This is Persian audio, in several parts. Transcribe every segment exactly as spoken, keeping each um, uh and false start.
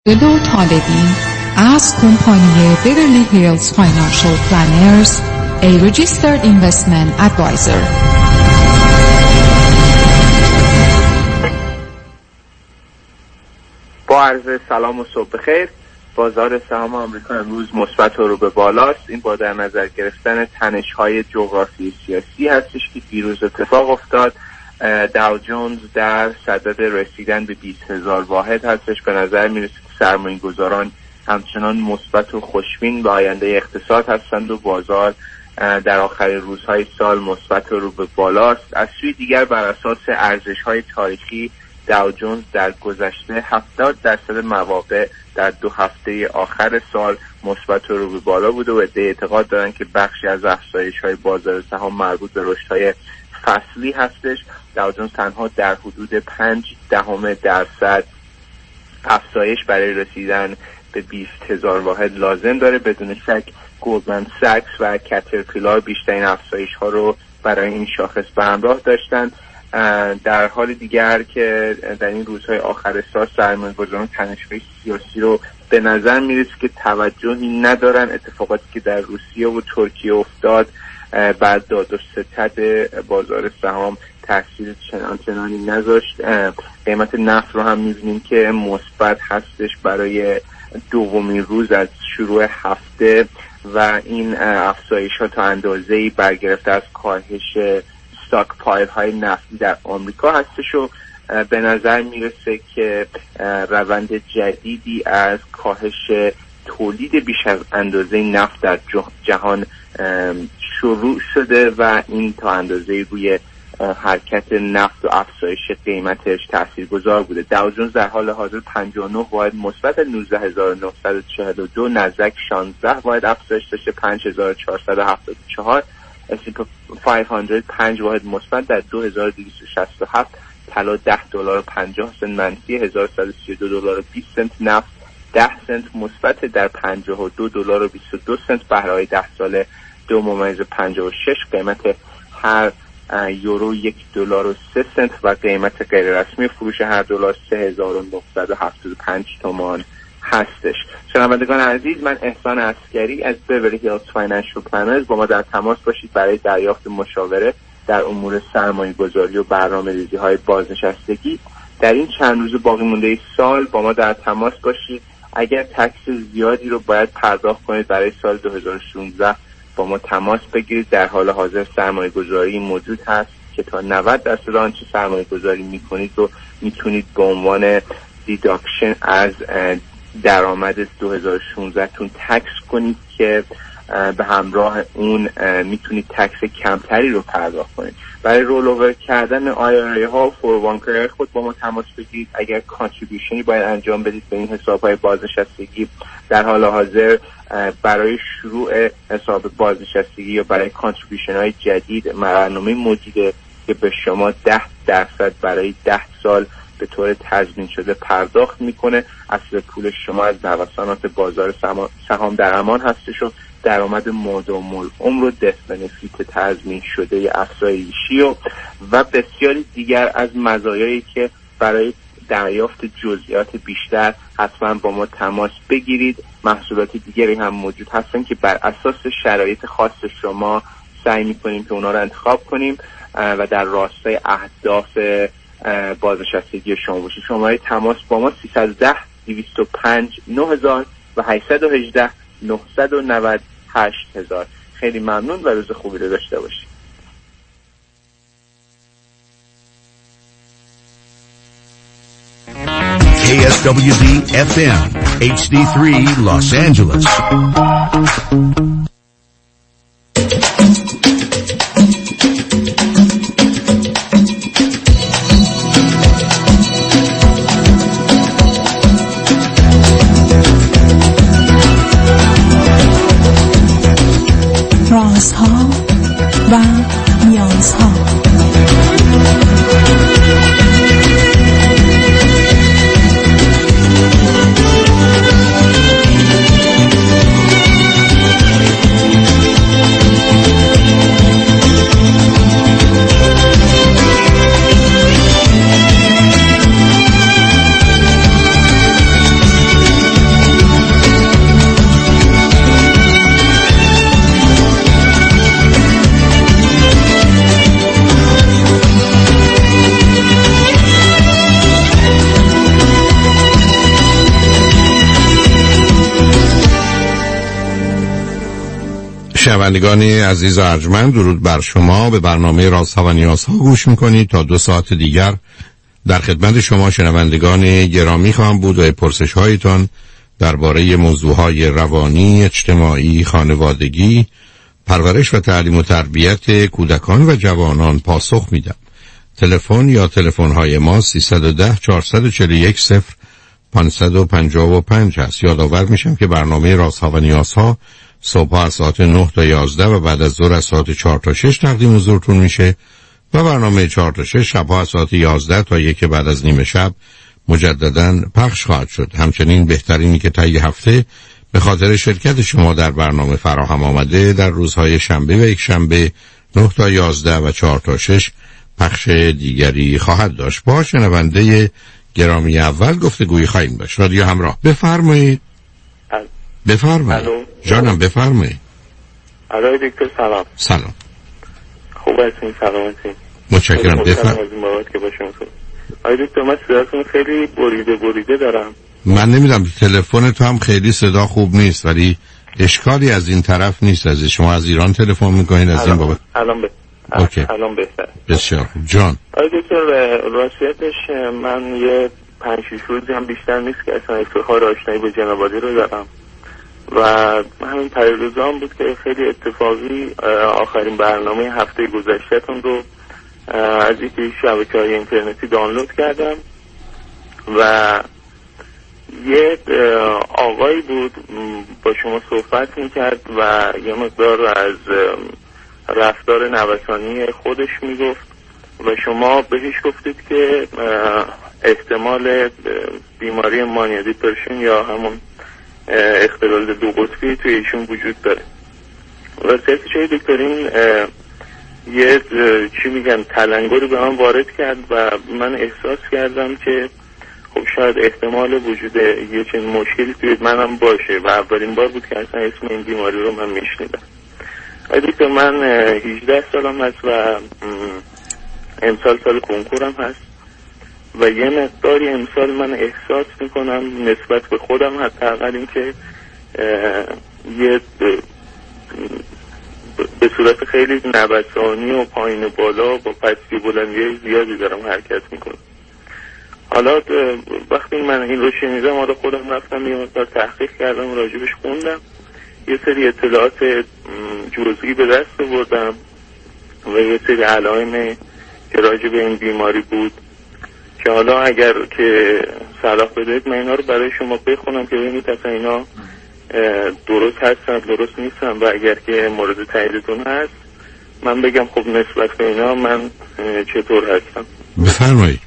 دو طالبی از کمپانی بیورلی هیلز فاینانشل پلانرز، a registered investment advisor. با عرض سلام و صبح بخیر. بازار سهام آمریکا امروز مثبت رو به بالاست. این با در نظر گرفتن تنش‌های جغرافی سیاسی هستش که دیروز اتفاق افتاد. داو جونز در صدد رسیدن به بیست هزار واحد هستش. به نظر میرسه که سرمایه‌گذاران همچنان مثبت و خوشبین به آینده اقتصاد هستند و بازار در آخرین روزهای سال مثبت رو به بالاست. از سوی دیگر بر اساس ارزش‌های تاریخی داو جونز در گذشته هفتاد درصد مواقع در دو هفته آخر سال مثبت رو به بالا بوده و عده‌ای اعتقاد دارن که بخشی از افزایش‌های بازار سهام مربوط به رشدهای فصلی هستش. داو جونز تنها در حدود پنج دهم درصد افزایش برای رسیدن به بیست هزار واحد لازم داره. بدون شک گلدمن ساکس و کاترپیلار بیشترین افزایش ها رو برای این شاخص به همراه داشتن. در حال دیگر که در این روزهای آخر سال سرمایه‌گذاران تنش‌های سیاسی رو به نظر میرسه که توجهی ندارن. اتفاقاتی که در روسیه و ترکیه افتاد بعد داد و ستد بازار سهام تاثیر چنانی نذاشت. قیمت نفت رو هم می‌بینیم که مثبت هستش برای دومین روز از شروع هفته و این افزایش‌ها تا اندازه‌ای برگرفته از کاهش استاک پایل های نفتی در آمریکا هستش و به نظر میرسه که روند جدیدی از کاهش تولید بیش از اندازه نفت در جهان شروع شده و این تا اندازه روی حرکت نفت و افزایش قیمتش تاثیرگذار بوده. داو جونز در حال حاضر پنجاه و نه واحد مثبت، نوزده هزار و نهصد و چهل و دو، نزدک شانزده واحد افزایش داشته، پنج هزار و چهارصد و هفتاد و چهار، اس اند پی پانصد پنج واحد مثبت در دو هزار و دویست و شصت و هفت، طلا ده دلار و پنجاه سنت منفی، هزار و صد و سی و دو دلار و بیست سنت، نفت ده سنت مثبت در پنجاه و دو دلار و بیست و دو سنت، بهره‌های ده ساله دو ممیز پنجاه و شش، قیمت هر یورو یک دلار و سه سنت و قیمت غیر رسمی فروش هر دلار سه هزار و نهصد و هفتاد و پنج تومان هستش. شنوندگان عزیز، من احسان عسکری از بیورلی هیلز فاینانشل پلانرز. با ما در تماس باشید برای دریافت مشاوره در امور سرمایه‌گذاری و برنامه‌ریزی‌های بازنشستگی. در این چند روز باقی مونده سال با ما در تماس باشید. اگر تکس زیادی رو باید پرداخت کنید برای سال دو هزار و شانزده با ما تماس بگیرید. در حال حاضر سرمایه‌گذاری موجود هست که تا نود درصد آنچه سرمایه‌گذاری می‌کنید رو میتونید به عنوان دیداکشن از درآمد دو هزار و شانزده تون تکس کنید که به همراه اون میتونید تکس کمتری رو پرداخت کنید. برای رول اوور کردن آی آر ای ها و فور او وان کی خود با ما تماس بگیرید. اگر کانتریبیوشنی باید انجام بدید به این حساب‌های بازنشستگی، در حال حاضر برای شروع حساب بازنشستگی یا برای کانتریبیوشن‌های جدید برنامه موجوده که به شما ده درصد برای ده سال به طور تضمین شده پرداخت میکنه. اصل پول شما از نوسانات بازار سهام در امان هستش و درآمد مادام العمر و دث بنفیت تضمین شده افزایشی و و بسیاری دیگر از مزایایی که برای دریافت جزئیات بیشتر حتما با ما تماس بگیرید. محصولات دیگری هم موجود هستن که بر اساس شرایط خاص شما سعی میکنیم که اونا رو انتخاب کنیم و در راستای اهداف بازنشستگی شما باشه. شماره تماس با ما سیصد و ده دویست و پنج نه هزار و هشتصد و هجده نهصد و نود هشت هزار. خیلی ممنون و روز خوبی رو داشته باشید. K S W D F M H D three Los Angeles. رازها و نیازها. شنوندگان عزیز و ارجمند، درود بر شما. به برنامه رازها و نیازها گوش میکنید. تا دو ساعت دیگر در خدمت شما شنوندگان گرامی خواهم بود و پرسش هایتان درباره موضوعهای روانی، اجتماعی، خانوادگی، پرورش و تعلیم و تربیت کودکان و جوانان پاسخ میدم. تلفن یا تلفن های ما سیصد و ده چهارصد و چهل و یک صفر پانصد و پنجاه و پنج هست. یادآور میشم که برنامه رازها و نیازها صبح از ساعت نه تا یازده و بعد از ظهر از ساعت چهار تا شش تقدیم حضورتون میشه و برنامه چهار تا شش شبها از ساعت یازده تا یک بعد از نیم شب مجدداً پخش خواهد شد. همچنین بهترینی که طی هفته به خاطر شرکت شما در برنامه فراهم آمده در روزهای شنبه و یک شنبه نه تا یازده و چهار تا شش پخش دیگری خواهد داشت. با شنونده گرامی اول گفتگویی خواهیم داشت. رادیو همراه، بفرمایید. بفرمایید جانم، بفرمایید. آقای دکتر سلام. سلام. خوب هستین؟ سلامتین؟ متشکرم. بفرمایید. از این بابت که با شما صحبت. آقای دکتر من صداتون خیلی بریده بریده دارم. من نمیدونم، تلفن تو هم خیلی صدا خوب نیست، ولی اشکالی از این طرف نیست. از شما از ایران تلفن میکنین از این بابت؟ الان به اوکی. الان بهتره. بسیار خوب. جان آقای دکتر راستیتش من یه پنج شش روزی هم بیشتر نیست که اصلا افتخار آشنایی با جناب عالی رو دارم و همین پریروزا هم بود که خیلی اتفاقی آخرین برنامه هفته گذشته‌تون رو از یکی شبکه‌های اینترنتی دانلود کردم و یه آقایی بود با شما صحبت میکرد و یه مقدار از رفتار نوسانی خودش میگفت و شما بهش گفتید که احتمال بیماری مانیا دیپرشن یا همون اختلال دو قطبی توی ایشون وجود داره. راستیتش چه دکترین یه چی میگن تلنگری به من وارد کرد و من احساس کردم که خب شاید احتمال وجود یه چنین مشکلی توی منم باشه و اولین بار بود که اصلا اسم این بیماری رو من میشنیدم. دکتر من هجده سالم هست و امسال سال کنکورم هست و یه مقداری امسال من احساس میکنم نسبت به خودم حداقل این که یه به صورت خیلی نوسانی و پایین بالا با پستی بلندی زیادی دارم حرکت میکنم. حالا وقتی من این رو شنیدم حالا خودم رفتم یه مقدار تحقیق کردم راجبش خوندم، یه سری اطلاعات جزئی به دست آوردم و یه سری علائم که راجب این بیماری بود که حالا اگر که صلاح بدهید من اینا رو برای شما بخونم که ببینید اصلا اینا درست هستن درست نیستن و اگر که مورد تاییدتون هست من بگم خب نسبت به اینا من چطور هستم. بفرمایید.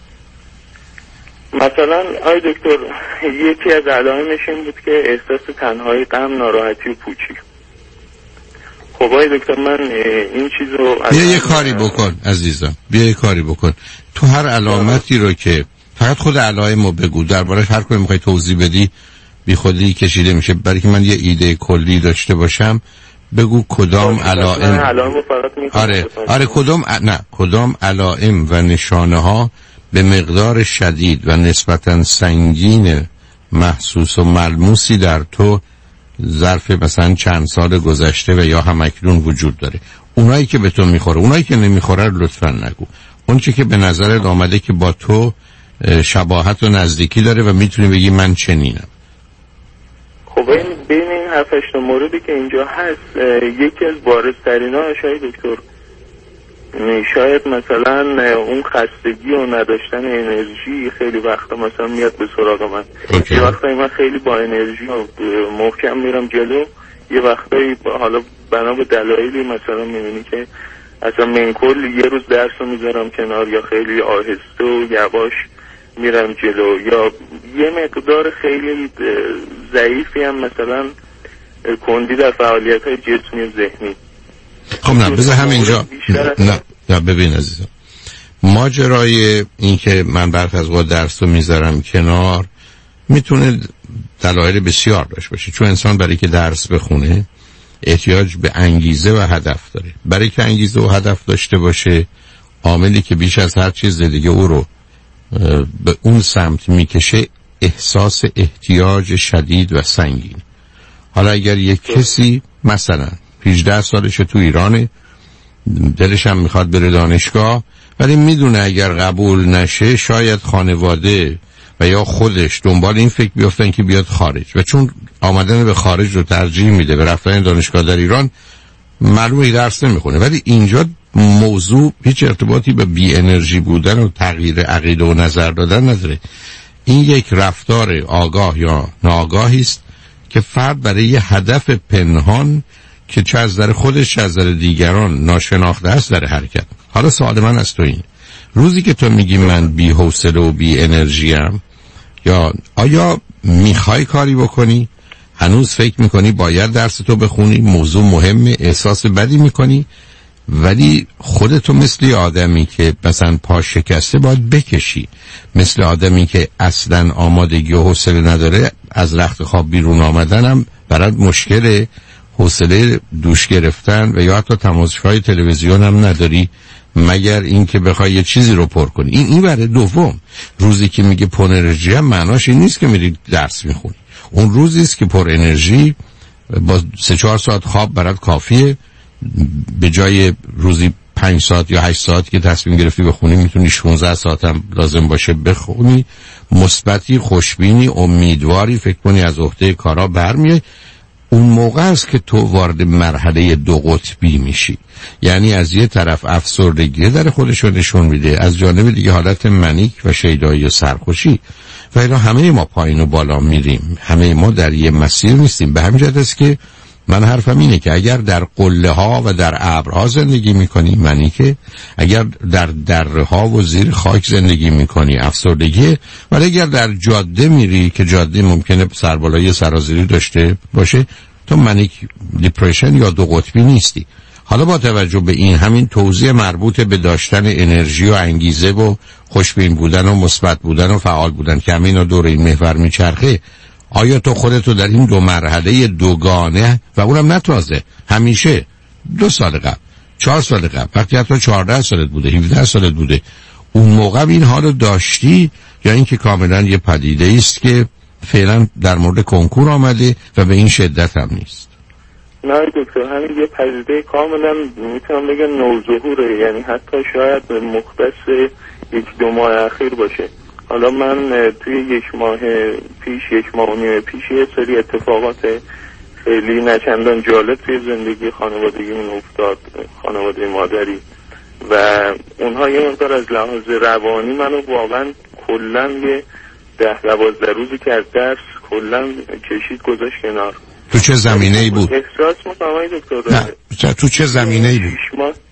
مثلا آی دکتر یکی از علائمش این بود که احساس تنهایی، غم، ناراحتی و پوچی. خب آی دکتر من این چیز رو بیا یه کاری بکن عزیزم، بیا یه کاری بکن. تو هر علامتی رو که فقط خود علائم رو بگو، درباره هر کاری میخوای توضیح بدی بی خودی کشیده میشه. برای که من یه ایده کلی داشته باشم بگو کدام علائم. آره آره کدام ا... نه کدام علائم و نشانه ها به مقدار شدید و نسبتاً سنگین محسوس و ملموسی در تو ظرف مثلا چند سال گذشته و یا همکنون وجود داره. اونایی که به تو میخوره، اونایی که نمیخوره لطفاً نگو. اون چی که به نظرت آمده که با تو شباهت و نزدیکی داره و میتونی بگی من چنینم. خب این بین این هفت هشت موردی که اینجا هست یکی از بارزترین ها شاید دکتر شاید مثلا اون خستگی و نداشتن انرژی خیلی وقتا مثلا میاد به سراغ من. okay. یه وقتایی من خیلی با انرژی و محکم میرم جلو، یه وقتایی حالا بنا به دلایلی مثلا میبینی که اصلا من کل یه روز درس رو میذارم کنار یا خیلی آهسته و یواش میرم جلو یا یه مقدار خیلی ضعیفی هم مثلا کندی در فعالیت های جسمی و ذهنی. خب نه بذار همینجا نه نه ببین عزیزم، ماجرای این که من برخی از وقت درس رو میذارم کنار میتونه دلایل بسیار داشته باشه، چون انسان برای که درس بخونه احتیاج به انگیزه و هدف داره. برای که انگیزه و هدف داشته باشه عاملی که بیش از هر چیز دیگه او رو به اون سمت میکشه احساس احتیاج شدید و سنگین. حالا اگر یک کسی مثلا هجده سالشه تو ایرانه، دلش هم میخواد بره دانشگاه، ولی میدونه اگر قبول نشه شاید خانواده و یا خودش دنبال این فکر بیفتن که بیاد خارج، و چون آمدن به خارج رو ترجیح میده به رفتن دانشگاه در ایران، معلومه درس نمیخونه. ولی اینجا موضوع هیچ ارتباطی به بی انرژی بودن و تغییر عقیده و نظر دادن نداره. این یک رفتار آگاه یا ناآگاهی است که فرد برای یه هدف پنهان که چه از در خودش چه از در دیگران ناشناخته است در حرکت. حالا سوال من از تو این، روزی که تو میگی من بی حوصله و بی انرژی ام، یا آیا میخوای کاری بکنی؟ هنوز فکر میکنی باید درس تو بخونی، موضوع مهمه، احساس بدی میکنی، ولی خودتو مثل آدمی که مثلا پا شکسته باید بکشی، مثل آدمی که اصلا آمادگی و حوصله نداره از رخت خواب بیرون آمدن هم برات مشکله، حوصله دوش گرفتن و یا حتی تماشای تلویزیون هم نداری مگر اینکه بخوای یه چیزی رو پر کنی. این این برای دوم. روزی که میگه پر انرژی هم معناش این نیست که میری درس میخونی. اون روزی است که پر انرژی با سه چهار ساعت خواب برات کافیه، به جای روزی پنج ساعت یا هشت ساعت که تصمیم گرفتی بخونی میتونی شانزده ساعت هم لازم باشه بخونی. مثبتی، خوشبینی، امیدواری، فکر کنی از عهده کارا برمیای. اون موقع است که تو وارد مرحله دو قطبی میشی، یعنی از یه طرف افسردگی در خودش رو نشون میده، از جانب دیگه حالت منیک و شیدایی و سرخوشی. و اینا همه ما پایین و بالا میریم، همه ما در یه مسیر نیستیم. به همین جهت است که من حرفم اینه که اگر در قله ها و در ابرها زندگی میکنی منیکه، اگر در دره ها و زیر خاک زندگی میکنی افسردگی، ولی اگر در جاده میری که جاده ممکنه سربالایی سرازیری داشته باشه، تو منیک دیپرشن یا دو قطبی نیستی. حالا با توجه به این همین توضیح مربوط به داشتن انرژی و انگیزه و خوشبین بودن و مثبت بودن و فعال بودن که همین دور این محور میچرخه، آیا تو خودتو در این دو مرحله دوگانه و اونم نتازه همیشه دو سال قبل، چهار سال قبل، وقتی حتی چهارده سالت بوده، هفده سالت بوده، اون موقع این حالو داشتی، یا اینکه کاملا یه پدیده است که فعلا در مورد کنکور آمده و به این شدت هم نیست؟ نه دکتر، همین یه پدیده کاملا میتونم بگم نوظهوره، یعنی حتی شاید مختص یک دو ماه اخیر باشه. حالا من توی یک ماه پیش یک ماه و نیم پیش یه سری اتفاقات خیلی نچندان جالب توی زندگی خانوادگیمون افتاد، خانواده مادری، و اونها یه مقدار از لحاظ روانی منو واقعا کلا یه ده دوازده روزی که از درس کلا کشید گذاشت کنار. تو چه زمینه ای بود؟ احساس میکنم ای دکتر. نه تو چه زمینه ای بود؟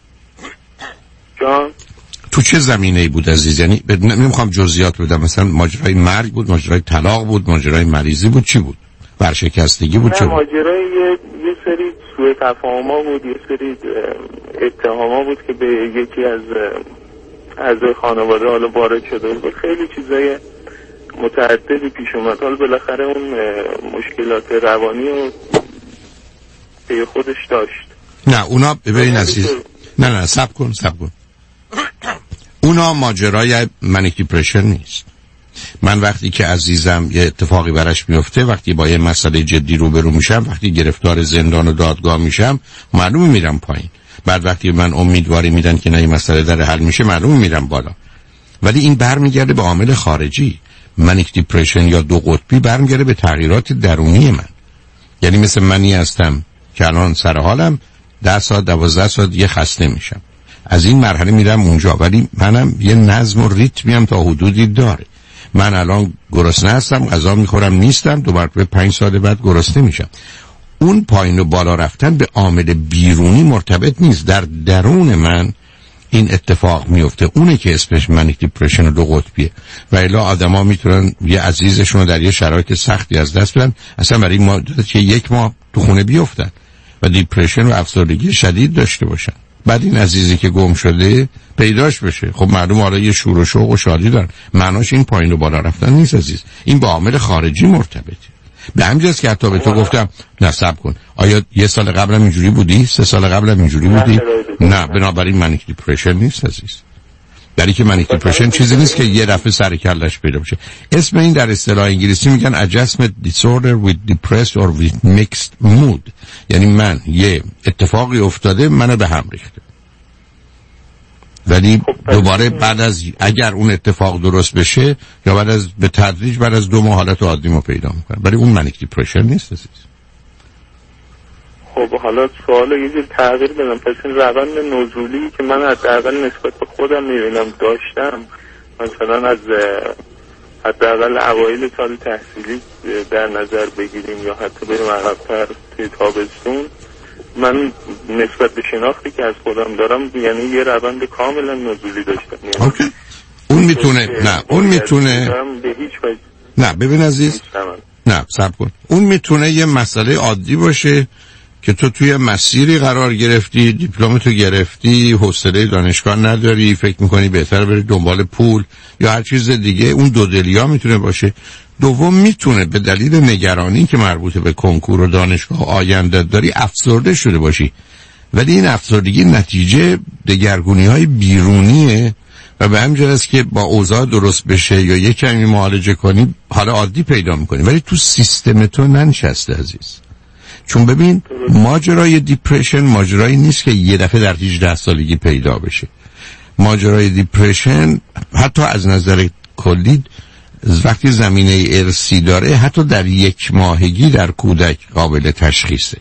جان تو چه زمینه ای بود عزیز؟ یعنی نمیخوام جزئیات بدم، مثلا ماجرای مرگ بود، ماجرای طلاق بود، ماجرای مریضی بود، چی بود؟ ورشکستگی بود؟ چه بود؟ ماجرای یه, یه سری سوء تفاهم‌ها بود، یه سری اتهام‌ها بود که به یکی از اعضای خانواده حالا وارد شده بود. خیلی چیزای متعددی پیش اومد. حالا بالاخره اون مشکلات روانی رو به خودش داشت. نه اونا ببین عزیز، نه نه صبر کن صبر کن اونا ماجرای منیک دیپرشن نیست. من وقتی که عزیزم یه اتفاقی براش میفته، وقتی با یه مسئله جدی روبرو میشم، وقتی گرفتار زندان و دادگاه میشم، معلومه میرم پایین. بعد وقتی من امیدواری میدن که نه این مسئله در حل میشه، معلومه میرم بالا. ولی این برمیگرده به عامل خارجی. منیک دیپرشن یا دو قطبی برمیگرده به تغییرات درونی من. یعنی مثل منی هستم که الان سر حالم، ده ساعت دوازده ساعت دیگه خسته میشم، از این مرحله میرم اونجا، ولی منم یه نظم و ریتمی هم تا حدودی داره. من الان گرسنه هستم، غذا میخورم نیستم، دو مرتبه پنج سال بعد گرسنه میشم. اون پایین و بالا رفتن به عامل بیرونی مرتبط نیست، در درون من این اتفاق میفته. اونه که اسمش منیک دیپرشن و دو قطبیه. و الا آدما میتونن یه عزیزشون رو در یه شرایط سختی از دست بدن، اصلا برای ما که یک ماه تو خونه بیفتن و دیپرشن و افسردگی شدید داشته باشن، بعد این عزیزی که گم شده پیداش بشه. خب معلوم حالا یه شور و شوق و شادی دارن. معناش این پایین و بالا رفتن نیست عزیز، این با عامل خارجی مرتبطه. به همینجاست که حتی به تو گفتم نصب کن، آیا یه سال قبلم اینجوری بودی؟ سه سال قبلم اینجوری بودی؟ نه، بنابراین منیک دیپرشن نیست عزیز. در که منیک دیپرشن چیزی نیست که یه دفعه سر کلش پیدا بشه. اسم این در اصطلاح انگلیسی میگن adjustment disorder with depressed or with mixed mood. یعنی من یه اتفاقی افتاده منو به هم ریخته، ولی دوباره بعد از اگر اون اتفاق درست بشه یا بعد از به تدریج بعد از دو ماه حالت عادیمو پیدا میکنه، ولی اون منیک دیپرشن نیست عزیز. خب حالا سوال یه جور تغییر بدم. پس این روند نزولی که من حداقل نسبت به خودم میبینم داشتم، مثلا از حداقل اوایل سال تحصیلی در نظر بگیریم یا حتی بریم عقب‌تر توی تابستون، من نسبت به شناختی که از خودم دارم یعنی یه روند کاملا نزولی داشتم. یعنی اوکی. اون میتونه نه اون میتونه به هیچ وجه نه ببین عزیز نه صبر کن. اون میتونه یه مسئله عادی باشه که تو توی مسیری قرار گرفتی، دیپلمتو گرفتی، حوصله دانشگاه نداری، فکر میکنی بهتره بری دنبال پول یا هر چیز دیگه. اون دو دلیا میتونه باشه. دوم میتونه به دلیل نگرانی که مربوط به کنکور و دانشگاه آینده داری افسرده شده باشی، ولی این افسردگی نتیجه دگرگونی های بیرونیه و به همین است که با اوضاع درست بشه یا یک کمی معالجه کنی حالا عادی پیدا میکنی، ولی تو سیستم تو ننشسته عزیز. چون ببین ماجرای دیپرشن ماجرایی نیست که یه دفعه در هجده سالگی پیدا بشه. ماجرای دیپرشن حتی از نظر کلی وقتی زمینه ارثی داره حتی در یک ماهگی در کودک قابل تشخیصه،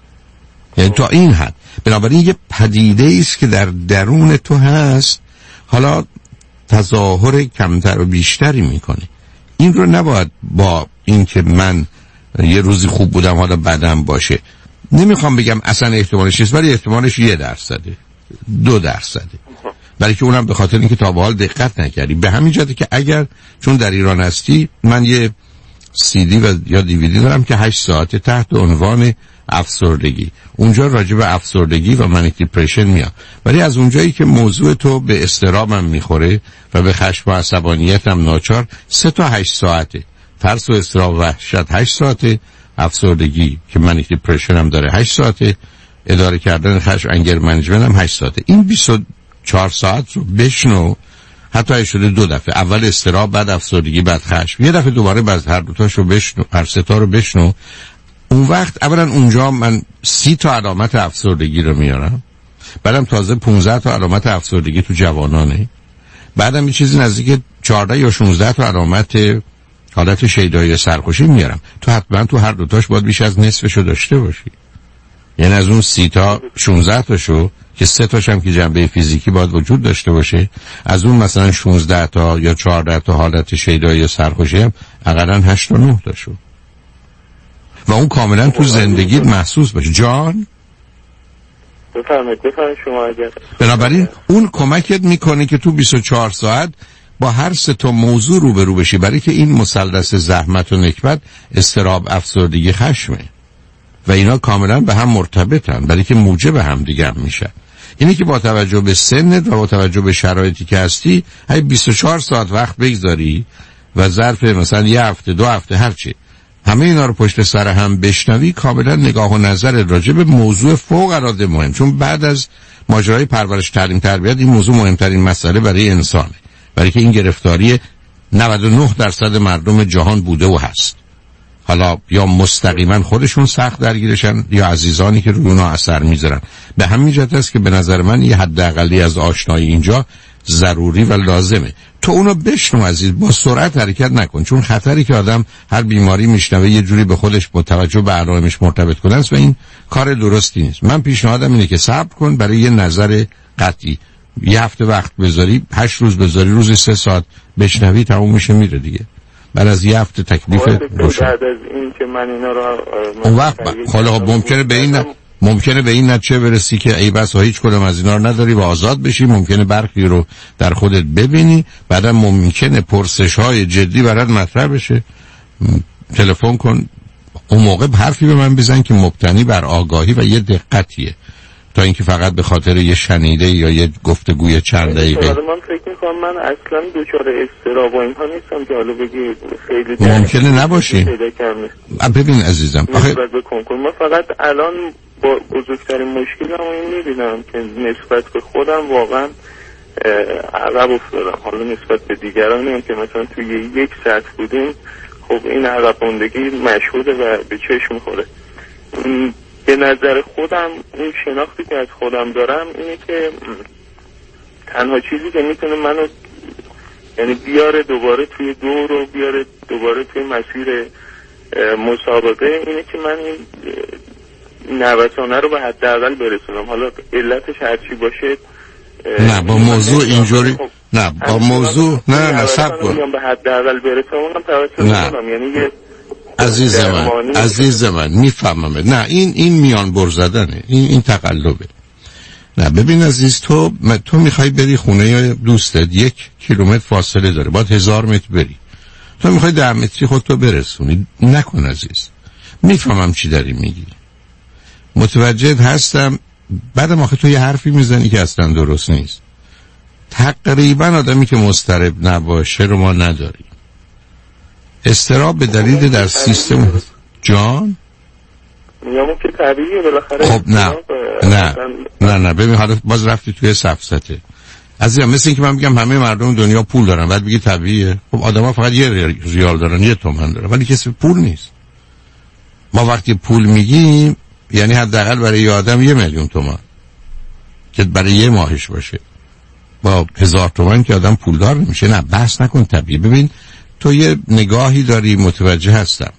یعنی تا این حد. بنابراین یه پدیده است که در درون تو هست، حالا تظاهر کمتر و بیشتری میکنه. این رو نباید با این که من یه روزی خوب بودم حالا بدم باشه، نمیخوام بگم اصلا احتمالش نیست، ولی احتمالش یه درصده دو درصده، برای که اونم به خاطر اینکه تا به حال دقت نکردی. به همین جهته که اگر چون در ایران هستی، من یه سی دی و یا دیویدی دارم که هشت ساعت تحت عنوان افسردگی، اونجا راجع به افسردگی و منیک دیپرشن میاد، ولی از اونجایی که موضوع تو به اضطرابم میخوره و به خشم و عصبانیتم ناچار، سه تا هشت ساعته. ترس و اضطراب و وحشت هشت ساعته، افسردگی که منیک دیپرشن هم داره هشت ساعته، اداره کردن خشم انگر منیجمنت هم هشت ساعته. این بیست و چهار ساعت رو بشنو، حتی شده دو دفعه، اول اضطراب بعد افسردگی بعد خشم، یه دفعه دوباره بعد هر دوتاشو بشنو، هر سه تا رو بشنو. اون وقت اولا اونجا من سی تا علامت افسردگی رو میارم، بعدم تازه پانزده تا علامت افسردگی تو جوانانه، بعدم یه چیزی نزدیک چهارده یا شانزده تا علامت حالت شیدایی سرخوشی میارم. تو حتما تو هر دوتاش باید بیش از نصفشو داشته باشی، یعنی از اون سی تا شانزده تاشو که سه تاش هم که جنبه فیزیکی باید وجود داشته باشه، از اون مثلا شانزده تا یا چهارده تا حالت شیدایی سرخوشی هم اقلا هشت تا نه تاشو، و اون کاملا تو زندگیت محسوس باشه. جان بفرمایید بفرمایید شما. اگر بنابراین اون کمکت میکنه که تو بیست و چهار ساعت با هر سه تا موضوع روبرو بشی، برای که این مثلث زحمت و نکبت، اضطراب، افسردگی، خشمه و اینا کاملا به هم مرتبطن، برای که موجب هم دیگه هم میشن. اینی که با توجه به سنت و با توجه به شرایطی که هستی، هی بیست و چهار ساعت وقت بگذاری و ظرف مثلا یه هفته دو هفته هرچی همه اینا رو پشت سر هم بشنوی، کاملا نگاه و نظر راجع به موضوع فوق العاده مهم، چون بعد از ماجرای پرورش تعلیم تربیت این موضوع مهمترین مسئله برای انسانه، برای که این گرفتاری نود و نه درصد مردم جهان بوده و هست. حالا یا مستقیما خودشون سخت درگیرشن یا عزیزانی که روی اونا اثر میذارن. به همین جهت است که به نظر من یه حداقلی از آشنایی اینجا ضروری و لازمه. تو اونو بشنو عزیز، با سرعت حرکت نکن، چون خطری که آدم هر بیماری میشنوه یه جوری به خودش متوجه به علائمش مرتبط کنه است و این کار درستی نیست. من پیشنهادم اینه که صبر کن برای یه نظر قطعی. یه هفته وقت بذاری، هشت روز بذاری، روزی سه ساعت بشنوی، تموم میشه میره دیگه. بعد از یه هفته تکلیف روشن. بعد از این که من اینا رو اون وقت حالا ممکنه به این ممکنه به این نتیجه برسی که ای بس هیچ کدوم از اینا رو نداری و آزاد بشی، ممکنه برخی رو در خودت ببینی، بعدم ممکنه پرسش‌های جدی برات مطرح بشه. تلفن کن اون موقع، حرفی به من بزن که مبتنی بر آگاهی و یه دقتیه، تا اینکه فقط به خاطر یه شنیده یا یه گفتگوی چند دقیقه. من فکر می‌کنم من اصلا دچار استراب و اینها نیستم که حالا بگی خیلی ممکنه نباشی. ببین عزیزم، آخه به کنکور من فقط الان با بزرگترین مشکلم این می‌بینم که نسبت به خودم واقعا عقب افتادم. حالا نسبت به دیگرانی که مثلا توی یک سطح بودیم، خب این عقب موندگی مشهوده و به چشم میخوره. به نظر خودم اون شناختی که از خودم دارم اینه که تنها چیزی که میتونه منو یعنی بیاره دوباره توی دور و بیاره دوباره توی مسیر مسابقه اینه که من این نوسانه رو به حداقل برسونم. حالا علتش هرچی باشه نه با موضوع اینجوری خب نه با موضوع نه نه سب کن به حداقل برسونم توسط خودم. یعنی یه عزیز من عزیز من میفهمم. نه این این میان بر زدنه، این این تقلبه. نه ببین عزیز، تو تو میخوای بری خونه دوستت، یک کیلومتر فاصله داره، باید هزار متر بری. تو میخوای ده متری خودتو برسونی. نکن عزیز. میفهمم چی داری میگی، متوجه هستم. بعدم آخه تو یه حرفی میزنی که اصلا درست نیست. تقریبا آدمی که مضطرب نباشه رو ما نداریم. اضطراب به دلیل در سیستم جان میگم که طبیعیه بالاخره. خب نه نه نه نه ببین حالا باز رفتی توی سفسطه عزیزم. مثل این که من بگم همه مردم دنیا پول دارن بعد بگی طبیعیه. خب آدما فقط یه ریال دارن، یه تومن دارن، ولی کسی پول نیست. ما وقتی پول میگیم یعنی حداقل برای یه آدم یه میلیون تومان که برای یه ماهش باشه. با هزار تومان که آدم پولدار نمیشه. نه بحث نکن طبیعی. ببین تو یه نگاهی داری، متوجه هستم،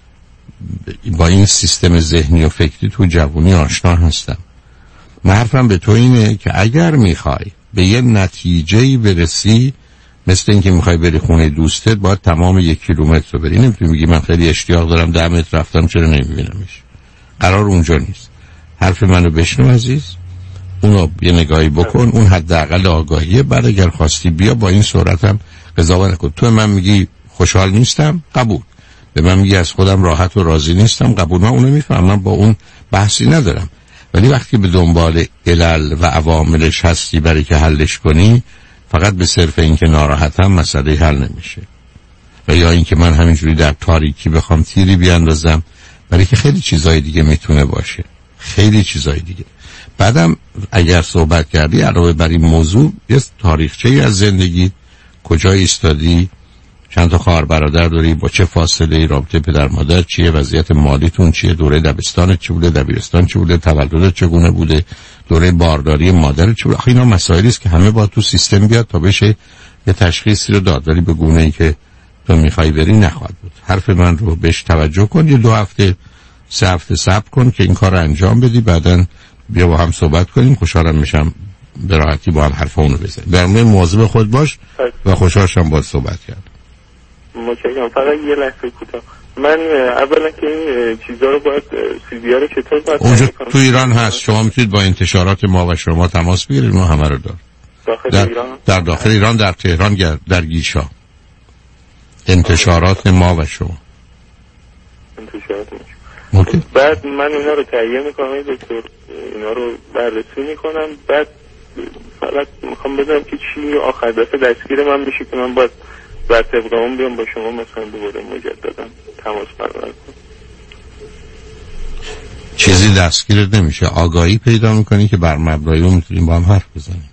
با این سیستم ذهنی و فکری تو جوونی آشنا هستم. من حرفم به تو اینه که اگر میخوای به یه نتیجه‌ای برسی، مثل این که میخوای بری خونه دوستت، باید تمام یک کیلومتر رو بری. نمیتونی بگی من خیلی اشتیاق دارم ده متر رفتم چرا نمیبینمش. قرار اونجا نیست. حرف منو بشنو عزیز، اونو یه نگاهی بکن، اون حداقل آگاهیه. بعد اگر خواستی بیا با این سرعتم قضاوت نکن. تو من میگی خوشحال نیستم، قبول. به من میگی از خودم راحت و راضی نیستم، قبول. من اونو میفهمم، با اون بحثی ندارم. ولی وقتی به دنبال علل و عواملش هستی برای که حلش کنی، فقط به صرف این که ناراحتم مسئله حل نمیشه. و یا این که من همینجوری در تاریکی بخوام تیری بیاندازم، برای که خیلی چیزای دیگه میتونه باشه، خیلی چیزای دیگه. بعدم اگر صحبت کردی علاوه بر این موضوع، یه تاریخچه‌ای از زندگی، کجا ایستادی، چند تا خواهر برادر داری، با چه فاصله، رابطه پدر مادر چیه، وضعیت مالیتون چیه، دوره دبستانت چی بوده، دبیرستان چی بوده، تولدت چگونه بوده، دوره بارداری مادرت چی بوده. آخه اینا مسائلی است که همه با تو سیستم بیاد تا بشه یه تشخیصی رو داد. ولی به گونه‌ای که تو میخوای بری نخواهد بود. حرف من رو بهش توجه کن، یه دو هفته سه هفته صبر کن که این کار رو انجام بدی، بعدن بیا با هم صحبت کنیم. خوشحالم میشم به راحتی با هم حرف اونو بزنیم. در مورد مواظب خود باش و خوشحال شدم باهات صحبت کردم. متشکرم. فقط یه لحظه کوتاه. من اولا که این چیزا رو باید سی دی آر چطور باید اونجا تو ایران هست، شما میتونید با انتشارات ما و شما تماس بگیرید، ما همه رو داریم. داخل در ایران در داخل ایران، در تهران، در گیشا. انتشارات ما و شما. انتشارات ما. اوکی. بعد من اینا رو تهیه میکنم دکتر، اینا رو بررسی میکنم، بعد فقط میخوام بدونم که چی آخر دفعه دستگیر من میشه که من باید بر طبق اون بیام با شما مثلا دوباره مجددا تماس برقرار کنم. چیزی دستگیرت نمیشه، آگاهی پیدا میکنی که بر مبنای اون میتونیم با هم حرف بزنیم.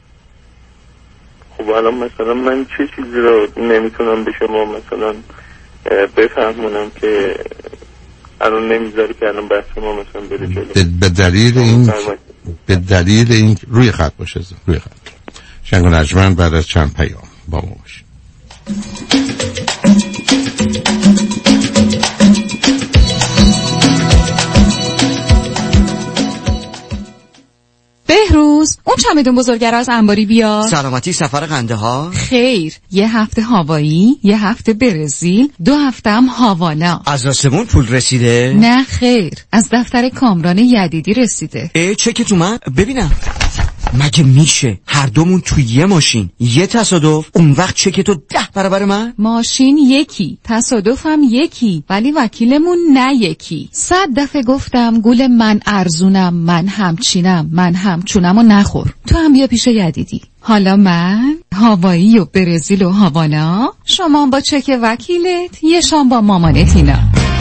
خب الان مثلا من چه چیزی رو نمیتونم به شما مثلا بفهمونم که الان نمیذاری که الان بحث ما مثلا بره جلو؟ به دلیل این به دلیل این روی خط باشه، روی خط. شنگ و نجمن بعد از چند پیام با ما باشه. بهروز، اون چمدون بزرگه از انباری بیار. سلامتی سفر قنده ها؟ خیر، یه هفته هاوایی، یه هفته برزیل، دو هفته هم هاوانا. از آسمون پول رسیده؟ نه خیر، از دفتر کامران یدیدی رسیده. ای چکت اومد؟ ببینم. مگه میشه هر دومون توی یه ماشین، یه تصادف، اون وقت چکتو ده برابر من؟ ماشین یکی، تصادف هم یکی، ولی وکیلمون نه یکی. صد دفعه گفتم گول من ارزونم، من همچینم، من همچونم و نخور. تو هم بیا پیش یدیدی. حالا من هاوایی و برزیل و هاوانا، شما با چک وکیلت، یه شام با مامانت اینا.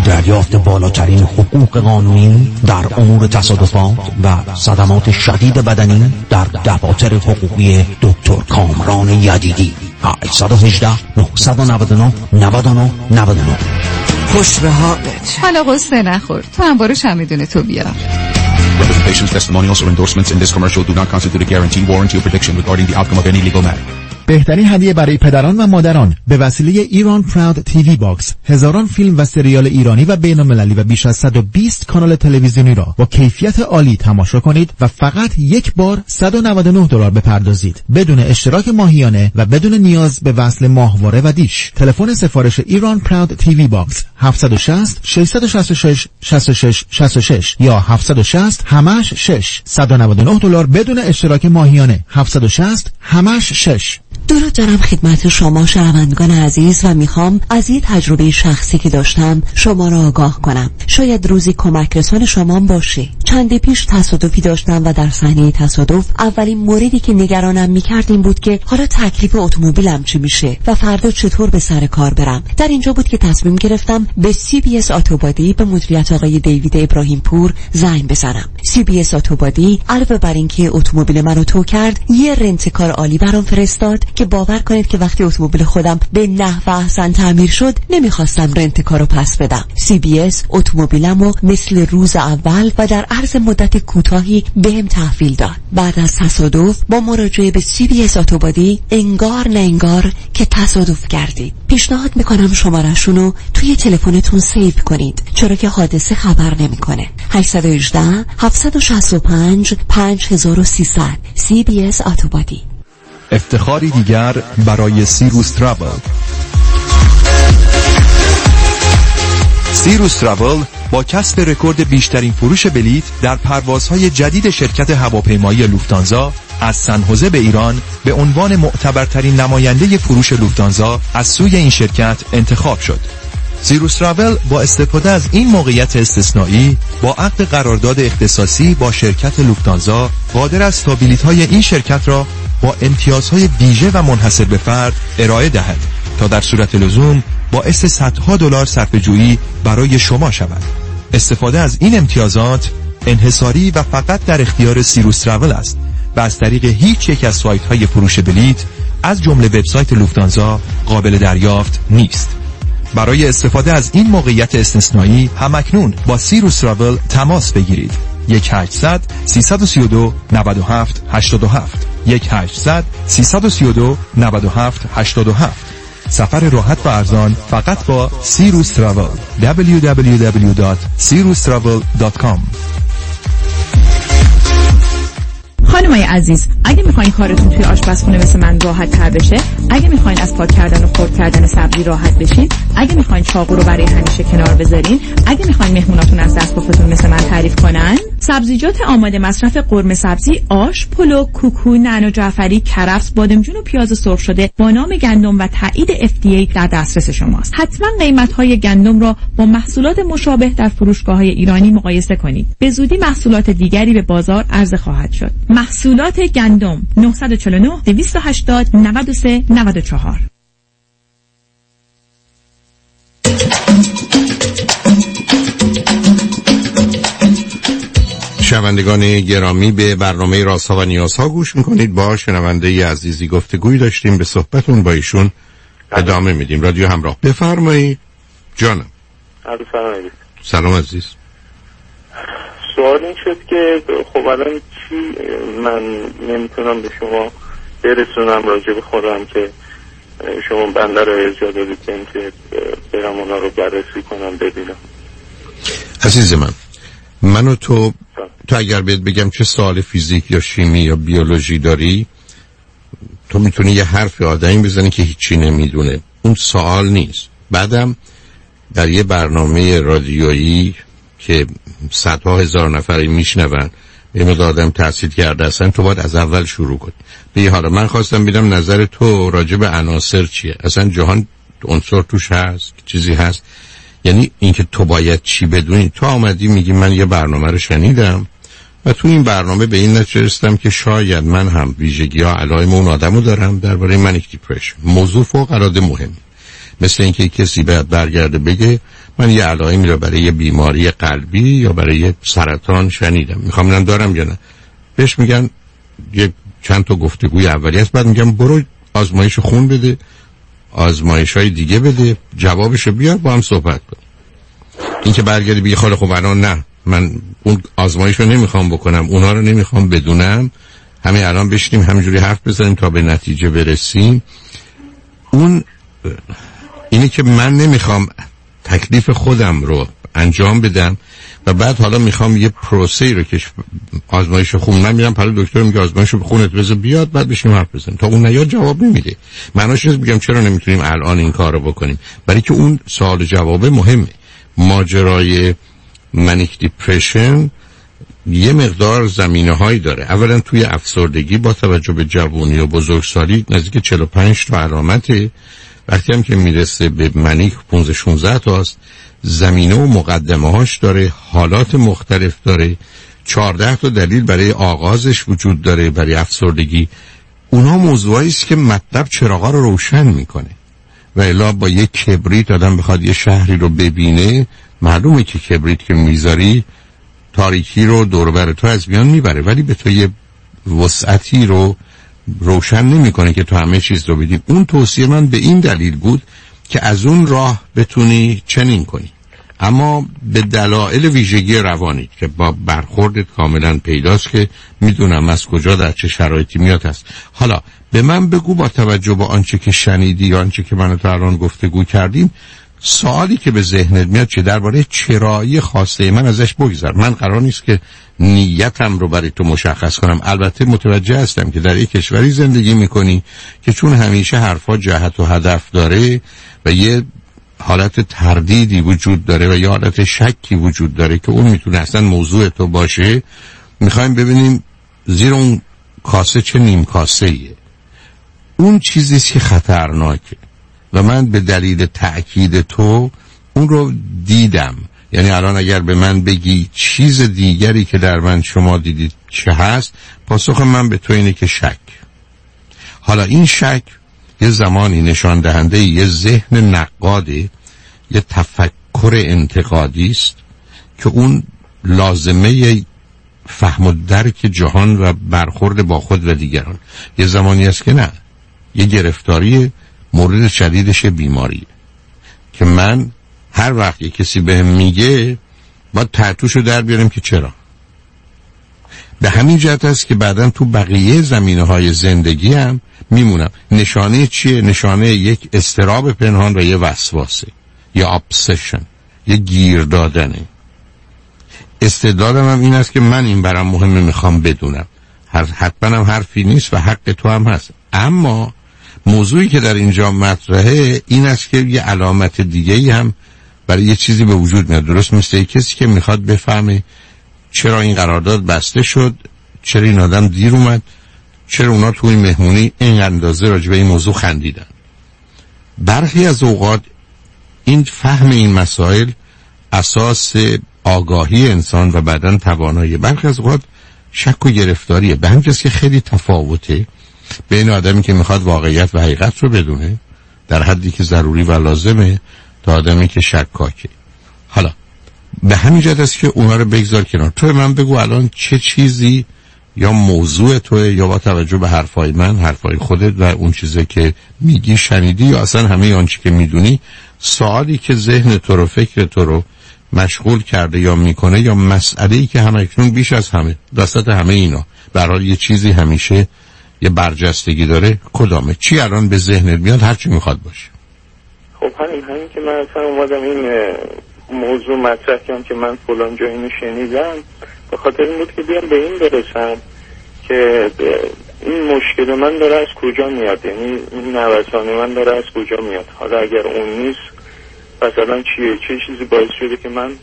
دریافت بالاترین حقوق قانونی در امور تصادفات و صدمات شدید بدنی در دفاتر حقوقی دکتر کامران یدیدی. هشت یک هشت نه نه نه نه نه نه نه. خوش به حالت. حالا قصه نخور، تو هم بارو چمدون تو بیار. Representations, testimonials or endorsements in this commercial do not constitute a guarantee, warranty or prediction regarding the outcome of any legal matter. بهترین هدیه برای پدران و مادران به وسیله ایران پراود تیوی باکس، هزاران فیلم و سریال ایرانی و بین‌المللی و بیش از صد و بیست کانال تلویزیونی را با کیفیت عالی تماشا کنید و فقط یک بار صد و نود و نه دلار بپردازید بدون اشتراک ماهیانه و بدون نیاز به وصل ماهواره و دیش. تلفن سفارش ایران پراود تیوی باکس هفت شش صفر شش شش شش شش شش شش شش یا هفت شش صفر همش شش صد و نود و نه دلار بدون اشتراک ماهیانه. هفت شش صفر همش شش. درود دارم خدمت شما شنوندگان عزیز و میخوام از یه تجربه شخصی که داشتم شما را آگاه کنم. شاید روزی کمک رسان شما باشه. چندی پیش تصادفی داشتم و در صحنه تصادف اولین موردی که نگرانم میکرد این بود که حالا تکلیف اتومبیلم چی میشه و فردا چطور به سر کار برم. در اینجا بود که تصمیم گرفتم به سی بی اس اتوبادی به مدیریت آقای دیوید ابراهیم پور زنگ بزنم. سی بی اس اتوبادی علاوه بر اینکه اتومبیل منو تو کرد، یه رنتکار عالی برام فرستاد که باور کنید که وقتی اتومبیل خودم به نحو احسن تعمیر شد نمیخواستم رنت کارو پس بدم. سی بی اس اتومبیلمو مثل روز اول و در عرض مدت کوتاهی بهم تحویل داد. بعد از تصادف با مراجعه به سی بی اس اتوبادی انگار نه انگار که تصادف کردید. پیشنهاد میکنم شماره‌شونو توی تلفنتون سیو کنید چرا که حادثه خبر نمیکنه. هشت یک هشت هفت شش پنج پنج سه صفر صفر سی بی اس اتوبادی. افتخاری دیگر برای سیروس تراول. سیروس تراول با کسب رکورد بیشترین فروش بلیت در پروازهای جدید شرکت هواپیمایی لوفتانزا از سن‌حوزه به ایران به عنوان معتبرترین نماینده فروش لوفتانزا از سوی این شرکت انتخاب شد. سیروس تراول با استفاده از این موقعیت استثنایی با عقد قرارداد اختصاصی با شرکت لوفتانزا قادر است تا بلیط‌های این شرکت را با امتیازهای ویژه و منحصر به فرد ارائه دهد تا در صورت لزوم باعث صدها دلار صرفه‌جویی برای شما شود. استفاده از این امتیازات انحصاری و فقط در اختیار سیروس تراول است و از طریق هیچ یک از سایت‌های فروش بلیط از جمله وبسایت لوفتانزا قابل دریافت نیست. برای استفاده از این موقعیت استثنایی همکنون با سیروس تراول تماس بگیرید. یک هشتصد سیصد و سی و دو نود و هفت هشتاد و هفت یک هشتصد سیصد و سی و دو نود و هفت هشتاد و هفت. سفر راحت و ارزان فقط با سیروس تراول. دبلیو دبلیو دبلیو دات سیروس تراول دات کام. خانمای عزیز، اگه میخواین کارتون توی آشپزخونه مثل من راحت تر بشه، اگه میخواین از پاک کردن و خرد کردن سبزی راحت بشین، اگه میخواین چاقو رو برای همیشه کنار بذارین، اگه میخواین مهموناتون از دست پختون مثل من تعریف کنن، سبزیجات آماده مصرف قرمه سبزی آش، پلو، کوکو، نعنا جعفری، کرفس، بادمجون و پیاز سرخ شده با نام گندم و تایید اف دی ای در دسترس شماست. حتما قیمت‌های گندم را با محصولات مشابه در فروشگاه‌های ایرانی مقایسه کنید. به زودی محصولات دیگری به بازار عرضه خواهد شد. محصولات گندم نه چهار نه دویست و هشتاد نود و سه نود و چهار. شنوندگان گرامی، به برنامه رازها و نیازها گوش میکنید. با شنونده عزیزی گفتگوی داشتیم، به صحبتون با ایشون ادامه میدیم. رادیو همراه، بفرمایید جانم. سلام. سلام عزیز. سوال این شد که خب الان چی من نمیتونم به شما برسونم راجع به خودم که شما بنده رو ارجاع دادید که برم اونا رو بررسی کنم ببینم. عزیز من، من و تو تو اگر بهت بگم چه سوال فیزیک یا شیمی یا بیولوژی داری، تو میتونی یه حرف آدمی بزنی که هیچی نمیدونه. اون سوال نیست. بعدم در یه برنامه رادیویی که صدها هزار نفری میشنون، یه مقدار آدم تحصیل کرده اصلا، تو باید از اول شروع کنی. به حالا من خواستم بدم نظر تو راجع به عناصر چیه؟ اصلا جهان عنصر توش هست، چیزی هست؟ یعنی اینکه تو باید چی بدونی. تو آمدی میگی من یه برنامه رو شنیدم و تو این برنامه به این نتیجه رسیدم که شاید من هم ویژگی‌ها علائم اون آدمو دارم. درباره منیک دیپرشن موضوع فوق العاده مهم، مثل اینکه کسی باید برگرده بگه من یه علائمی رو برای یه بیماری قلبی یا برای یه سرطان شنیدم، میخوام ببینم دارم یا نه. بهش میگن یه چند تا گفتگوی اولی است، بعد میگم برو آزمایش خون بده، آزمایش‌های دیگه بده، جوابشو بیار با هم صحبت کن. این که برگردی بگی خاله خب الان نه من اون آزمایشو نمیخوام بکنم، اونا رو نمیخوام بدونم، همین الان بشینیم همینجوری حرف بزنیم تا به نتیجه برسیم، اون اینی که من نمیخوام تکلیف خودم رو انجام بدم و بعد حالا میخوام یه پروسه رو که آزمایش خون، من میرم پرو دکتر میگه آزمایش خونت بذار بیاد، بعد بشینیم حرف بزنیم. تا اون نیاد جواب نمیده. معناش نیست میگم چرا نمیتونیم الان این کارو بکنیم، برای که اون سوال جواب مهمه. ماجرای منیک دیپرشن یه مقدار زمینه‌هایی داره. اولا توی افسردگی با توجه به جوانی و بزرگسالی نزدیک چهل و پنج تا علامته، وقتی هم که میرسه به منیک پانزده شانزده تاست، زمینه و مقدمه هاش داره، حالات مختلف داره، چهارده تا دلیل برای آغازش وجود داره. برای افسردگی اونها موضوعی است که مطلب چراغا رو روشن میکنه و الا با یک کبریت آدم بخواد یه شهری رو ببینه، معلومه که کبریت که میذاری تاریکی رو دور و بر تو از میان میبره، ولی به تو یه وسعتی رو روشن نمیکنه که تو همه چیز رو بدیم. اون توصیه من به این دلیل بود که از اون راه بتونی چنین کنی، اما به دلایل ویژگی روانی که با برخوردت کاملا پیداست که میدونم از کجا در چه شرایطی میاد هست. حالا به من بگو با توجه به آنچه که شنیدی یا آنچه که من و تو الان گفتگو کردیم، سوالی که به ذهنت میاد چه درباره چرایی خواسته من ازش بگذر. من قرار نیست که نیتم رو برای تو مشخص کنم، البته متوجه هستم که در یک کشوری زندگی میکنی که چون همیشه حرفا جهت و هدف داره و یه حالت تردیدی وجود داره و یه حالت شکی وجود داره که اون میتونه اصلا موضوع تو باشه، میخوایم ببینیم زیر اون کاسه چه نیم کاسه ایه. اون چیزیست که خطرناکه و من به دلیل تأکید تو اون رو دیدم. یعنی الان اگر به من بگی چیز دیگری که در من شما دیدید چه هست، پاسخ من به تو اینه که شک. حالا این شک یه زمانی نشان دهنده یه ذهن نقاده، یه تفکر انتقادی است که اون لازمه فهم و درک جهان و برخورد با خود و دیگران. یه زمانی است که نه، یه گرفتاری مورد شدیدش بیماریه که من هر وقت یه کسی بهم میگه باید تحتوشو در بیارم که چرا. به همین جهت است که بعداً تو بقیه زمینه‌های زندگی هم میمونم. نشانه چیه؟ نشانه یک اضطراب پنهان و یه وسواسه، یه ابسشن، یه گیر دادنه. استدلالم هم این است که من این برام مهمه، میخوام بدونم. هر حتما هم حرفی نیست و حق تو هم هست، اما موضوعی که در اینجا مطرحه این است که یه علامت دیگه‌ای هم برای یه چیزی به وجود میاد. درست مثل یک کسی که میخواد بفهمه چرا این قرارداد بسته شد، چرا این آدم دیر اومد، چرا اونا توی مهمونی این اندازه راجع به این موضوع خندیدن. برخی از اوقات این فهم این مسائل اساس آگاهی انسان و بعداً توانایی. برخی از اوقات شک و گرفتاریه، به همین جاست که خیلی تفاوته بین آدمی که میخواد واقعیت و حقیقت رو بدونه در حدی که ضروری و لازمه تا آدمی که شکاکه. حالا به همین جهت است که اونا رو بگذار کنار. تو من بگو الان چه چیزی یا موضوع توه، یا با توجه به حرفای من، حرفای خودت و اون چیزی که میگی شنیدی، یا اصلا همه آنچه که میدونی، سوالی که ذهن تو رو، فکر تو رو مشغول کرده یا میکنه، یا مسئله‌ای که همکنون بیش از همه دستت همه اینا برای یه چیزی همیشه یه برجستگی داره، کدامه؟ چی الان به ذهنت میاد؟ هر چی میخواد باشه. خب همین همین که من اصلا اومدم این موضوع مطرح کردم که من فلان جا اینو شنیدم، به خاطر این بود که بیام به این برسم که این مشکل من داره از کجا میاد، یعنی این نوسان من داره از کجا میاد. حالا اگر اون نیست مثلا چیه، چه چیزی باعث شده که من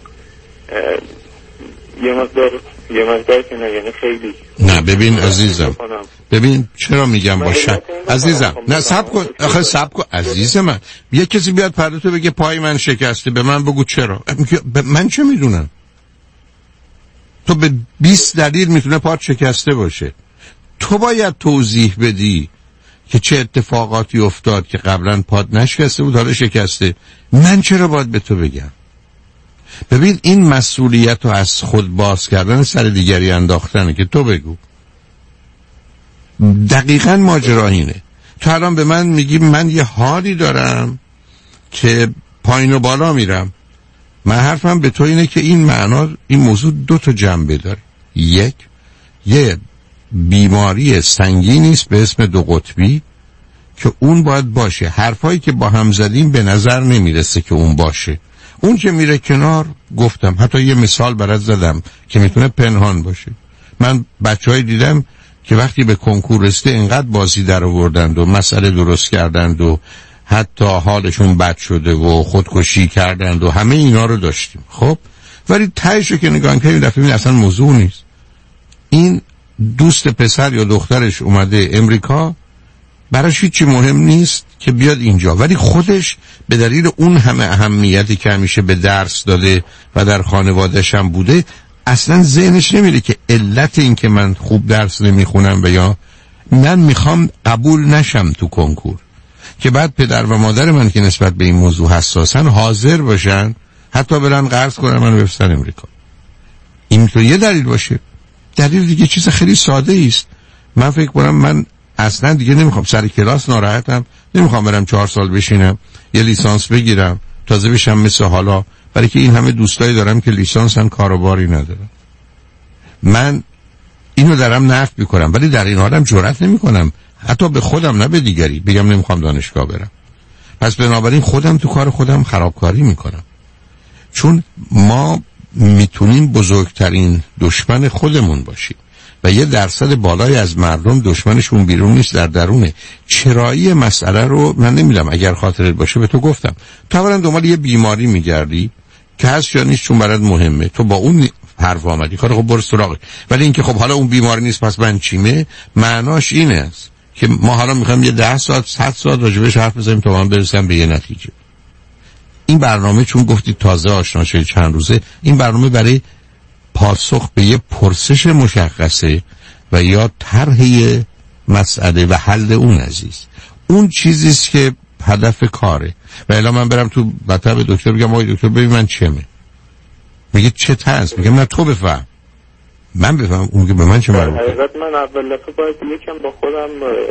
یه مقدار یه مقدار که نه، یعنی خیلی نه. ببین عزیزم، ببین چرا میگم با شک عزیزم، نه صبر کن، آخه صبر کن عزیز من. یه کسی بیاد پردوتو بگه پای من شکسته، به من بگو چرا. من چه میدونم؟ تو به بیست دلیل میتونه پات شکسته باشه، تو باید توضیح بدی که چه اتفاقاتی افتاد که قبلا پات نشکسته بود حالا شکسته. من چرا باید به تو بگم؟ ببین این مسئولیت رو از خود باز کردن سر دیگری انداختنه که تو بگو. دقیقاً ماجرا اینه. تو الان به من میگی من یه حالی دارم که پایین و بالا میرم. من حرفم به تو اینه که این معنا، این موضوع دو تا جنبه داره. یک، یه بیماری سنگینی است به اسم دو قطبی که اون باید باشه. حرفایی که با هم زدیم به نظر نمیرسه که اون باشه. اون که میره کنار، گفتم حتی یه مثال برات زدم که میتونه پنهان باشه. من بچه‌های دیدم که وقتی به کنکور رسیده اینقدر بازی در آوردند و مسئله درست کردند و حتی حالشون بد شده و خودکشی کردند و همه اینا رو داشتیم. خب ولی تهش رو که نگاه کنیم دفعه این اصلا موضوع نیست. این دوست پسر یا دخترش اومده امریکا، براش هیچی مهم نیست که بیاد اینجا، ولی خودش به دلیل اون همه اهمیتی که همیشه به درس داده و در خانواده‌ش هم بوده، اصلا ذهنش نمیره که علت این که من خوب درس نمیخونم و یا من میخوام قبول نشم تو کنکور، که بعد پدر و مادر من که نسبت به این موضوع حساسن حاضر باشن حتی برن قرض کنن من بفرستن امریکا. این تو یه دلیل باشه. دلیل دیگه چیز خیلی ساده است. من فکر کنم من اصلا دیگه نمیخوام سر کلاس ناراحتم، نمیخوام برم چهار سال بشینم یه لیسانس بگیرم تازه بشم مثل حالا، برای که این همه دوستایی دارم که لیسانس هم کاروباری ندارم. من اینو دارم نقد میکنم، ولی در این حالم جرئت نمیکنم حتی به خودم نه به دیگری بگم نمیخوام دانشگاه برم. پس بنابراین خودم تو کار خودم خرابکاری میکنم، چون ما میتونیم بزرگترین دشمن خودمون باشیم و یه درصد بالایی از مردم دشمنشون بیرون نیست، در درونه. چرایی مسئله رو من نمیدونم، اگر خاطرت باشه به تو گفتم تو اولا دنبال یه بیماری میگردی که هست یا نیست، چون برات مهمه، تو با اون حرف آمدی کار خب برو سراغ. ولی اینکه خب حالا اون بیماری نیست پس من چیمه، معناش اینه است که ما حالا میخوایم یه ده ساعت صد ساعت راجبش حرف بزنیم تا من برسم به یه نتیجه. این برنامه چون گفتی تازه آشنا شدی چند روزه، این برنامه برای پاسخ به یه پرسش مشخصه و یا طرح مسئله و حل اون عزیز. اون چیزیست که هدف کاره. و الا من برم تو مطب دکتر بگم آقای دکتر ببین من چمه، میگه چه هست؟ میگم نه تو بفهم من بفهم. اون که به من چه مربوطه؟ حقیقت من اول دفعه باید یکم با خودم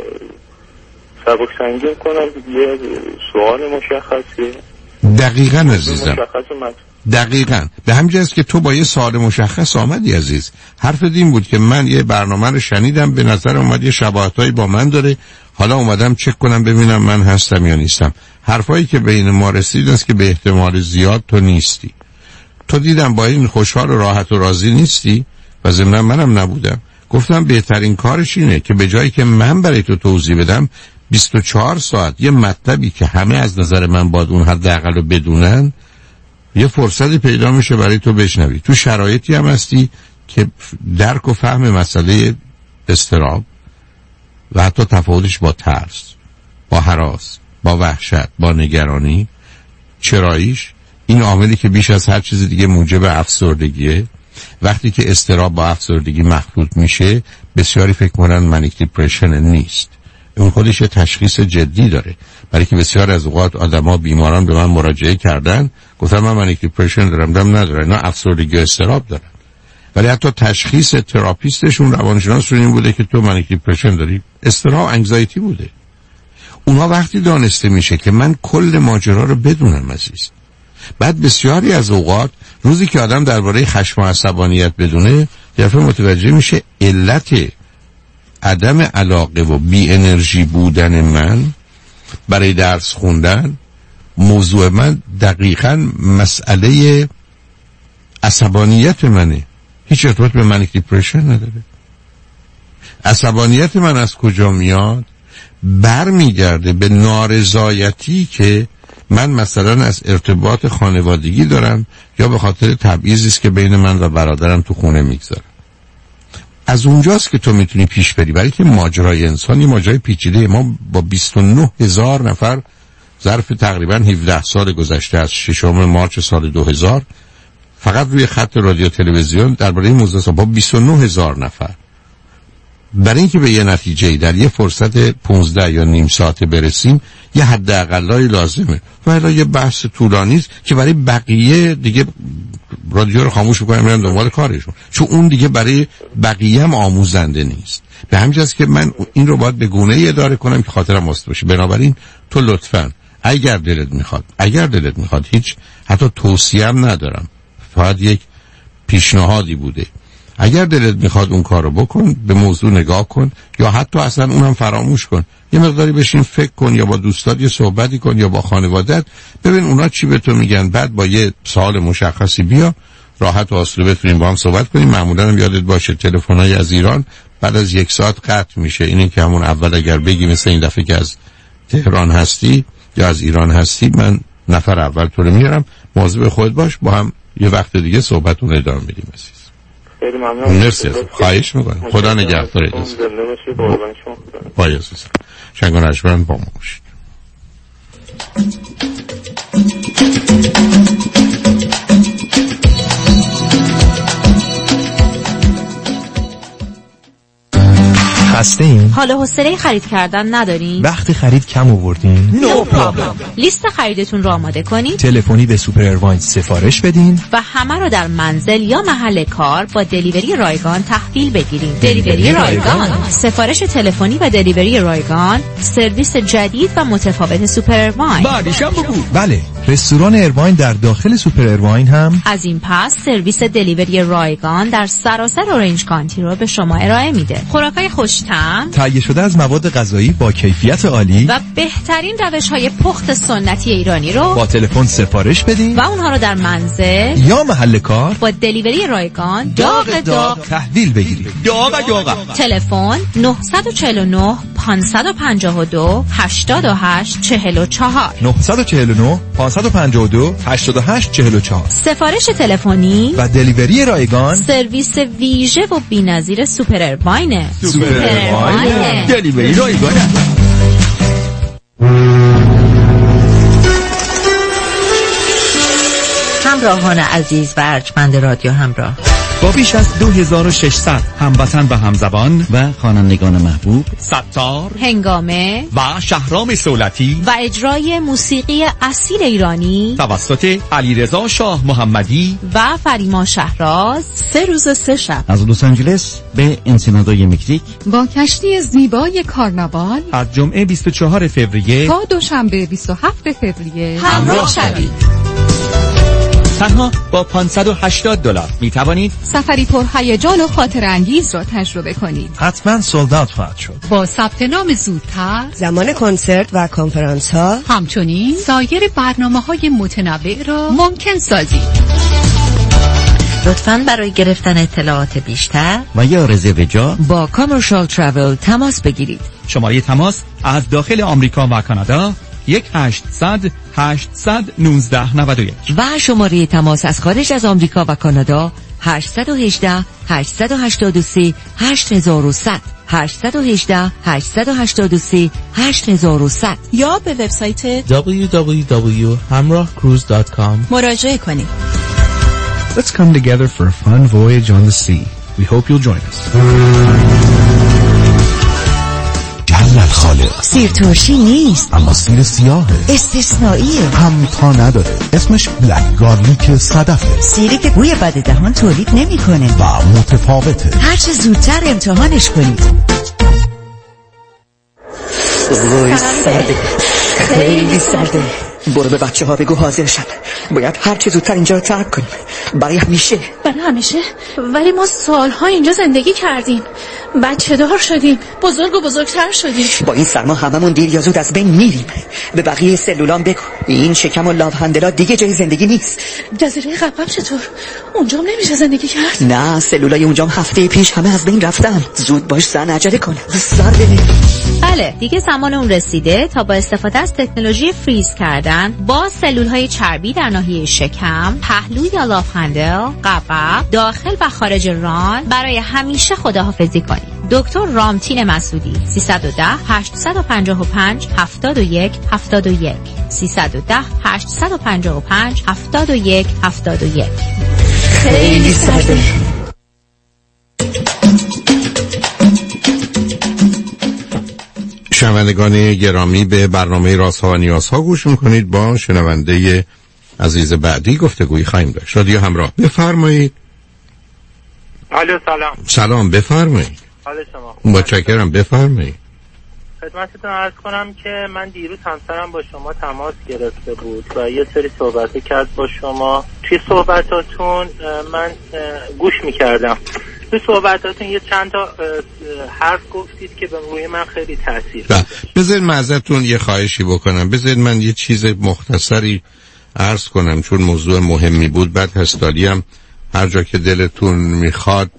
سبک سنگین کنم. یه سوال مشخصی دقیقاً عزیزم، دقیقاً به همین جاست که تو با یه سوال مشخص آمدی عزیز. حرف این بود که من یه برنامه رو شنیدم به نظر اومد یه شباهتایی با من داره، حالا اومدم چک کنم ببینم من هستم یا نیستم. حرفایی که بین ما رسید است که به احتمال زیاد تو نیستی. تو دیدم با این خوشحال و راحت و راضی نیستی و ضمن منم نبودم. گفتم بهترین کارش اینه که به جایی که من برای تو توضیح بدم بیست و چهار ساعت یه مطلبی که همه از نظر من باید اون حداقل رو بدونن، یه فرصتی پیدا میشه برای تو بشنوی. تو شرایطی هم هستی که درک و فهم مسئله اضطراب و حتی تفاوتش با ترس، با هراس، با وحشت، با نگرانی، چراییش این عاملی که بیش از هر چیز دیگه موجب افسردگیه. وقتی که اضطراب با افسردگی مخلوط میشه بسیاری فکر کنن منیک دیپرشن نیست، اون خودش یه تشخیص جدی داره. برای که بسیار از اوقات آدما بیماران به من مراجعه کردن گفتن من منیک دیپرشن دارم، دم ندارن، اینا افسردگی و اضطراب دارن. ولی حتی تشخیص تراپیستشون روانشناس این بوده که تو منیک دیپرشن داری، اضطراب انگزایتی بوده. اونها وقتی دانسته میشه که من کل ماجرا رو بدونم عزیز، بعد بسیاری از اوقات روزی که آدم درباره خشم و عصبانیت بدونه دفعه متوجه میشه علت عدم علاقه و بی انرژی بودن من برای درس خوندن، موضوع من دقیقاً مسئله عصبانیت منه، هیچ ارتباط به منیک دیپرشن نداره. عصبانیت من از کجا میاد؟ برمیگرده به نارضایتی که من مثلا از ارتباط خانوادگی دارم یا به خاطر تبعیضی است که بین من و برادرم تو خونه میگذارم. از اونجاست که تو میتونی پیش بری، برای که ماجرای انسانی ماجرای پیچیده. ما با بیست و نه هزار نفر ظرف تقریبا هفده سال گذشته از ششم مارچ سال دو هزار فقط روی خط رادیو تلویزیون درباره این موضوع با بیست و نه هزار نفر، برای اینکه به یه نتیجه در یه فرصت پانزده یا نیم ساعته برسیم یه حداقلای لازمه. ولی یه بحث طولانی است که برای بقیه دیگه رادیو رو خاموش می‌کنم میرم دنبال کارشون، چون اون دیگه برای بقیه هم آموزنده نیست. به همین جاست که من این رو باید به گونه‌ای اداره کنم که خاطرم واسه باشه. بنابراین تو لطفاً اگر دلت میخواد اگر دلت میخواد هیچ حتی توصیه هم ندارم، فقط یک پیشنهادی بوده، اگر دلت میخواد اون کارو بکن، به موضوع نگاه کن، یا حتی اصلا اونم فراموش کن، یه مقداری بشین فکر کن، یا با دوستات یه صحبتی کن، یا با خانوادت، ببین اونا چی به تو میگن، بعد با یه سوال مشخصی بیا، راحت و آسوده بتونیم با هم صحبت کنیم. معمولا هم یادت باشه تلفن‌های از ایران بعد از یک ساعت قطع میشه. اینه که همون اول اگر بگی مثل این دفعه که از تهران هستی یا از ایران هستی، من نفر اول تو رو میارم، مواظب خودت باش، با هم یه وقت دیگه صحبتون ادامه میدیم. عزیز خیلی ممنون. مرسی، خواهش میکنم. خدا نگهدارت. پای عزیز شنگ و نجمن با ما باشید. خسته این؟ حالا حوصله خرید کردن ندارین؟ وقتی خرید کم آوردین؟ نو پرابلم. لیست خریدتون رو آماده کنید، تلفنی به سوپر اروین سفارش بدین و همه رو در منزل یا محل کار با دلیوری رایگان تحویل بگیرید. دلیوری رایگان، سفارش تلفنی و دلیوری رایگان، سرویس جدید و متفاوت سوپر اروین. بعدش هم بگو. بله، رستوران اروین در داخل سوپر اروین هم از این پس سرویس دلیوری رایگان در سراسر اورنج کانتی رو به شما ارائه میده. خوراکای خوش‌طعم، تهیه شده از مواد غذایی با کیفیت عالی و بهترین روش‌های پخت سنتی ایرانی رو با تلفن سفارش بدین و اونها رو در منزل یا محل کار با دلیوری رایگان داغ داغ تحویل بگیرید. داغ داغ. تلفن نه چهار نه پنج پنج دو هشت هشت چهار چهار نه چهار نه پنج پنج دو هشت هشت چهار چهار. سفارش تلفنی و دلیوری رایگان، سرویس ویژه و بی‌نظیر سوپر اروین. سوپر اروین دلیوری رایگان. همراهان عزیز و ارجمند رادیو همراه، با بیش از دو هزار و ششصد هموطن و همزبان و خوانندگان محبوب، ستار، هنگامه و شهرام سولتی و اجرای موسیقی اصیل ایرانی توسط علیرضا شاه محمدی و فریما شهراز، سه روز سه شب از لس آنجلس به انسینادای مکزیک با کشتی زیبای کارناوال از جمعه بیست و چهارم فوریه تا دوشنبه بیست و هفتم فوریه همراه شوید. تنها با پانصد و هشتاد دلار می توانید سفری پر هیجان و خاطر انگیز را تجربه کنید. حتما سولد اوت خواهد شد. با ثبت نام زودتر زمان کنسرت و کنفرانس ها، همچنین سایر برنامه‌های متنوع را ممکن سازید. لطفاً برای گرفتن اطلاعات بیشتر و یا رزرو جا با کامرشال تراول تماس بگیرید. شماره تماس از داخل آمریکا و کانادا یک هشتصد هشتصد نوزده نود و یک و شماره تماس از خارج از آمریکا و کانادا هشت یک هشت هشت هشت سه هشت صفر صفر صفر هشت یک هشت هشت هشت سه هشت صفر صفر صفر یا به وبسایت دبلیو دبلیو دبلیو دات hamrah cruise دات کام مراجعه کنید. Let's come together for a fun voyage on the sea. We hope you'll join us. جل الخالق سیر ترشی نیست، اما سیر سیاهه، استثنائیه، هم تا نداره. اسمش بلک گارلیک صدفه، سیری که بوی بد دهان تولید نمیکنه و متفاوته. هر چه زودتر امتحانش کنید. وای سرده، خیلی سرده. برو به بچه ها بگو حاضر شد. باید هر چه زودتر اینجا رو ترک کنیم، برای همیشه. برای همیشه؟ ولی ما سالها اینجا زندگی کردیم، بچه دار شدیم، بزرگ و بزرگتر شدیم. با این سرما هممون دیر یا زود از بین میریم. به بقیه سلولان بگو این شکم و لاوهندلا دیگه جای زندگی نیست. جزیره قبقب چطور؟ اونجام نمیشه زندگی کرد؟ نه، سلولای اونجام هفته پیش همه از بین رفتن. زود باش زن، عجله کن، سر بده. بله، دیگه زمان اون رسیده تا با استفاده از تکنولوژی فریز کردن با سلولهای چربی در ناحیه شکم، پهلو یا لاف-هندل، قبقب، داخل و خارج ران برای همیشه خداحافظی کنید. دکتر رامتین مسعودی سیصد و ده هشتصد و پنجاه و پنج هفتاد و یک هفتاد و یک سیصد و ده هشتصد و پنجاه و پنج هفتاد و یک هفتاد و یک. خیلی سرده. شنوندگان گرامی، به برنامه رازها و نیازها گوش میکنید. با شنونده عزیز بعدی گفتگویی خواهیم داشت. رادیو همراه، بفرمایید. الو سلام. سلام، بفرمایید. حال شما؟ متشکرم، بفرمایید. خدمتتون عرض کنم که من دیروز همسرم با شما تماس گرفته بود و یه سری صحبت کرد با شما. توی صحبتاتون من گوش میکردم. توی صحبتاتون یه چند تا حرف گفتید که به روی من خیلی تاثیر داشت. بذارید من ازتون یه خواهشی بکنم. بذارید من یه چیز مختصری عرض کنم چون موضوع مهمی بود. بعد هستالی هم هر جا که دلتون میخواد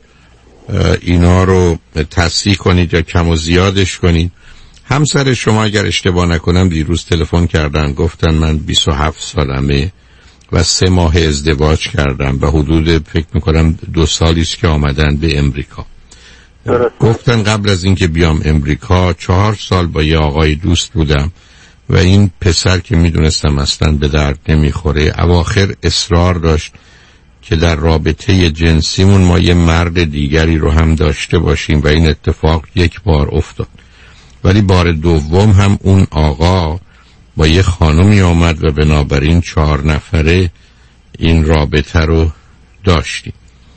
اینا رو تصحیح کنید یا کم و زیادش کنید. همسر شما اگر اشتباه نکنم دیروز تلفن کردن، گفتن من بیست و هفت سالمه و سه ماه ازدواج کردم و حدود فکر میکنم دو سالیست که آمدن به امریکا. درست. گفتن قبل از اینکه بیام امریکا چهار سال با یه آقای دوست بودم و این پسر که میدونستم اصلا به درد نمیخوره اواخر اصرار داشت که در رابطه جنسیمون ما یه مرد دیگری رو هم داشته باشیم و این اتفاق یک بار افتاد. ولی بار دوم هم اون آقا با یه خانمی آمد و بنابراین چهار نفره این رابطه رو داشتیم.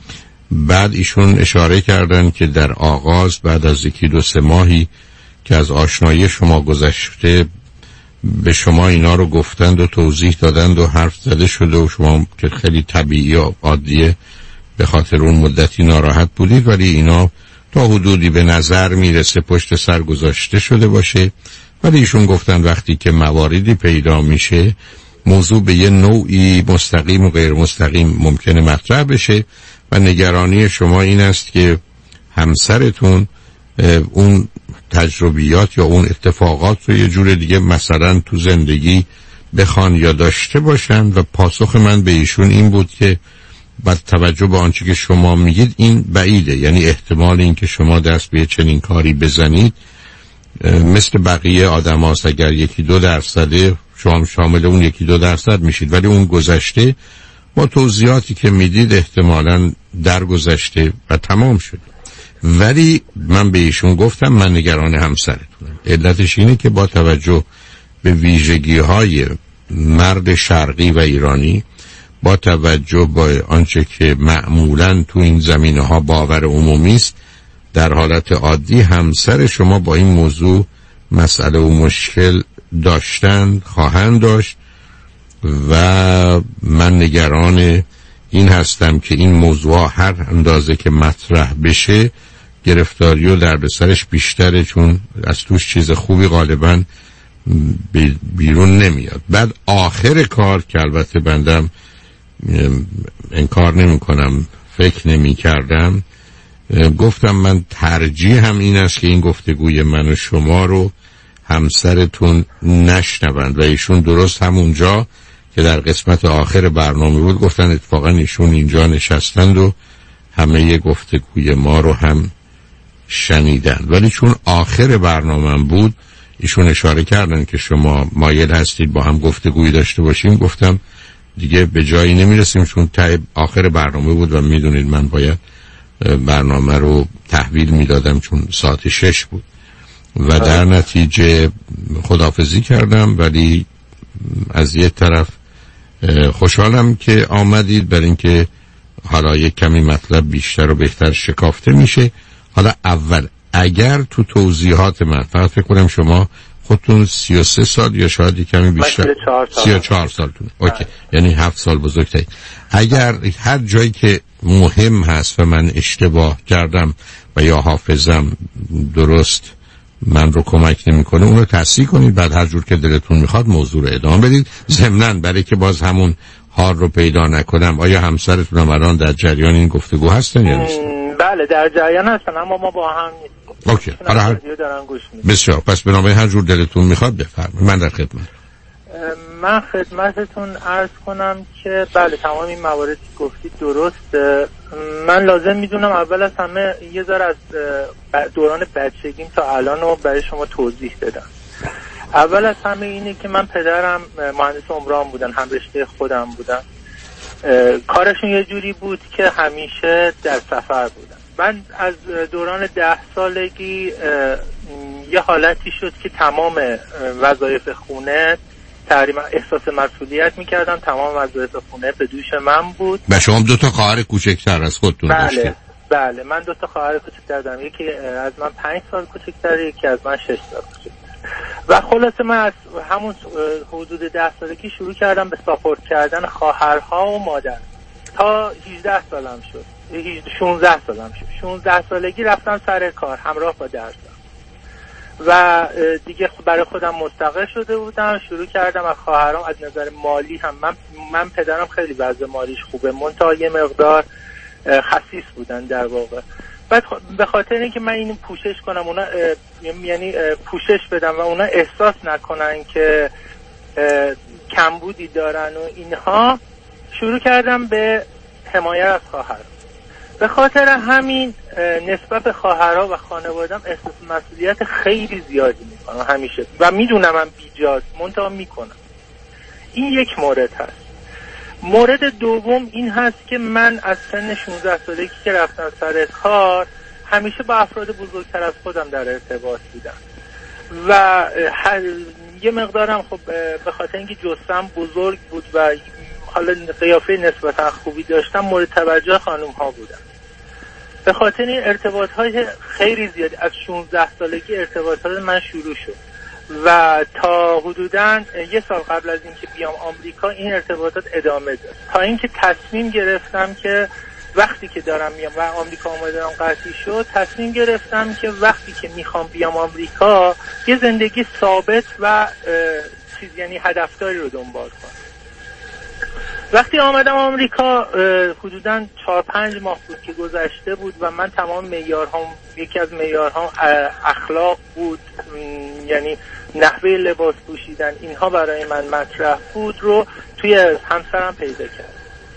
بعد ایشون اشاره کردن که در آغاز بعد از یکی دو سه ماهی که از آشنایی شما گذشته به شما اینا رو گفتند و توضیح دادند و حرف زده شده و شما که خیلی طبیعی و عادیه به خاطر اون مدتی ناراحت بودید، ولی اینا تا حدودی به نظر میرسه پشت سر گذاشته شده باشه. ولی ایشون گفتن وقتی که مواردی پیدا میشه موضوع به یه نوعی مستقیم و غیر مستقیم ممکنه مطرح بشه و نگرانی شما این است که همسرتون اون تجربیات یا اون اتفاقات رو یه جور دیگه مثلا تو زندگی بخوان یا داشته باشن. و پاسخ من به ایشون این بود که با توجه به آنچه که شما میگید این بعیده، یعنی احتمال این که شما دست به چنین کاری بزنید مثل بقیه آدم هاست. اگر یکی دو درصده شما شامل اون یکی دو درصد میشید، ولی اون گذشته با توضیحاتی که میدید احتمالاً در گذشته و تمام شد. ولی من به ایشون گفتم من نگران همسرتونم. علتش اینه که با توجه به ویژگی های مرد شرقی و ایرانی، با توجه به آنچه که معمولاً تو این زمینه ها باور عمومی است، در حالت عادی همسر شما با این موضوع مسئله و مشکل داشتن خواهند داشت و من نگران این هستم که این موضوع هر اندازه که مطرح بشه گرفتاری و دردسرش بیشتره، چون از توش چیز خوبی غالباً بیرون نمیاد. بعد آخر کار که البته بندم انکار نمی کنم فکر نمی کردم، گفتم من ترجیح هم این است که این گفتگوی من و شما رو همسرتون نشنوند. و ایشون درست همونجا که در قسمت آخر برنامه بود گفتن اتفاقا ایشون اینجا نشستند و همه گفتگوی ما رو هم شنیدن. ولی چون آخر برنامه بود ایشون اشاره کردن که شما مایل هستید با هم گفتگوی داشته باشیم. گفتم دیگه به جایی نمیرسیم چون تا آخر برنامه بود و میدونید من باید برنامه رو تحویل میدادم چون ساعت شش بود و در نتیجه خداحافظی کردم. ولی از یک طرف خوشحالم که آمدید برای اینکه حالا یک کمی مطلب بیشتر و بهتر شکافته میشه. حالا اول اگر تو توضیحات من فقط فکر کنم شما خودتون سی و سه سال یا شاید یک کمی بیشتر سی و چهار سالتون اوکی، یعنی هفت سال بزرگترید. اگر هر جایی که مهم هست و من اشتباه کردم و یا حافظم درست من رو کمک نمیکنه اون رو تصحیح کنید. بعد هر جور که دلتون میخواد موضوع رو ادامه بدید. ضمناً برای که باز همون حال رو پیدا نکنم، آیا همسرتون هم الان در جریان این گفتگو هستن یا نیستن؟ بله در جریان هستن اما ما با هم نیستیم. اوکی. حالا هر... بسیار پس به نامه هر جور دلتون میخواد بفرمایید. من در خدمت. من خدمتتون عرض کنم که بله تمام این مواردی گفتید درسته. من لازم میدونم اول از همه یه ذره از دوران بچگیم تا الان رو برای شما توضیح بدم. اول از همه اینه که من پدرم مهندس عمران بودن، هم رشته خودم بودن. کارشون یه جوری بود که همیشه در سفر بودن. من از دوران ده سالگی یه حالتی شد که تمام وظایف خونه تقریبا احساس مسئولیت میکردم، تمام وظایف خونه به دوش من بود. و شما دو تا خواهر کوچکتر از خودتون داشتید؟ بله بله، من دو تا خواهر کوچکتر دارم، یکی از من پنج سال کوچکتره، یکی از من شش سال کوچکتر. و خلاصه من از همون حدود ده سالگی شروع کردم به ساپورت کردن خواهرها و مادر تا هجده سالم شد، شانزده سالم شد. شانزده سالگی رفتم سر کار همراه با درسم و دیگه برای خودم مستقل شده بودم. شروع کردم از خواهرام از نظر مالی هم، من من پدرم خیلی وضع مالیش خوبه، منتها یه مقدار خسیس بودن در واقع. بعد به خاطر اینکه من اینو پوشش کنم، اونا یعنی پوشش بدم و اونا احساس نکنن که کمبودی دارن و اینها، شروع کردم به حمایت از خواهر. به خاطر همین نسبت به خواهرها و خانواده‌ام احساس مسئولیت خیلی زیادی میکنم همیشه و میدونم من بیجاست، منتها میکنم. این یک مورد هست. مورد دوم این هست که من از سن شانزده سالگی که رفتم سر کار همیشه با افراد بزرگتر از خودم در ارتباط بودم و هر یه مقدارم خب به خاطر اینکه جثم بزرگ بود و حالا قیافه نسبتا خوبی داشتم، مورد توجه خانم ها بودم. به خاطر این ارتباط های خیلی زیادی از شانزده سالگی ارتباطات من شروع شد و تا حدوداً یه سال قبل از اینکه بیام آمریکا این ارتباطات ادامه داشت، تا اینکه تصمیم گرفتم که وقتی که دارم میام و آمریکا آمدنم قطعی شد، تصمیم گرفتم که وقتی که میخوام بیام آمریکا یه زندگی ثابت و چیز یعنی هدفداری رو دنبال کنم. وقتی آمدم آمریکا حدوداً چهار پنج ماه بود که گذشته بود و من تمام معیارهام، یکی از معیارهام اخلاق بود، یعنی نحوه لباس پوشیدن، اینها برای من مطرح بود، رو توی همسرم پیدا کرد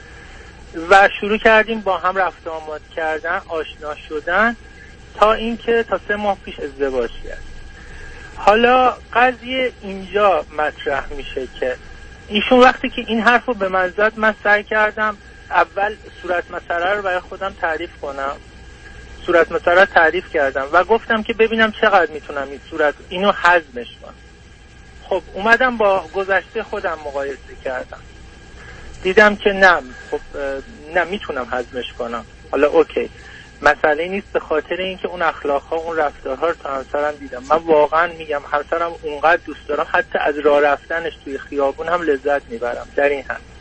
و شروع کردیم با هم رفت و آمد کردن، آشنا شدن، تا اینکه تا سه ماه پیش ازدواج کرد. حالا قضیه اینجا مطرح میشه که ایشون وقتی که این حرف رو به من زد، من سعی کردم اول صورت مسئله رو برای خودم تعریف کنم. صورت مسئله رو تعریف کردم و گفتم که ببینم چقدر میتونم این صورت اینو هضمش کنم. خب اومدم با گذشته خودم مقایسه کردم، دیدم که نه، خب نه میتونم هضمش کنم. حالا اوکی، مسئله نیست، به خاطر اینکه اون اخلاق‌ها، اون رفتارها رو تا همسرم دیدم. من واقعا میگم همسرم اونقدر دوست دارم، حتی از راه رفتنش توی خیابون هم لذت میبرم. در این حد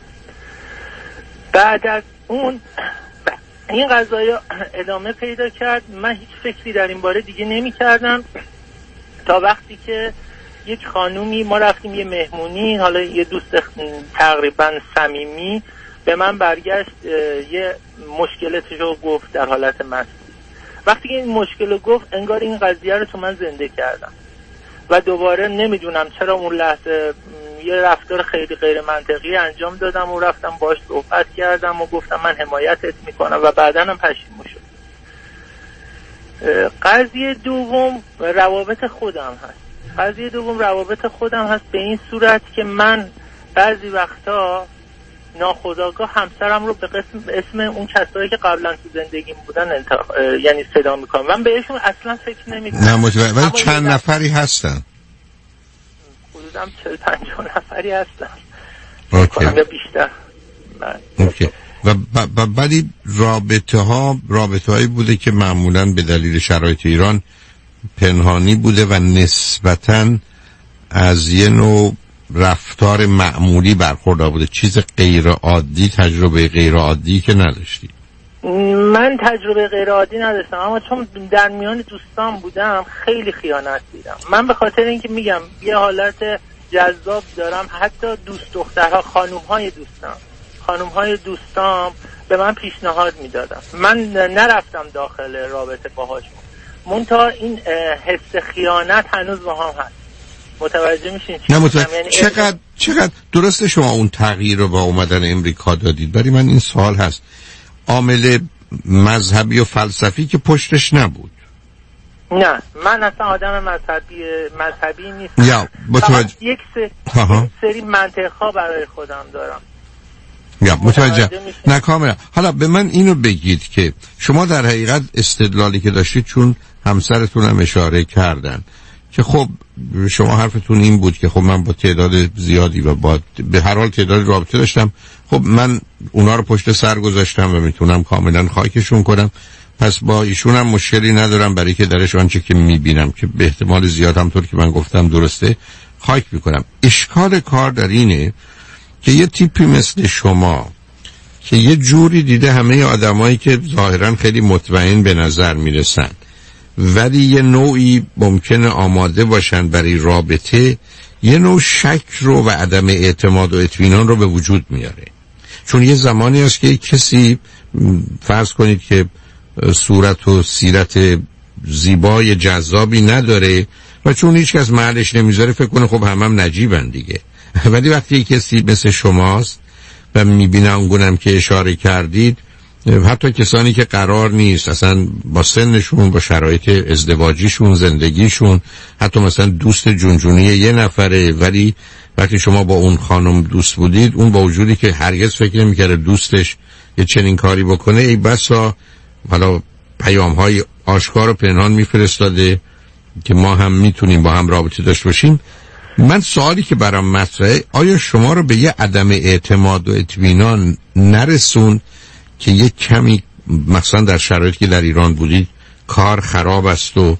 بعد از اون این قضایا ادامه پیدا کرد. من هیچ فکری در این باره دیگه نمی کردم تا وقتی که یک خانومی، ما رفتیم یه مهمونی، حالا یه دوست تقریبا صمیمی به من برگشت یه مشکلاتش رو گفت در حالت مستی. وقتی که این مشکل رو گفت، انگار این قضیه رو تو من زنده کردم و دوباره نمیدونم چرا اون لحظه یه رفتار خیلی غیر منطقی انجام دادم و رفتم باش صحبت کردم و گفتم من حمایتت میکنم و بعداً هم پشیمون شدم. قضیه دوم روابط خودم هست. قضیه دوم روابط خودم هست به این صورت که من بعضی وقتا ناخودآگاه همسرم رو به قسم به اسم اون کسایی که قبلا تو زندگیم بودن انتخ... یعنی صدا میکنم. من بهشون اصلا فکر نمیکنم. نه متوجه. ولی چند نفری هستن؟ حدوداً چهل پنجاه نفری هستن. اوکی. یا بیشتر. اوکی. و ب... ب... بعدی رابطه ها رابطه هایی بوده که معمولاً به دلیل شرایط ایران پنهانی بوده و نسبتاً از یه نوع رفتار معمولی برخورد بوده، چیز غیر عادی، تجربه غیر عادی که نداشتی؟ من تجربه غیر عادی نداشتم، اما چون در میان دوستان بودم خیلی خیانت دیدم. من به خاطر اینکه میگم یه حالت جذاب دارم، حتی دوست دخترها، خانومهای دوستام خانومهای دوستام به من پیشنهاد میدادم. من نرفتم داخل رابطه باهاشون، منتها این حس خیانت هنوز با هم هست. متوجه میشین؟ نه متوجه. یعنی چقدر چقدر درسته شما اون تغییر رو با اومدن امریکا دادید؟ برای من این سوال هست، عامل مذهبی و فلسفی که پشتش نبود؟ نه، من اصلا آدم مذهبی مذهبی نیستم. یا متوجه. یک سری, سری منطق‌ها برای خودم دارم. یا متوجه. نه کاملا. حالا به من اینو بگید که شما در حقیقت استدلالی که داشتید، چون همسرتون هم اشاره کردن که خب شما حرفتون این بود که خب من با تعداد زیادی و با به هر حال تعداد رابطه داشتم، خب من اونا رو پشت سر گذاشتم و میتونم کاملا خاکشون کنم، پس با ایشون هم مشکلی ندارم، برای که درش آنچه که میبینم که به احتمال زیاد همطور که من گفتم درسته خاک میکنم. اشکال کار در اینه که یه تیپی مثل شما که یه جوری دیده همه آدمایی که ظاهرا خیلی مطمئن به نظر میرسن ولی یه نوعی ممکنه آماده باشن برای رابطه، یه نوع شک رو و عدم اعتماد و اطمینان رو به وجود میاره. چون یه زمانی هست که کسی فرض کنید که صورت و سیرت زیبای جذابی نداره و چون هیچ کس محلش نمیذاره فکر کنه خب همه هم نجیبن دیگه. ولی وقتی کسی مثل شماست و میبینه اونگونم که اشاره کردید، حتی کسانی که قرار نیست اصلا با سنشون، با شرایط ازدواجیشون، زندگیشون، حتی مثلا دوست جونجونی یه نفره، ولی وقتی شما با اون خانم دوست بودید، اون با وجودی که هرگز فکر نمی‌کرده دوستش یه چنین کاری بکنه، ای بسا حالا پیام‌های آشکار و پنهان میفرستاده که ما هم میتونیم با هم رابطه داشته باشیم. من سوالی که برام مطرحه، آیا شما رو به یه عدم اعتماد و اطمینان نرسون که یه کمی مثلا در شرایطی که در ایران بودید کار خراب است و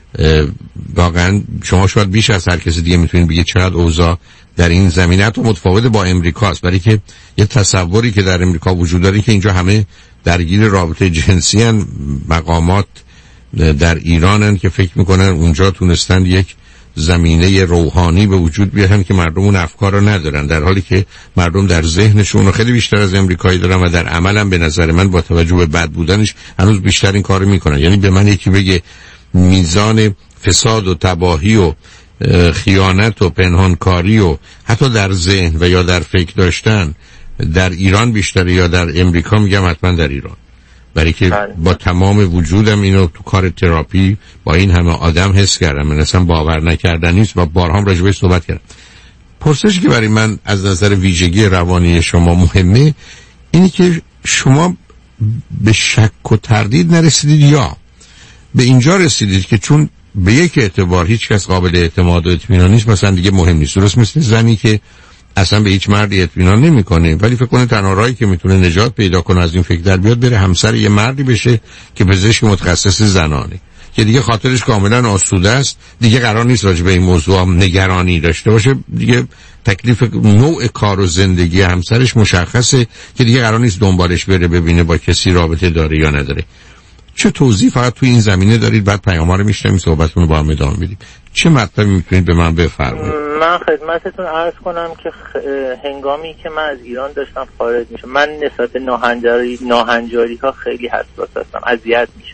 واقعا شما شاید بیش از هر کسی دیگه میتونید بگید چقدر اوضاع در این زمینه تو متفاوت با امریکاست، برای که یه تصوری که در امریکا وجود داره که اینجا همه درگیر رابطه جنسی هن، مقامات در ایرانن که فکر میکنن اونجا تونستن یک زمینه روحانی به وجود بیارن که مردم اون افکار رو ندارن، در حالی که مردم در ذهنشون رو خیلی بیشتر از امریکایی دارن و در عملم به نظر من با توجه به بد بودنش هنوز بیشتر این کارو میکنن. یعنی به من یکی بگه میزان فساد و تباهی و خیانت و پنهانکاری و حتی در ذهن و یا در فکر داشتن در ایران بیشتره یا در امریکا، میگم حتما در ایران، برای که با تمام وجودم اینو تو کار تراپی با این همه آدم حس کردم، من اصلا باور نکردنی نیست و بارها هم راجع بهش صحبت کردم. پرسشی که برای من از نظر ویژگی روانی شما مهمه اینی که شما به شک و تردید نرسیدید یا به اینجا رسیدید که چون به یک اعتبار هیچ کس قابل اعتماد و اطمینان نیست مثلا دیگه مهم نیست، درست مثل زنی که اصلا به هیچ مردی اطمینان نمیکنه ولی فکر کنه تنها راهی که میتونه نجات پیدا کنه از این فکر در بیاد بره همسر یه مردی بشه که پزشک متخصص زنانه که دیگه خاطرش کاملا آسوده است، دیگه قرار نیست راجع به این موضوع هم نگرانی داشته باشه، دیگه تکلیف نوع کار و زندگی همسرش مشخصه که دیگه قرار نیست دنبالش بره ببینه با کسی رابطه داره یا نداره. چه توضیح فقط تو این زمینه دارید؟ بعد پیام‌ها رو میشنویم، صحبتتون رو با هم ادامه میدیم. چه مطلبی میتونید به من بفرمایید؟ من خدمتتون عرض کنم که هنگامی که من از ایران داشتم خارج میشم، من نسبت به ناهنجاری ناهنجاری ها خیلی حساس هستم، اذیت میشم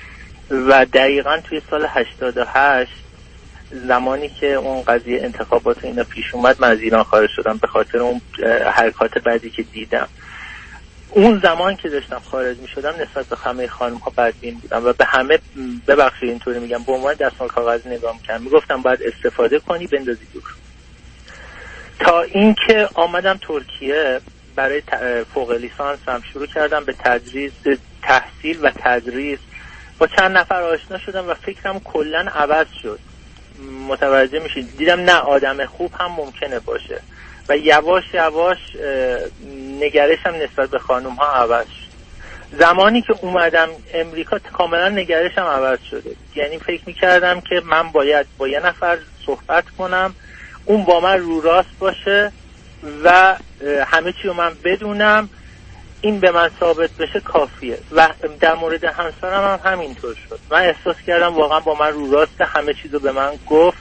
و دقیقاً توی سال هشتاد و هشت زمانی که اون قضیه انتخابات اینا پیش اومد من از ایران خارج شدم به خاطر اون حرکات بعدی که دیدم. اون زمان که داشتم خارج می شدم نسبت به همه خانم ها بدبین بودم و به همه ببخشید اینطوری میگم به عنوان دستمال کاغذی نگاه میکردم، میگفتم باید استفاده کنی بندازی دور. تا اینکه آمدم ترکیه برای فوق لیسانسم شروع کردم به تدریس، تحصیل و تدریس، با چند نفر آشنا شدم و فکرم کلا عوض شد. متوجه میشید دیدم نه آدم خوب هم ممکنه باشه و یواش یواش نگرشم نسبت به خانوم ها عوض شد. زمانی که اومدم امریکا کاملا نگرشم عوض شده، یعنی فکر میکردم که من باید با یه نفر صحبت کنم، اون با من رو راست باشه و همه چی رو من بدونم، این به من ثابت بشه کافیه. و در مورد همسرم هم همینطور شد، من احساس کردم واقعا با من رو راست، همه چیز رو به من گفت.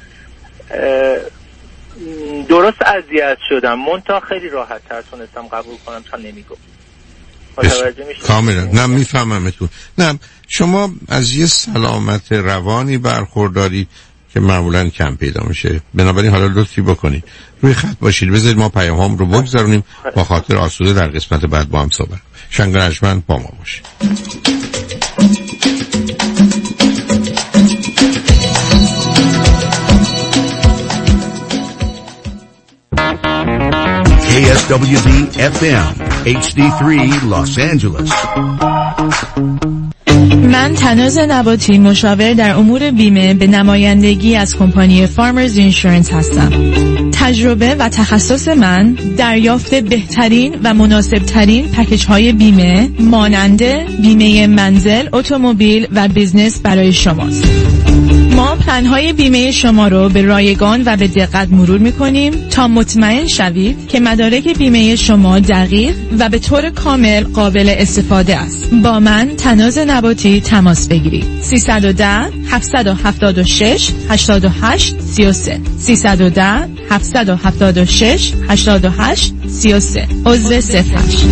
درست اذیت شدم، منتها خیلی راحت تر تونستم قبول کنم تا نمیگم. متوجه میشید؟ کاملا. نه میفهممتون. نه شما از یه سلامت روانی برخورداری که معمولا کم پیدا میشه، بنابراین حالا لطفی بکنید روی خط باشید، بذارید ما پیام هام رو بگذارونیم، با خاطر آسوده در قسمت بعد با هم صحبت. شنگرجمند با ما باشید. K S W D F M H D three Los Angeles. من من تناز نباتی، مشاور در امور بیمه به نمایندگی از کمپانی فارمرز اینشورنس هستم. تجربه و تخصص من دریافت بهترین و مناسبترین پکیج های بیمه مانند بیمه منزل، اتومبیل و بیزنس برای شماست. ما پلن های بیمه شما رو به رایگان و به دقت مرور میکنیم تا مطمئن شوید که مدارک بیمه شما دقیق و به طور کامل قابل استفاده است. با من تناز نباتی تماس بگیرید. سیصد و ده هفتصد و هفتاد و شش هشتاد و هشت سی و سه سیصد و ده هفتصد و هفتاد و شش هشتاد و هشت سی و سه عضو صفر هشت.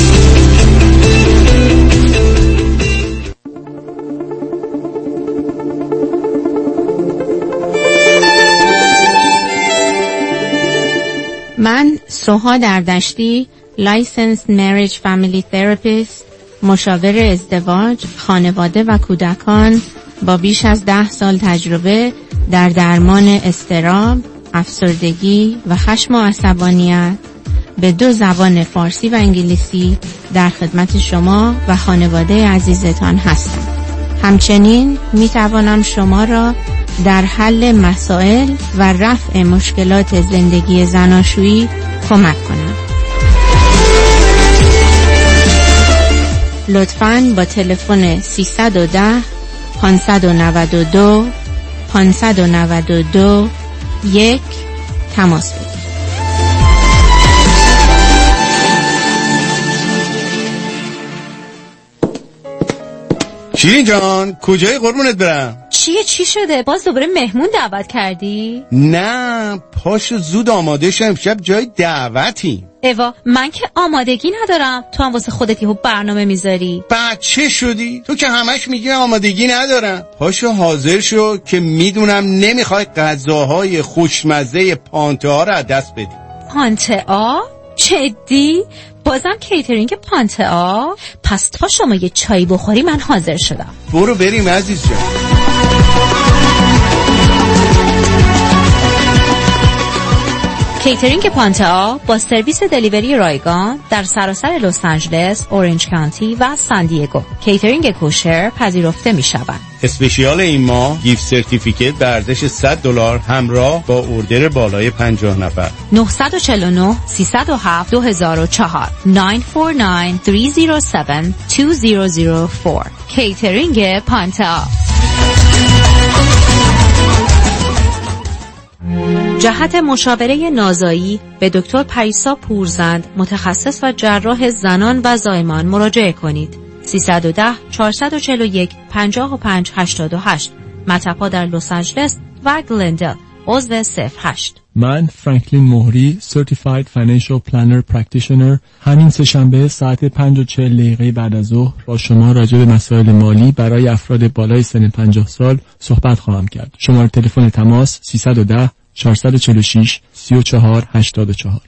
من سوها دردشتی، Licensed Marriage Family Therapist، مشاور ازدواج، خانواده و کودکان با بیش از ده سال تجربه در درمان اضطراب، افسردگی و خشم و عصبانیت به دو زبان فارسی و انگلیسی در خدمت شما و خانواده عزیزتان هستم. همچنین می توانم شما را در حل مسائل و رفع مشکلات زندگی زناشویی کمک کنم. لطفاً با تلفن سیصد و ده پانصد و نود و دو پانصد و نود و دو یک تماس بگیرید. شیرین جان کجای قربونت برم؟ چیه چی شده؟ باز دوباره مهمون دعوت کردی؟ نه پاشو زود آماده شو، امشب جای دعوتی. اوا من که آمادگی ندارم، تو هم واسه خودت یهو برنامه میذاری. بچه شدی؟ تو که همش میگی آمادگی ندارم. پاشو حاضر شو که میدونم نمیخوای غذاهای خوشمزه پانته ها رو از دست بدی. پانته ها؟ جدی؟ بازم کیترینگ پانته ها؟ پس تا شما یه چای بخوری من حاضر شدم. برو بریم عزیز جان. کیترینگ پانتا با سرویس دلیوری رایگان در سراسر لس آنجلس، اورنج کانتی و سان دیگو. کیترینگ کوشر پذیرفته می شود. اسپشیال این ماه گیفت سرتیفیکت به ارزش صد دلار همراه با اوردر بالای پنجاه نفر. نه چهار نه سیصد و هفت دو هزار و چهار نه چهار نه سه صفر هفت دو صفر صفر چهار. کیترینگ پانتا. جهت مشاوره نازایی به دکتر پریسا پورزند، متخصص و جراح زنان و زایمان مراجعه کنید. سیصد و ده چهارصد و چهل و یک پنجاه و پنج هشتاد و هشت. مطب‌ها در لس آنجلس و گلندل. عضو صفر هشت. من فرانکلین مهری Certified Financial Planner Practitioner همین سه‌شنبه ساعت پنج و چهل دقیقه بعد از ظهر با شما راجع به مسائل مالی برای افراد بالای سن پنجاه سال صحبت خواهم کرد. شماره تلفن تماس سیصد و ده چهارصد و چهل و شش سی و چهار هشتاد و چهار.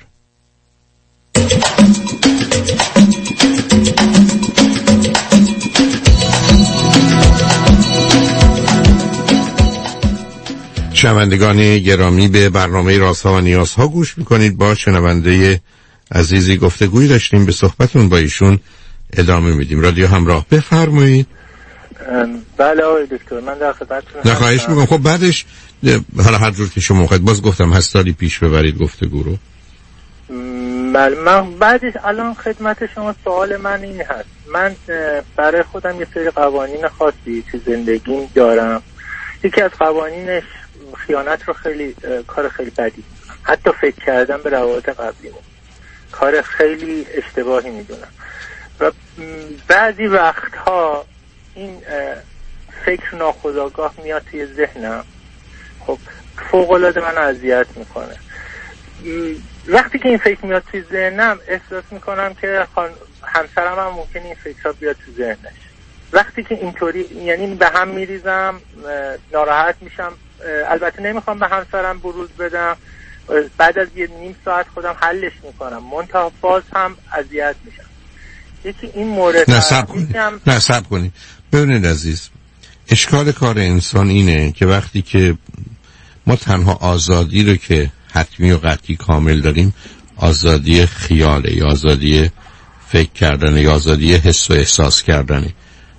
شنوندگان گرامی به برنامه رازها و نیازها گوش میکنید. با شنونده عزیزی گفتگویی داشتیم، به صحبتون با ایشون ادامه میدیم. رادیو همراه، بفرمایید. بله آقای دکتر من در خدمتتونم. نه خواهش میکنم. خب بعدش حالا هر جور که شما خواهید، باز گفتم هشت سالی پیش ببرید گفتگو رو. بله من بعدش الان خدمت شما سوال من این هست، من برای خودم یه سری قوانین خاصی تو زندگیم دارم. یکی از قوانینش خیانت رو خیلی کار خیلی بدی، حتی فکر کردن به روابط قبلیمون کار خیلی اشتباهی میدونم و بعضی وقتها این فکر ناخودآگاه میاد توی ذهنم، خب فوق‌العاده من اذیت میکنه. وقتی که این فکر میاد توی ذهنم احساس میکنم که همسرم هم ممکنه این فکرها بیاد تو ذهنش. وقتی که اینطوری یعنی به هم میریزم، ناراحت میشم، البته نمیخوام به همسرم بروز بدم، بعد از یه نیم ساعت خودم حلش میکنم، منتها باز هم اذیت میشم. یکی این مورد نصب کنید نصب کنید ببینید عزیز، اشکال کار انسان اینه که وقتی که ما تنها آزادی رو که حتمی و قطعی کامل داریم آزادی خیاله، یا آزادی فکر کردن، یا آزادی حس و احساس کردنه.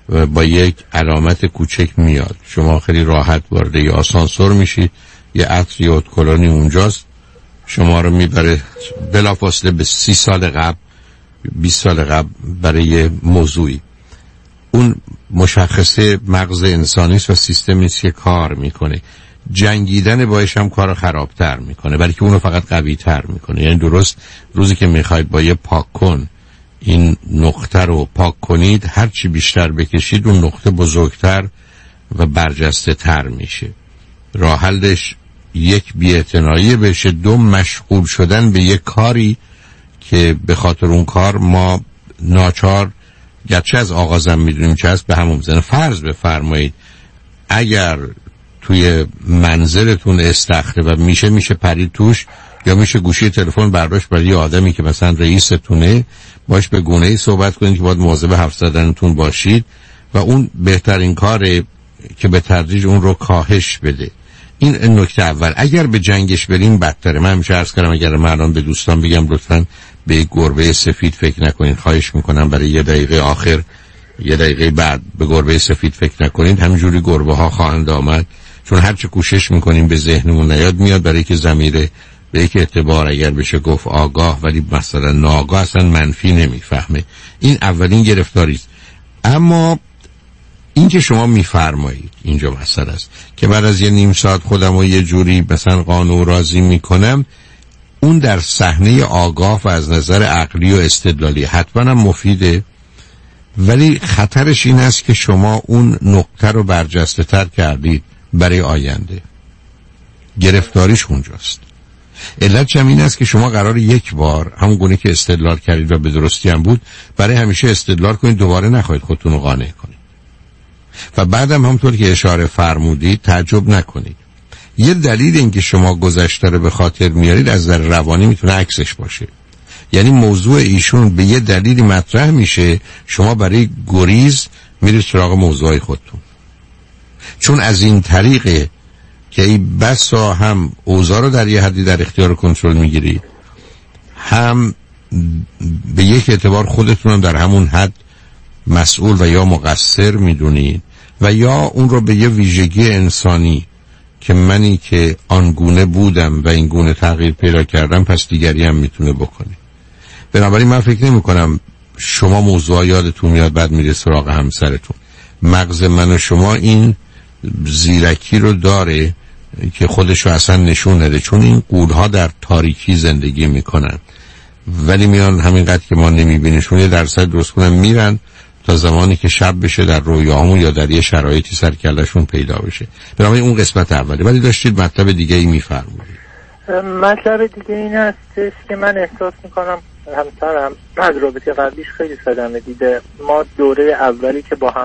و با یک علامت کوچک میاد. شما خیلی راحت وارد یه آسانسور میشید، یه عطر یا اتکلونی اونجاست، شما رو میبره بلافاصله به سی سال قبل، بیست سال قبل برای یه موضوعی. اون مشخصه مغز انسانی است و سیستمی است که کار میکنه. جنگیدن باش هم کار خرابتر میکنه، بلکه اونو فقط قوی تر میکنه. یعنی درست روزی که میخواید با یه پاک کن این نقطه رو پاک کنید، هرچی بیشتر بکشید اون نقطه بزرگتر و برجسته تر میشه. راه حلش یک بی‌اعتنایی بشه، دو مشغول شدن به یک کاری که به خاطر اون کار ما ناچار، گرچه از آغازم میدونیم چه هست، به همون بزنه. فرض بفرمایید اگر توی منزلتون استخره و میشه میشه پرید توش، یا میشه گوشی تلفن برداشت برای یه آدمی که مثلا رئیستونه، باش به گونه‌ای صحبت کنید که باید مواظب حرف زدنتون باشید و اون بهترین کاره که به تدریج اون رو کاهش بده. این نکته اول. اگر به جنگش بریم بدتره. من همیشه عرض کردم اگر من الان به دوستان بگم لطفاً به یک گربه سفید فکر نکنین، خواهش میکنم برای یه دقیقه آخر، یه دقیقه بعد به گربه سفید فکر نکنین. همینجوری گربه ها خواهند آمد، چون هرچه کوشش میکنیم به ذهنمون نیاد میاد، برای که ضمیر به یک اعتبار اگر بشه گفت آگاه ولی مثلا ناآگاه اصلا منفی نمیفهمه. این اولین گرفتاری است. اما این که شما میفرمایید اینجا مسئله است که بعد از یه نیم ساعت خودم رو یه جوری مثلا قانع راضی میکنم، اون در صحنه آگاه و از نظر عقلی و استدلالی حتما هم مفیده، ولی خطرش این است که شما اون نقطه رو برجسته تر کردید برای آینده. گرفتاریش اونجاست. علت هم این است که شما قرار یک بار همون گونه که استدلال کردید و به درستی هم بود برای همیشه استدلال کنید، دوباره نخواهید خودتون رو قانع کنید و بعدم همونطور که اشاره فرمودید تعجب نکنید. یه دلیل این که شما گذشته رو به خاطر میارید از نظر روانی میتونه عکسش باشه. یعنی موضوع ایشون به یه دلیلی مطرح میشه، شما برای گریز میرید سراغ موضوعی خودتون، چون از این طریقه که ای بسا هم اوضاع رو در یه حدی در اختیار کنترل میگیرید، هم به یک اعتبار خودتون هم در همون حد مسئول و یا مقصر میدونید و یا اون رو به یه ویژگی انسانی که منی که آنگونه بودم و این گونه تغییر پیدا کردم پس دیگری هم میتونه بکنه. بنابراین من فکر نمی کنم شما موضوع یادتون میاد بعد میره سراغ همسرتون. مغز من و شما این زیرکی رو داره که خودشو اصلا نشون نده، چون این قولها در تاریکی زندگی میکنن ولی میان همینقدر که ما نمیبینیشون یه درصد درست کنن میرن تا زمانی که شب بشه در رویاهامون یا در یه شرایطی سرکلشون پیدا بشه. بنابراین اون قسمت اوله. ولی داشتید مطلب دیگه ای میفرمایید. مطلب دیگه این هستش که من احساس میکنم همسرم از رابطه قبلیش خیلی صدمه دیده. ما دوره اولی که با هم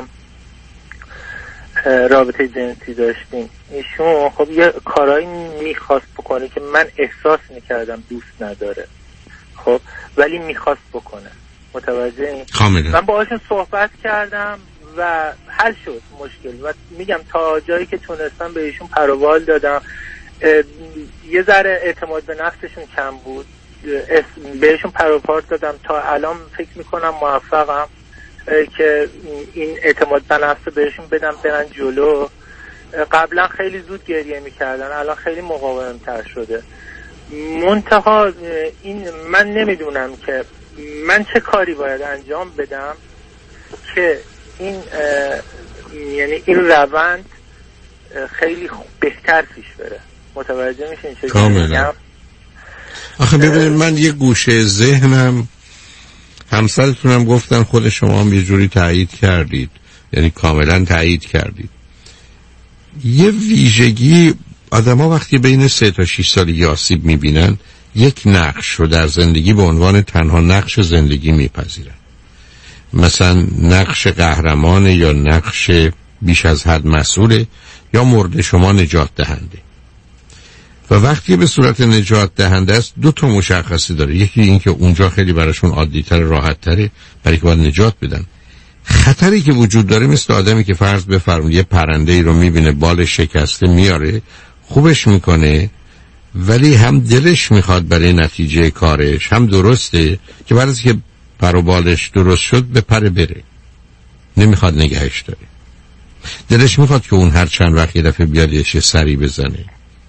رابطه جنسی داشتیم، ایشون خب یه کارایی میخواست بکنه که من احساس میکردم دوست نداره، خب ولی میخواست بکنه. متوجه کاملا. من باهاشون صحبت کردم و حل شد مشکل و میگم تا جایی که تونستم بهشون پروبال دادم. یه ذره اعتماد به نفسشون کم بود، بهشون پروپار دادم. تا الان فکر میکنم موفقم که این اعتماد به نفس بهشون بدم برن جلو. قبلا خیلی زود گریه میکردن، الان خیلی مقاوم تر شده. منتها این من نمیدونم که من چه کاری باید انجام بدم که این یعنی این روند خیلی بهتر پیش بره. متوجه میشین چه کاملا؟ آخه ببینید من یه گوشه ذهنم، همسرتونم گفتن خود شما هم یه جوری تایید کردید، یعنی کاملا تایید کردید. یه ویژگی آدم ها وقتی بین سه تا شیش سالگی آسیب میبینن یک نقش رو در زندگی به عنوان تنها نقش زندگی میپذیرن. مثلا نقش قهرمان یا نقش بیش از حد مسئوله یا مورد شما نجات دهنده. و وقتی به صورت نجات دهنده است دو تا مشخصی داره. یکی این که اونجا خیلی براشون عادی‌تر، راحت‌تره برای که باید نجات بدن. خطری که وجود داره مثل آدمی که فرض بفرمایید یه پرنده‌ای رو میبینه بال شکسته میاره، خوبش میکنه ولی هم دلش میخواد برای نتیجه کارش هم درسته که بعد از که پر و بالش درست شد به پر بره. نمیخواد نگهش داره. دلش میخواد که اون هر چند وقت یه دفعه بیاد یه سری بزنه.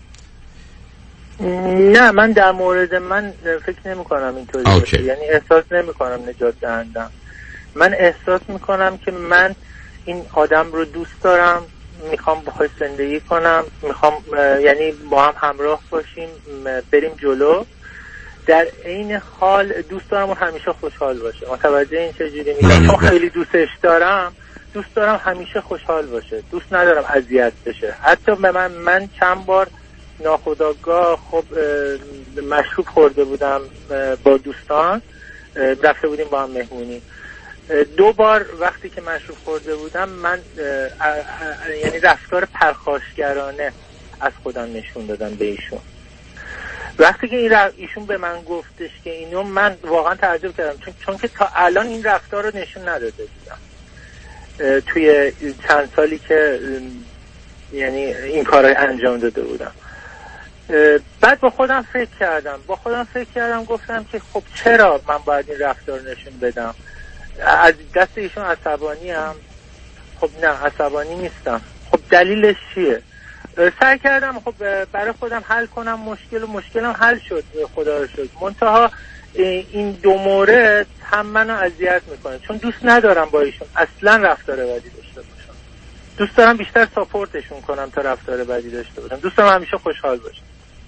نه من در مورد من فکر نمی کنم اینطوری باشه. یعنی احساس نمی کنم نجات دهندم. من احساس می کنم که من این آدم رو دوست دارم، میخوام باهاش زندگی کنم، میخوام یعنی با هم همراه باشیم، بریم جلو. در این حال دوست دارم اون همیشه خوشحال باشه. متوجه این چجوری میگم؟ چون خیلی دوستش دارم، دوست دارم همیشه خوشحال باشه، دوست ندارم اذیت بشه. حتی به من من چند بار ناخودآگاه خب مشروب خورده بودم با دوستان، رفته بودیم با هم مهمونی. دو بار وقتی که مشروب خورده بودم من یعنی رفتار پرخاشگرانه از خودم نشون دادم به ایشون. وقتی که این ایشون به من گفتش که اینو، من واقعا تعجب کردم، چون, چون که تا الان این رفتار رو نشون نداده بودم توی چند سالی که یعنی این کارهای انجام داده بودم. بعد با خودم فکر کردم با خودم فکر کردم گفتم که خب چرا من باید این رفتار نشون بدم؟ از دست ایشون عصبانی هم؟ خب نه عصبانی نیستم. خب دلیلش چیه؟ سعی کردم خب برای خودم حل کنم مشکل و مشکلم حل شد، خدا رو شکر. منتها این دو مورد هم منو اذیت میکنه، چون دوست ندارم با ایشون اصلا رفتار بدی داشته باشم. دوست دارم بیشتر ساپورتشون کنم تا رفتار بدی داشته باشم. دوست دارم همیشه خوشحال باشم.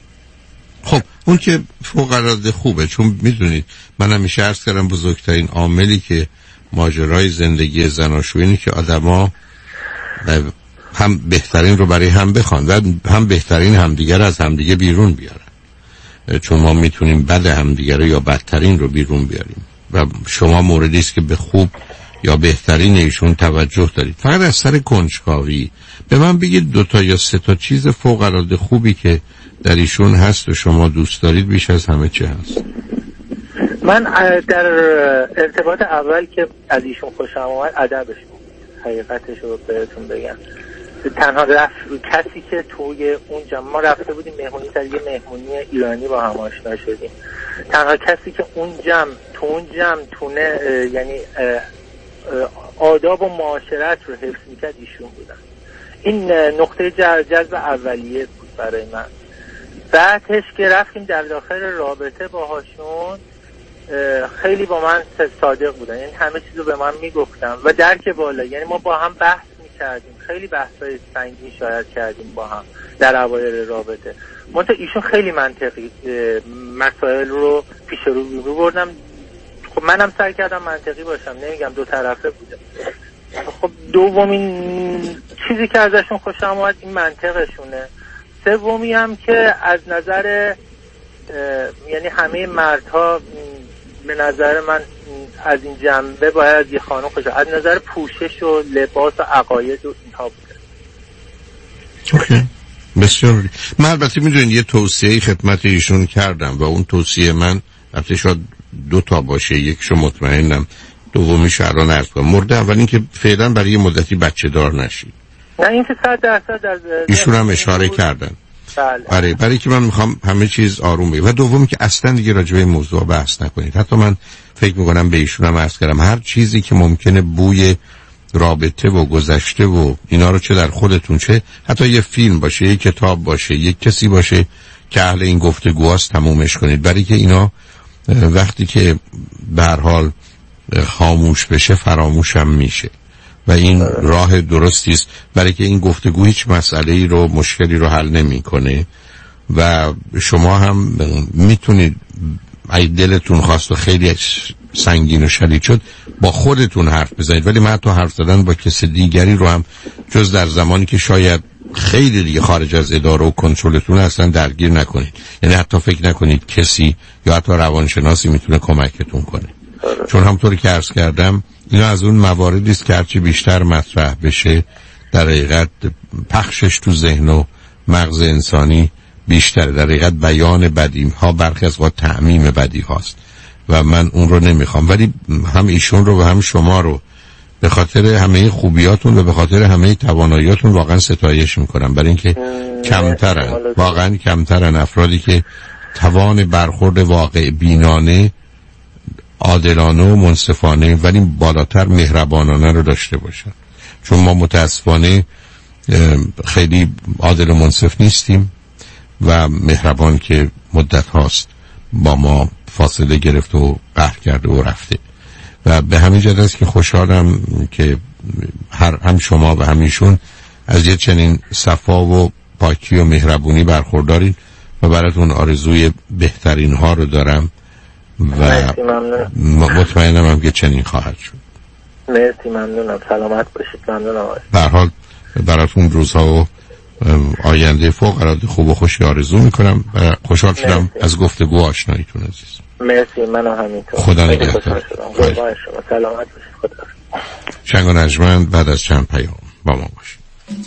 خب اون که فوق العاده خوبه، چون میدونید من همیشه عرض کردم بزرگترین عاملی که ماجرای زندگی زناشویی اینه که آدما هم بهترین رو برای هم بخوان و هم بهترین همدیگر از همدیگه بیرون بیارن، چون ما میتونیم بد همدیگر یا بدترین رو بیرون بیاریم و شما موردی است که به خوب یا بهترین ایشون توجه دارید. فقط از سر کنجکاوی به من بگید دو تا یا سه تا چیز فوق العاده خوبی که در ایشون هست و شما دوست دارید بیش از همه چه هست؟ من در ارتباط اول که از ایشون خوشم اومد ادبش بود. حقیقتش رو بهتون بگم، تنها رفت کسی که توی اون جمع ما رفته بودیم مهمونی، در یه مهمونی ایرانی با هم آشنا شدیم، تنها کسی که اون جمع تو اون جمع تونه یعنی آداب و معاشرت رو حفظ میکرد ایشون بودن. این نقطه جذب اولیه بود برای من. بعدش که رفتیم در داخل رابطه باهاشون خیلی با من صادق بودن، یعنی همه چیزو به من میگفتم و درک بالا. یعنی ما با هم بحث میکردیم، خیلی بحثای سنگین شاید کردیم با هم در اوایل رابطه. منتها ایشون خیلی منطقی مسائل رو پیش رو بردم. خب منم سعی کردم منطقی باشم، نمیگم دو طرفه بوده. خب دومین چیزی که ازشون خوشم اومد این منطقشونه. سومی هم که از نظر یعنی همه مردها به نظر من از این جنبه باید یه خانم خوشه، از نظر پوشش و لباس و عقاید و اینها بوده. اوکی بسیار. من البته میدونید یه توصیه خدمت ایشون کردم و اون توصیه من البته شاید دو تا باشه، یکشو مطمئنم، دومیش الان عرض کنم. مورد اول این که فعلا برای یه مدتی بچه دار نشید. نه این که صد درصد از ایشون هم اشاره کردن. بله. برای برای که من میخوام همه چیز آروم بشه. و دوم که اصلا دیگه راجع به این موضوع بحث نکنید. حتی من فکر میکنم به ایشون هم عرض کردم هر چیزی که ممکنه بوی رابطه و گذشته و اینا رو چه در خودتون چه حتی یه فیلم باشه، یه کتاب باشه، یه کسی باشه که اهل این گفتگوهاست تمومش کنید. برای که اینا وقتی که به هر حال خاموش بشه فراموش هم میشه و این راه درستی است، برای که این گفتگو هیچ مسئله‌ای رو مشکلی رو حل نمیکنه و شما هم میتونید اگه دلتون خواست و خیلی سنگین و شدید شد با خودتون حرف بزنید، ولی من تو حرف زدن با کسی دیگری رو هم جز در زمانی که شاید خیلی دیگه خارج از اداره و کنترلتون اصلا درگیر نکنید. یعنی حتی فکر نکنید کسی یا حتی روانشناسی میتونه کمکتون کنه، چون همطوری که عرض کردم اینا از اون مواردی است که هرچی بیشتر مطرح بشه در حقیقت پخشش تو ذهن و مغز انسانی بیشتره. در حقیقت بیان بدی ها برخی از وقت تعمیم بدی هاست و من اون رو نمیخوام، ولی هم ایشون رو و هم شما رو به خاطر همه خوبیاتون و به خاطر همه تواناییاتون واقعا ستایش میکنم، برای اینکه کمترن، واقعا کمترن افرادی که توان برخورد واقع بینانه عادلانه و منصفانه ولی بالاتر مهربانانه رو داشته باشن، چون ما متاسفانه خیلی عادل و منصف نیستیم و مهربان که مدت هاست با ما فاصله گرفت و قهر کرده و رفته و به همین جهت است که خوشحالم که هر هم شما و همیشون از یه چنین صفا و پاکی و مهربونی برخوردارید و براتون آرزوی بهترین ها رو دارم و مطمئنم هم که چنین خواهد شد. مرسی، ممنونم. سلامت باشید. ممنونم. به هر حال براتون روزها و آینده فوق العاده خوب و خوشی آرزو میکنم و خوشحال شدم از گفتگو آشناییتون عزیز. مرسی، منم همینطور. خدا نگهدار. قربان شما. سلامت باشید. خدا. شنگ و نجمند بعد از چند پیام با ما باشید.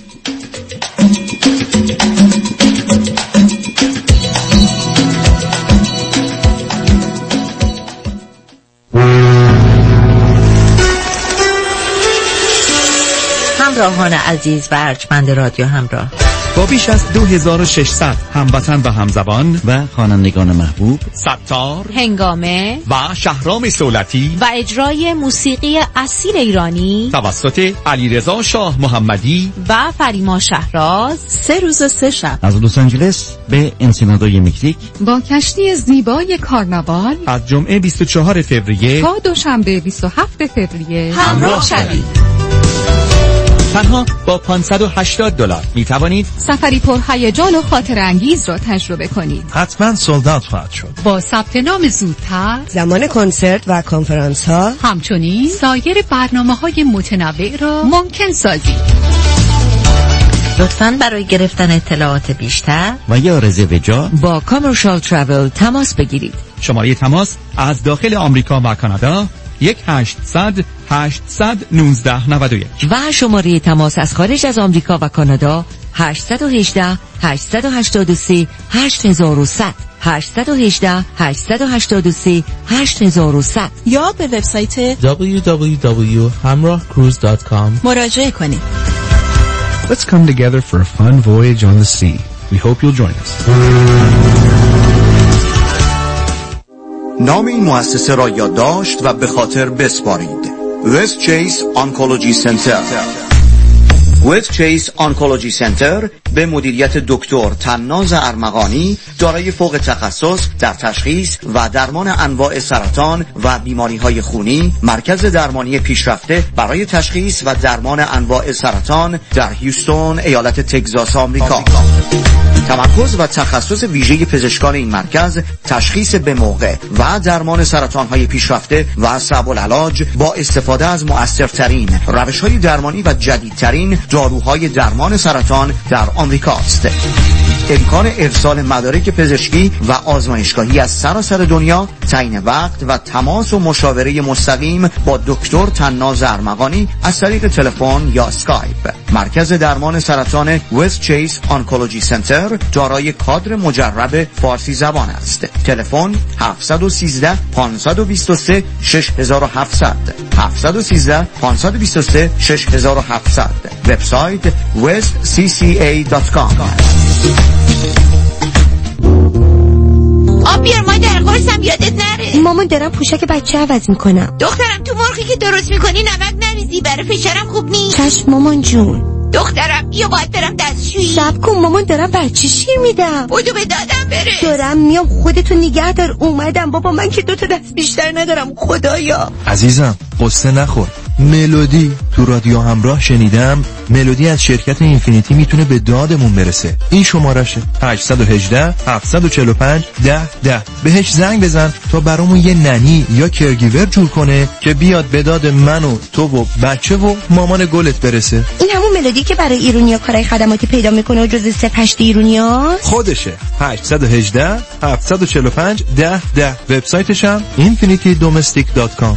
همراهان عزیز و ارجمند رادیو همراه، با بیش از دو هزار و ششصد هموطن و همزبان و خوانندگان محبوب ستار، هنگامه و شهرام سولتی و اجرای موسیقی اصیل ایرانی توسط علیرضا شاه محمدی و فریما شهراز، سه روز و سه شب از لس آنجلس به انسینادای مکزیک با کشتی زیبای کارناوال از جمعه بیست و چهارم فوریه تا دوشنبه بیست و هفتم فوریه همراه شوید. تنها با پانصد و هشتاد دلار می توانید سفری پر هیجان و خاطر انگیز را تجربه کنید. حتما سولد اوت خواهد شد. با ثبت نام زودتر زمان کنسرت و کنفرانس ها همچنین سایر برنامه‌های متنوع را ممکن سازید. لطفاً برای گرفتن اطلاعات بیشتر و یا رزرو جا با کامرشال ترافل تماس بگیرید. شماره تماس از داخل آمریکا و کانادا یک هشتصد هشتصد نوزده نود و یک و شماره تماس از خارج از آمریکا و کانادا هشت یک هشت هشت هشت سه هشت صفر صفر هشت یک هشت هشت هشت سه هشت صفر صفر یا به وبسایت دبلیو دبلیو دبلیو دات همراه کروز دات کام مراجعه کنید. Let's come together for a fun voyage on the sea. We hope you'll join us. نام این مؤسسه را یادداشت و به خاطر بسپارید. وست چیس آنکولوژی سنتر. وست چیس آنکولوژی سنتر به مدیریت دکتر طناز ارمغانی دارای فوق تخصص در تشخیص و درمان انواع سرطان و بیماری‌های خونی، مرکز درمانی پیشرفته برای تشخیص و درمان انواع سرطان در هیوستون، ایالت تگزاس، آمریکا. تمرکز و تخصص ویژه پزشکان این مرکز تشخیص به موقع و درمان سرطان‌های پیشرفته و صعب العلاج با استفاده از مؤثرترین روش‌های درمانی و جدیدترین داروهای درمان سرطان در آمریکا است. امکان ارسال مدارک پزشکی و آزمایشگاهی از سراسر دنیا، تعیین وقت و تماس و مشاوره مستقیم با دکتر طناز ارمغانی از طریق تلفن یا اسکایپ. مرکز درمان سرطان وست چیس آنکولوژی سنتر دارای کادر مجرب فارسی زبان است. تلفن هفت یک سه پنج دو سه شش هفت صفر صفر هفت یک سه پنج دو سه شش هفت صفر صفر. وبسایت وست سی سی ای دات کام. آب بیار مادر، قرصم یادت نره. مامان دارم پوشک بچه عوض میکنم. دخترم تو مرغی که درست میکنی نمک نریزی، برای فشارم خوب نیست. چشم مامان جون. دخترم یا باید برم دستشویی. صبر کن مامان، دارم بچه شیر میدم. بودو به دادم بره. دارم میام، خودتو نگه دار. اومدم بابا، من که دوتا دست بیشتر ندارم خدایا. عزیزم قصه نخور. ملودی تو رادیو همراه شنیدم. ملودی از شرکت اینفینیتی میتونه به دادمون برسه. این شمارشه هشت یک هشت هفت چهار پنج ده ده. بهش زنگ بزن تا برامون یه ننی یا کرگیور جور کنه که بیاد به داد من و تو و بچه و مامان گلت برسه. این همون ملودی که برای ایرونیا کارهای خدماتی پیدا میکنه و جز سه هشت ایرونیا خودشه. هشت یک هشت هفت چهار پنج ده ده. وبسایتش هم اینفینیتی دومستیک دات کام.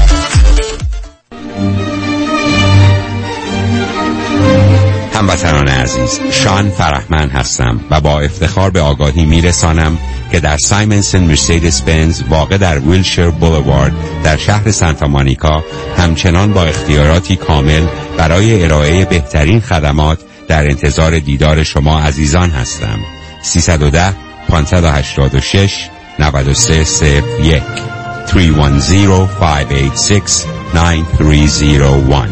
هموطنان عزیز، شان فرحمند هستم و با افتخار به آگاهی میرسانم که در سایمنسن مرسیدس بنز واقع در ویلشیر بولوارد در شهر سانتا مونیکا همچنان با اختیاراتی کامل برای ارائه بهترین خدمات در انتظار دیدار شما عزیزان هستم. سیصد و ده پانصد و هشتاد و شش نود و سه صفر یک three one zero, five eight six, nine three zero one.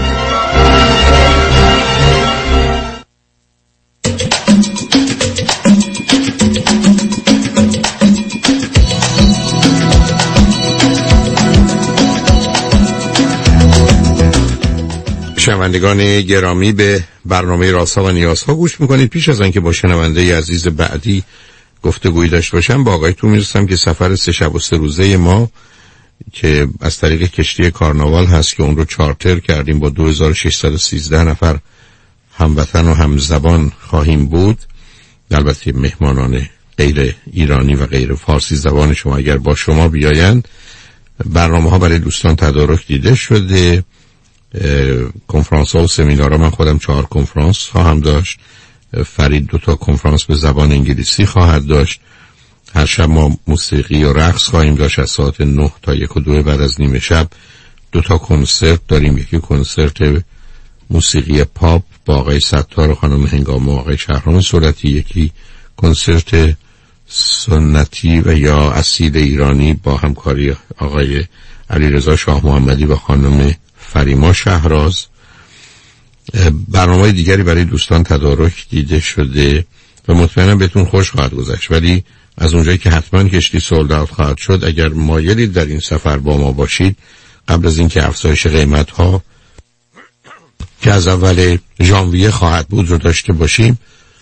شنوندگان گرامی، به برنامه رازها و نیازها گوش میکنید. پیش از آنکه با شنونده عزیز بعدی گفتگویی داشته باشم، با آقایتون میرسم که سفر سه شب و سه روزه ما که از طریق کشتی کارناوال هست که اون رو چارتر کردیم با دو هزار و ششصد و سیزده نفر هموطن و همزبان خواهیم بود. البته مهمانان غیر ایرانی و غیر فارسی زبان شما اگر با شما بیایند. برنامه ها برای دوستان تدارک دیده شده. کنفرانس ها و سمینارها، من خودم چهار کنفرانس خواهم داشت. فرید دو تا کنفرانس به زبان انگلیسی خواهد داشت. هر شب ما موسیقی و رقص خواهیم داشت از ساعت نه تا یک و دو بعد از نیمه شب. دو تا کنسرت داریم، یکی کنسرت موسیقی پاپ با آقای ستار و خانم هنگام و آقای شهرام صورتی، یکی کنسرت سنتی و یا اصیل ایرانی با همکاری آقای علیرضا شاه محمدی و خانم فریما شهراز. برنامه دیگری برای دوستان تدارک دیده شده و مطمئنم بهتون خوش خواهد گذشت. ولی از اونجایی که حتما کشتی سولد اوت خواهد شد، اگر مایلید در این سفر با ما باشید، قبل از اینکه افزایش قیمت ها که از اول ژانویه خواهد بود رو داشته باشیم،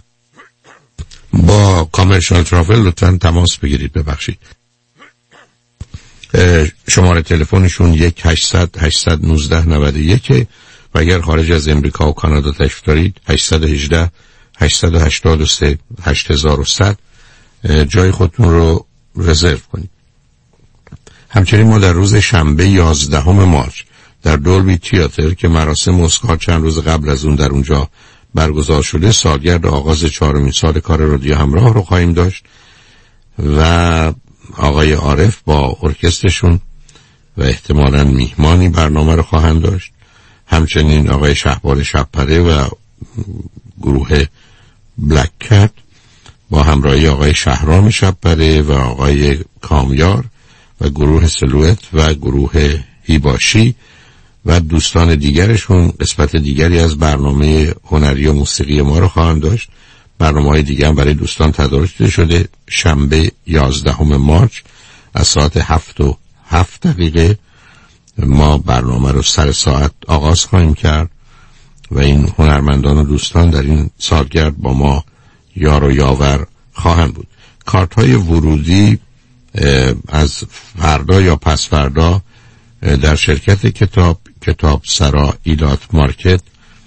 با کامرشال ترافل لطفاً تماس بگیرید. ببخشید شماره تلفنشون یک هشتصد هشتصد و نوزده نود و یک و اگر خارج از امریکا و کانادا تشریف دارید هشتصد و هجده هشتصد و هشتاد و سه هشت هزار و صد جای خودتون رو رزرو کنید. همچنین ما در روز شنبه یازدهم مارس در دولبی تئاتر که مراسم اسکار چند روز قبل از اون در اونجا برگزار شده، سالگرد آغاز چهارمین سال کار رادیو همراه رو خواهیم داشت و آقای عارف با ارکسترشون و احتمالاً میهمانی برنامه رو خواهند داشت. همچنین آقای شهبال شبپره و گروه بلک کت با همراهی آقای شهرام شبپره و آقای کامیار و گروه سلوت و گروه هیباشی و دوستان دیگرشون قسمت دیگری از برنامه هنری و موسیقی ما رو خواهند داشت. برنامه‌های دیگه هم برای دوستان تدارک شده. شنبه یازدهم مارس از ساعت هفت و هفت دقیقه ما برنامه رو سر ساعت آغاز خواهیم کرد و این هنرمندان و دوستان در این سالگرد با ما یار و یاور خواهند بود. کارت های ورودی از فردا یا پس فردا در شرکت کتاب کتاب سرا ایلات مارکت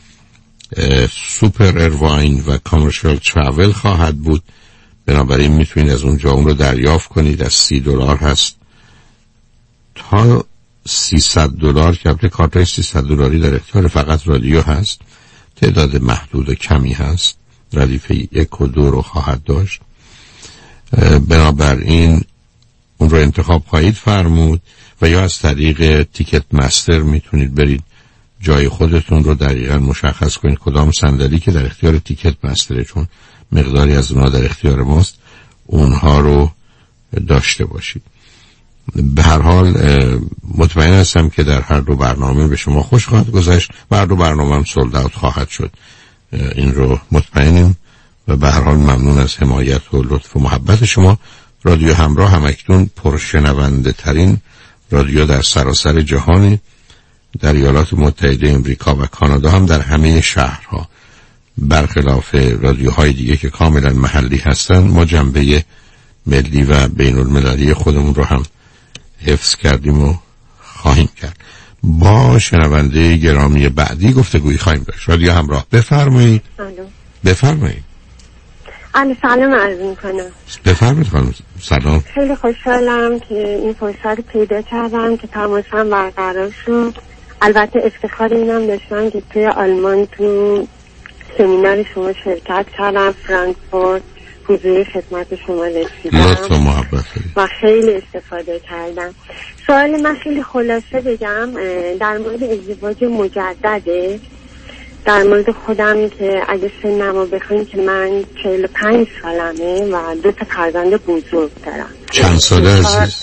سوپر ارواین و کامرشال تراول خواهد بود. بنابراین میتونید از اونجا اون رو دریافت کنید. از سی دلار هست تا سیصد دلار که البته کارتای سیصد دلاری در اختیار فقط رادیو هست. تعداد محدود و کمی هست. ردیف یک و دو رو خواهد داشت. بنابراین اون رو انتخاب خواهید فرمود و یا از طریق تیکت مستر میتونید برید جای خودتون رو دقیقاً مشخص کنید کدام صندلی که در اختیار تیکت مستره، چون مقداری از اونها در اختیار ماست، اونها رو داشته باشید. به هر حال مطمئن هستم که در هر دو برنامه به شما خوش خواهد گذشت و هر دو برنامه هم سولد اوت خواهد شد. این رو مطمئنیم و به هر حال ممنون از حمایت و لطف و محبت شما. رادیو همراه همکنون پرشنونده ترین رادیو در سراسر جهانی. در ایالات متحده امریکا و کانادا هم در همه شهرها، برخلاف رادیوهای دیگه که کاملا محلی هستند، ما جنبه ملی و بین المللی خودمون رو هم حفظ کردیم و خواهیم کرد. با شنونده گرامی بعدی گفتگویی خواهیم داشت. رادیو همراه، بفرمایید. بفرمایید. الو، سلام عرض میکنم. بفرمایید خانم. سلام. خیلی خوشحالم که این فرصت پیدا کردم که تماسم برقرار شد. البته افتخار اینم داشتم که توی آلمان تو سمینار شما شرکت کردم، فرانکفورت، حضور خدمت شما رسیدم. لطف و محبت و خیلی استفاده کردم. سوال من خیلی خلاصه بگم در مورد ازدواج مجدده، در مورد خودم که اگه سنمو بخواین که من چهل و پنج سالمه و دو تا فرزند بزرگ دارم. چند ساله عزیز؟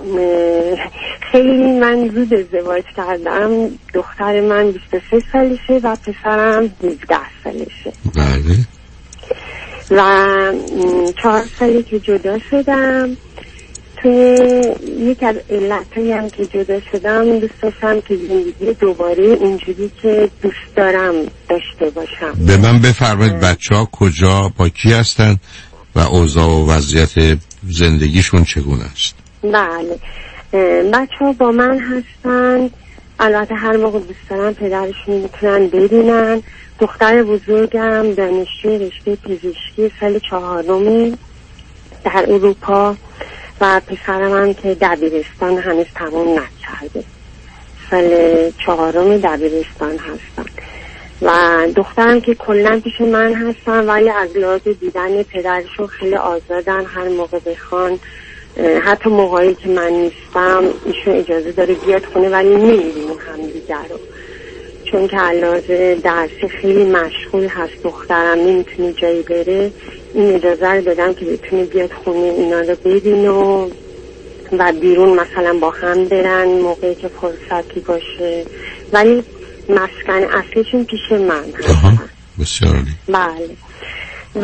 خیلی من زود ازدواج کردم. دختر من بیست و سه سالشه و پسرم هفده سالشه. بله. و چهار سالی که جدا شدم. توی یک از علتایی هم که جدا شدم دوست داشتم که زندگی دوباره اینجوری که دوست دارم داشته باشم. به من بفرمایید بچه ها کجا با کی هستن و اوضاع و وضعیت زندگیشون چگونه است؟ بله بچه ها با من هستن. البته هر موقع دوست دارم پدرشون میتونن ببینن. دختر بزرگم دانشجوی رشته پزشکی سال چهارمی در اروپا و پسرم هم که دبیرستان هنوز تمام نکرده، سال چهارم دبیرستان هستن. و دخترم که کلا پیش من هستن ولی از لحاظ دیدن پدرشون خیلی آزادن، هر موقع بخوان، حتی موقعی که من نیستم ایشون اجازه داره بیاد خونه ولی نمیبینیم هم دیگر رو، چون که علاوه درسی خیلی مشغول هست دخترم، نمیتونه جایی بره. این اجازه رو دادم که بتونه بیاد خونه اینا رو ببینه و و بیرون مثلا با هم برن موقعی که فرصتی باشه، ولی مسکن اصلیشون پیش من هست. بسیار عالی. بله. و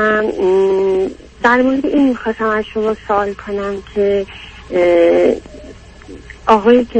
در مورد این میخواستم از شما سوال کنم که آقایی که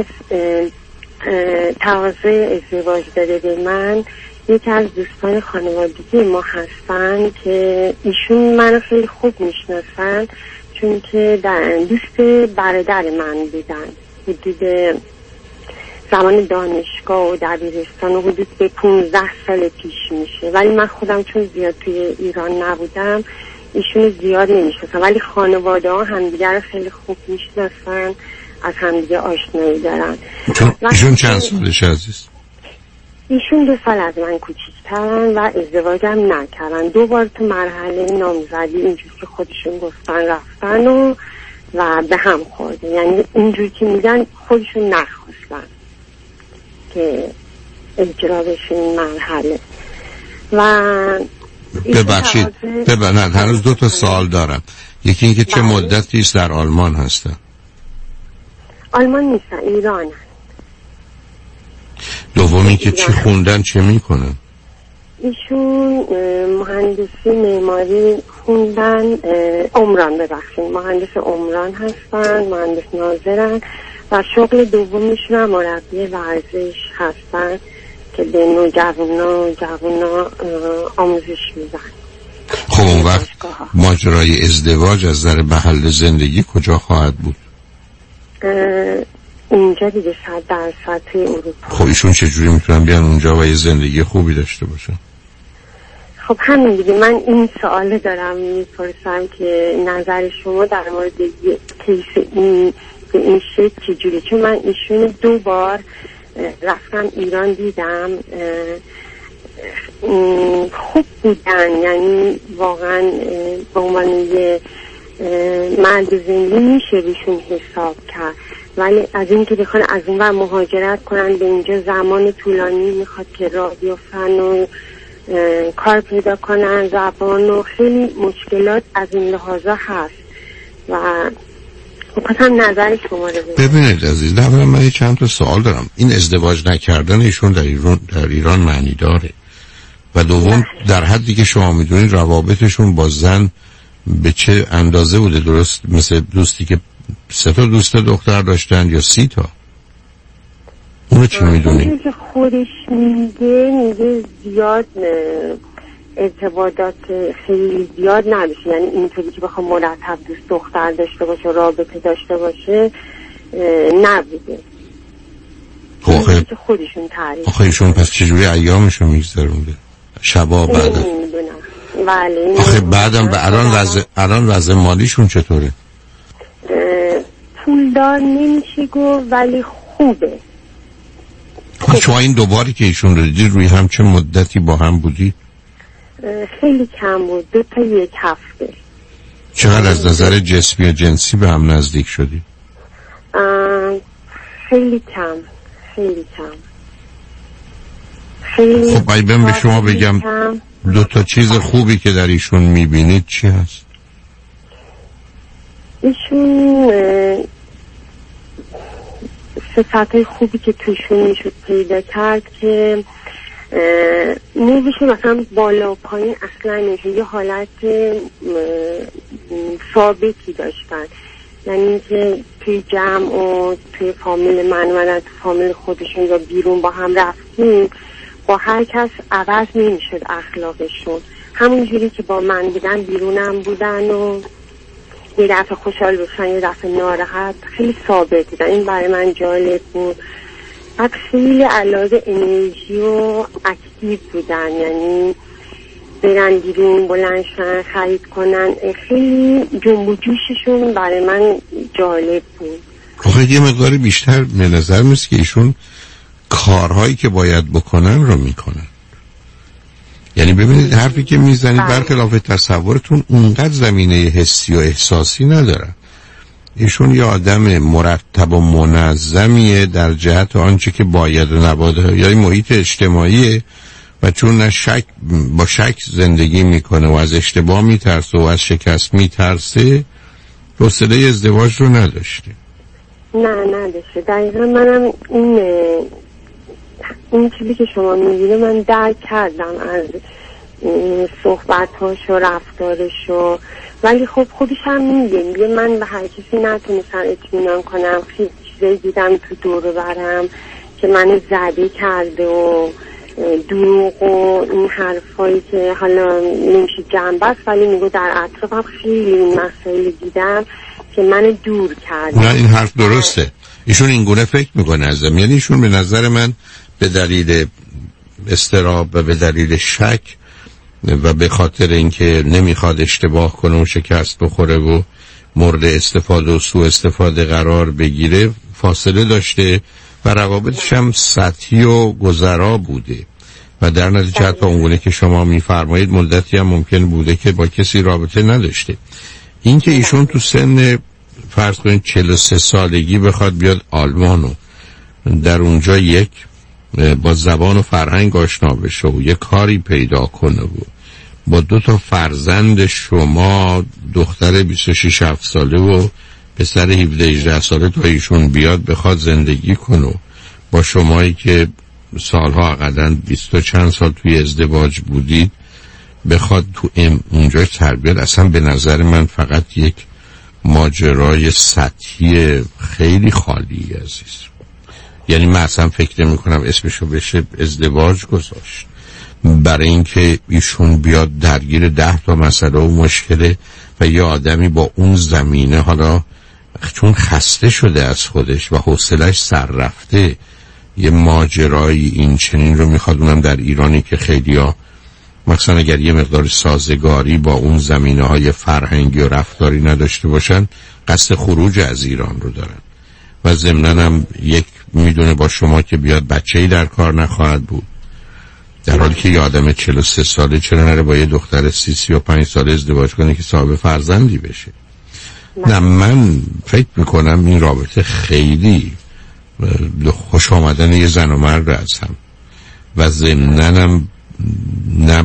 تقاضای ازدواج داده به من یکی از دوستان خانوادگی ما هستن که ایشون منو خیلی خوب میشناسن، چون که دوست برادر من بودن. حدود زمان دانشگاه و دبیرستان و حدود به پونزده سال پیش میشه، ولی من خودم چون زیاد توی ایران نبودم ایشون زیاد نمیشناسم، ولی خانواده ها همدیگر رو خیلی خوب میشناسن، از همدیگه آشنایی دارن. ایشون چند سالش عزیز؟ ایشون دو سال از من کوچیک‌ترن و ازدواجم نکردن. دو بار تو مرحله نامزدی اینجور که خودشون گفتن رفتن و و به هم خورده، یعنی اینجور که میگن خودشون نخواستن که اجرا بشه این مرحله. و ببخشید ببخشید هنوز دو تا سوال دارم. یکی اینکه چه مدتی است در آلمان هستن؟ آلمان نیستن، ایرانن. دومی که چی خوندن چه میکنن؟ ایشون مهندسی معماری خوندن، عمران ببخشید مهندس عمران هستن، مهندس ناظرن و شغل دومیشون هم مربی ورزش هستن که به نوجوانا و جوانا آموزش میدن. خب اون وقت ماجرای ازدواج از نظر محل زندگی کجا خواهد بود؟ اینجا دیگه صد درصد توی اروپا. خب ایشون چجوری میتونن بیان اونجا و یه زندگی خوبی داشته باشن؟ خب همین دیگه من این سوال دارم میپرسم که نظر شما در مورد کیس این به این شکل چجوری، چون من ایشون دو بار رفتم ایران دیدم، خوب بودن، یعنی واقعا به عنوان یه مرد زندگی میشه بهشون حساب کرد، ولی از این که بخوان از اون ور مهاجرت کنن به اینجا زمان طولانی میخواد که راه بیفتن و کار پیدا کنن، زبان و خیلی مشکلات از این لحاظا هست و میخواستم نظر شما رو ببینید. ببینید عزیز، در من چند تا سوال دارم. این ازدواج نکردن ایشون در ایران در ایران معنی داره؟ و دوم در حدی که شما میدونید روابطشون با زن به چه اندازه بوده؟ درست مثل دوستی که سه تا دوست دختر داشتن یا سی تا؟ اونو چی میدونی؟ که خودش میگه میگه زیاد ارتباطات خیلی زیاد نمیشه، یعنی اینطوری که بخوام مرتب دوست دختر داشته باشه رابطه داشته باشه نبوده. آخه خودشون تعریف آخه ایشون پس چجوری ایامشو میگذرونده؟ شبا بعد بله. آخه بعدم به الان وضع الان وضع مالیشون چطوره؟ پولدار نمیشه گفت ولی خوبه. خب شما این دوباری که ایشون رو دیدید روی هم چه مدتی با هم بودی؟ خیلی کم بود، دو تا یک هفته. چقدر از نظر جسمی و جنسی به هم نزدیک شدی؟ خیلی کم خیلی کم خیلی. خب باید به شما بگم کم. دو تا چیز خوبی که در ایشون میبینید چی هست؟ ایشون صفتای خوبی که توشون میشد پیدا کرد که نمیشه مثلا بالا و پایین اصلا نمیشه، یه حالت ثابتی داشتن. یعنی که توی جمع و توی فامیل من و تو فامیل خودشون یا بیرون با هم رفتیم، با هر کس عوض نمیشد اخلاقشون. همونجوری که با من بودن بیرونم بودن و یه دفعه خوشحال بشن یه دفعه ناراحت، خیلی ثابت بودن. این برای من جالب بود. بعد خیلی علاوه انرژی و اکتیو بودن، یعنی برن بیرون بلندشن خرید کنن، خیلی جنب و جوششون برای من جالب بود. آخه یه مقدار بیشتر به نظر میاد که ایشون کارهایی که باید بکنن رو میکنن. یعنی ببینید حرفی که میزنید برخلاف تصورتون اونقدر زمینه حسی و احساسی نداره. ایشون یه آدم مرتب و منظمیه در جهت آنچه که باید و نباید، یا محیط اجتماعیه و چون نه شک با شک زندگی میکنه و از اشتباه میترسه و از شکست میترسه، حوصله ازدواج رو نداشته. نه نداشته. دقیقا منم این این چیزی که شما میگیره من درک کردم از صحبتاش و رفتارش و، ولی خب خودش هم میگه میگه من به هر کسی نتونستم اطمینان کنم. خیلی چیزایی دیدم تو دور و برم که من زده کرده و دروغ و این حرفایی که حالا نمیشه جنب است، ولی میگه در اطرافم خیلی مسائل دیدم که من دور کرده. نه این حرف درسته. ایشون این گونه فکر میکنه ازم. یعنی ایشون به نظر من به دلیل استراب و به دلیل شک و به خاطر اینکه نمیخواد اشتباه کنه و شکست بخوره و مورد استفاده و سوء استفاده قرار بگیره فاصله داشته و روابطش هم سطحی و گذرا بوده و در نتیجه حتی اونگونه که شما میفرمایید مدتی هم ممکن بوده که با کسی رابطه نداشته. این که ایشون تو سن فرض کنید چهل و سه سالگی بخواد بیاد آلمان و در اونجا یک با زبان و فرهنگ آشنا بشه و یک کاری پیدا کنه و با دو تا فرزند شما، دختر بیست و شش هفت ساله و پسر هفده هجده ساله تا ایشون بیاد بخواد زندگی کنه با شمایی که سالها اقداً بیست و چند سال توی ازدواج بودید بخواد تو اونجا تربیت، اصلا به نظر من فقط یک ماجرای سطحی خیلی خالی عزیز. یعنی من اصلا فکر نمی کنم اسمشو بشه ازدواج گذاشت، برای اینکه ایشون بیاد درگیر ده تا مسئله و مشکله و یه آدمی با اون زمینه حالا چون خسته شده از خودش و حوصلش سر رفته یه ماجرای این چنین رو میخواد، اونم در ایرانی که خیلیا مثلا اگر یه مقدار سازگاری با اون زمینه های فرهنگی و رفتاری نداشته باشن قصد خروج از ایران رو دارن و ضمناً هم یک میدونه با شما که بیاد بچه‌ای در کار نخواهد بود، در حالی که یه آدم چهل و سه ساله چرا نره با یه دختر سی سی و پنج ساله ازدواج کنه که صاحب فرزندی بشه. نه من فکر میکنم این رابطه خیلی خوش آمدن یه زن و مرد از هم و ضمناً هم نه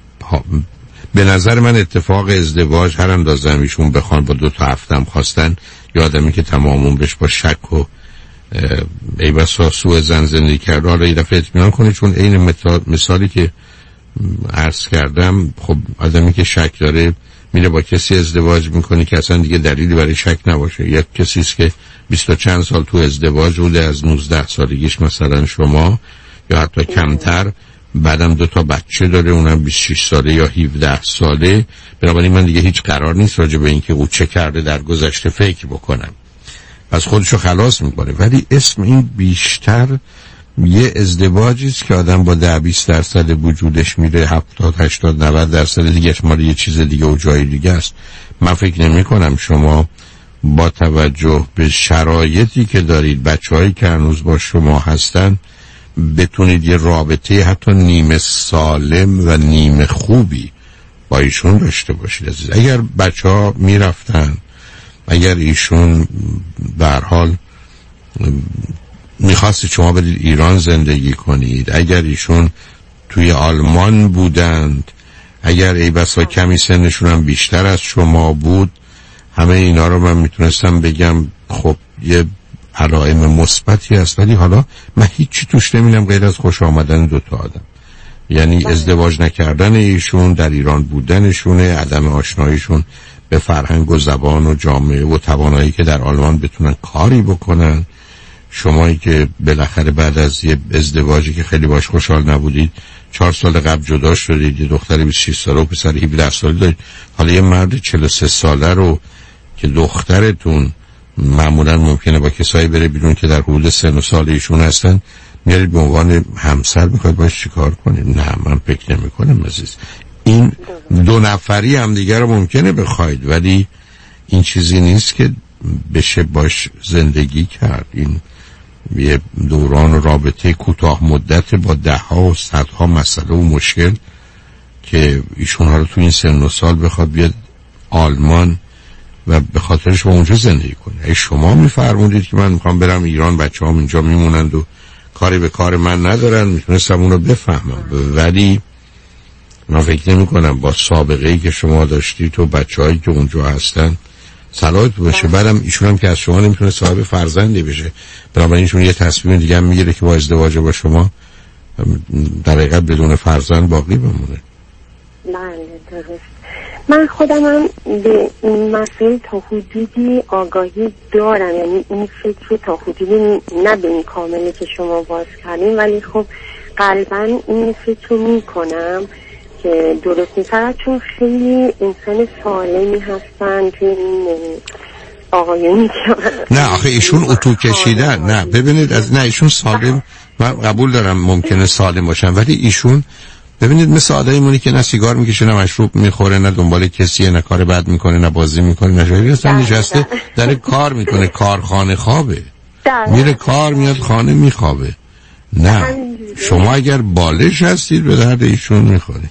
به نظر من اتفاق ازدواج هر اندازه ایشون بخوان با دو تا هفتم خواستن یه آدمی که تمام عمرش با شک و ای بسا سوء زن زندگی کرده حالا یه دفعه اطمینان کنه، چون این مثالی که عرض کردم خب آدمی که شک داره میره با کسی ازدواج میکنه که اصلا دیگه دلیلی برای شک نباشه. یک کسی است که بیست و چند سال تو ازدواج بوده، از نوزده سالگیش مثلا شما یا حتی کمتر، بعدم دو تا بچه داره اونم بیست و شش ساله یا هفده ساله. بنابراین من دیگه هیچ قرار نیست راجع به اینکه او چه کرده در گذشته فکر بکنم، پس خودشو خلاص میکنه. ولی اسم این بیشتر یه ازدواجی است که آدم با ده بیست درصد وجودش میره هفتاد هشتاد نود درصد دیگهش مال یه چیز دیگه و جای دیگه است. من فکر نمی کنم شما با توجه به شرایطی که دارید، بچه‌هایی که هنوز با شما هستن، بتونید یه رابطه حتی نیمه سالم و نیمه خوبی با ایشون داشته باشید عزیز. اگر بچه ها میرفتن، اگر ایشون به هر حال میخواست شما برید ایران زندگی کنید، اگر ایشون توی آلمان بودند، اگر ای بسا کمی سنشون هم بیشتر از شما بود، همه اینا رو من میتونستم بگم خب یه علائم مثبتی هست، ولی حالا من هیچی توش نمی‌بینم غیر از خوش آمدن دو تا آدم. یعنی بله. ازدواج نکردن ایشون، در ایران بودنشونه، عدم آشناییشون به فرهنگ و زبان و جامعه و توانایی که در آلمان بتونن کاری بکنن. شمایی که بالاخره بعد از یه ازدواجی که خیلی باش خوشحال نبودید چهار سال قبل جدا شدید، یه دختر بیست و شش ساله و پسر هفده ساله دارید، حالا یه مرد چهل و سه ساله رو که دخترتون معمولا ممکنه با کسایی بره بیرون که در حدود سن و سال ایشون هستن میارید به عنوان همسر، میخواید باش چیکار کنید؟ نه من فکر نمی کنم عزیز. این دو نفری هم دیگر رو ممکنه بخواید، ولی این چیزی نیست که بشه باش زندگی کرد. این یه دوران رابطه کوتاه مدت با ده ها و صدها مسئله و مشکل که ایشون ها رو تو این سن و سال بخواد بیاد آلمان و به خاطرش با اونجا زندگی کنه. ای شما میفرمودید که من میخوام برم ایران، بچه هم اینجا میمونند و کاری به کار من ندارن، میتونستم اون رو بفهمم، ولی من فکر نمی کنم با سابقه ای که شما داشتید تو بچه هایی که اونجا هستن صلاحیت باشه. بعدم ایشون هم که از شما نمیتونه صاحب فرزندی بشه، بنابراین ایشون یه تصمیم دیگه هم میگیره که با ازدواج با شما در حقیقت بدون فرزند باقی بمونه. بله درست. من خودم هم به این مسئله تا حدودی آگاهی دارم، یعنی این فکر تا حدودی نه به این کامله که شما باز کردین، ولی خب قلبا این فکر رو میکنم که درست نیست، چون خیلی انسان سالمی هستن که این آقایونی که نه آخه ایشون اتو کشیدن. نه ببینید از نه ایشون سالم، من قبول دارم ممکنه سالم باشن، ولی ایشون ببینید مثل آدمی مونی که نه سیگار میکشه، نه مشروب میخوره، نه دنبال کسیه، نه کار بد میکنه، نه بازی میکنه، نه شاید اصلا نشسته در کار میکنه، کارخانه خوابه، میره کار میاد خانه میخوابه. نه شما اگر بالش هستید به درد ایشون میخورید،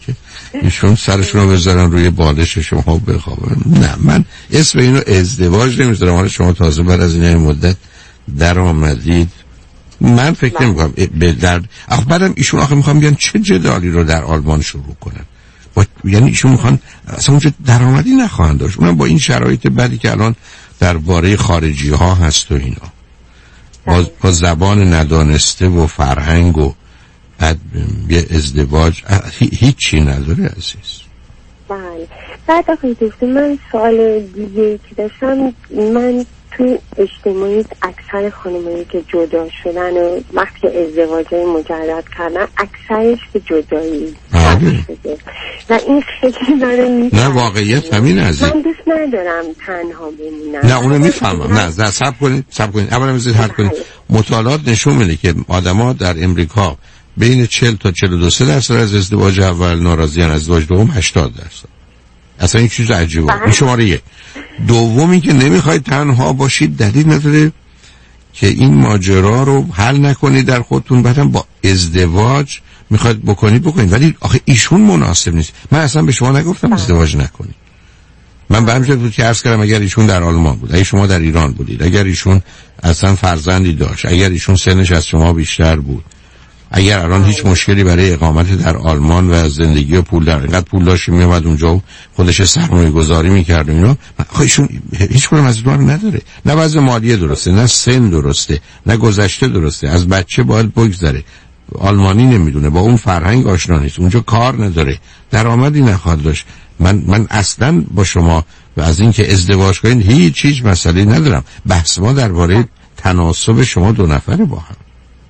ایشون سرشون رو بذارن روی بالش شما بخوابن. نه من اسم اینو ازدواج نمیذارم، حالا شما تازه بعد از این مدت در آمدید، من فکر نمی کنم به درد. آخه بعدم ایشون آخه میخوام بیان چه جدالی رو در آلمان شروع کنن با... یعنی ایشون میخوان اصلا اونجا درآمدی نخواهند داشت، اونم با این شرایط بعدی که الان درباره خارجی ها هست و اینا، با, با زبان ندانسته و فرهنگ و بعد یه ازدواج هیچی نداره عزیز. بله. بعد آقای دکتر من سوال دیگه که داشتم، من توی اجتماعی اکثر خانمایی که جدا شدن و وقتی ازدواجای مجرد کردن اکثرش به جدایی شده و این خیلی داره میکنه. نه واقعیت همین عزیز، من دوست ندارم تنها بمونم. نه اونو میفهمم. نه نه صبر کنید صبر کنید اولا بذارید حل کنید. مطالعات نشون میده که آدما در امریکا بین چهل تا چهل و دو درصد از ازدواج اول ناراضیان، از ازدواج دوم هشتاد درصد. اصلا این چیز عجیبه. این شماره یک. دومی که نمیخواید تنها باشید دلیل نداره که این ماجرا رو حل نکنید در خودتون، بعدم با ازدواج میخواید بکنید بکنید، ولی آخه ایشون مناسب نیست. من اصلا به شما نگفتم ازدواج نکنید. من به همین بود که عرض کردم اگر ایشون در آلمان بود، اگر شما در ایران بودید، اگر ایشون اصلا فرزندی داشت، اگر ایشون سنش از شما بیشتر بود، اگر الان هیچ مشکلی برای اقامت در آلمان و زندگی و پول در اینقدر پول داشت میومد اونجا و خودش سرمایه گذاری میکرد و اینا، ایشون هیچ کنم از دور نداره، نه وضع مالی درسته، نه سن درسته، نه گذشته درسته، از بچه باید بگذره، آلمانی نمیدونه، با اون فرهنگ آشنا نیست، اونجا کار نداره، درآمدی نخواهد داشت. من من اصلا با شما و از این که ازدواج کنید هیچ هیچ مسئله ندارم. بحث ما درباره تناسب شما دو نفره با هم.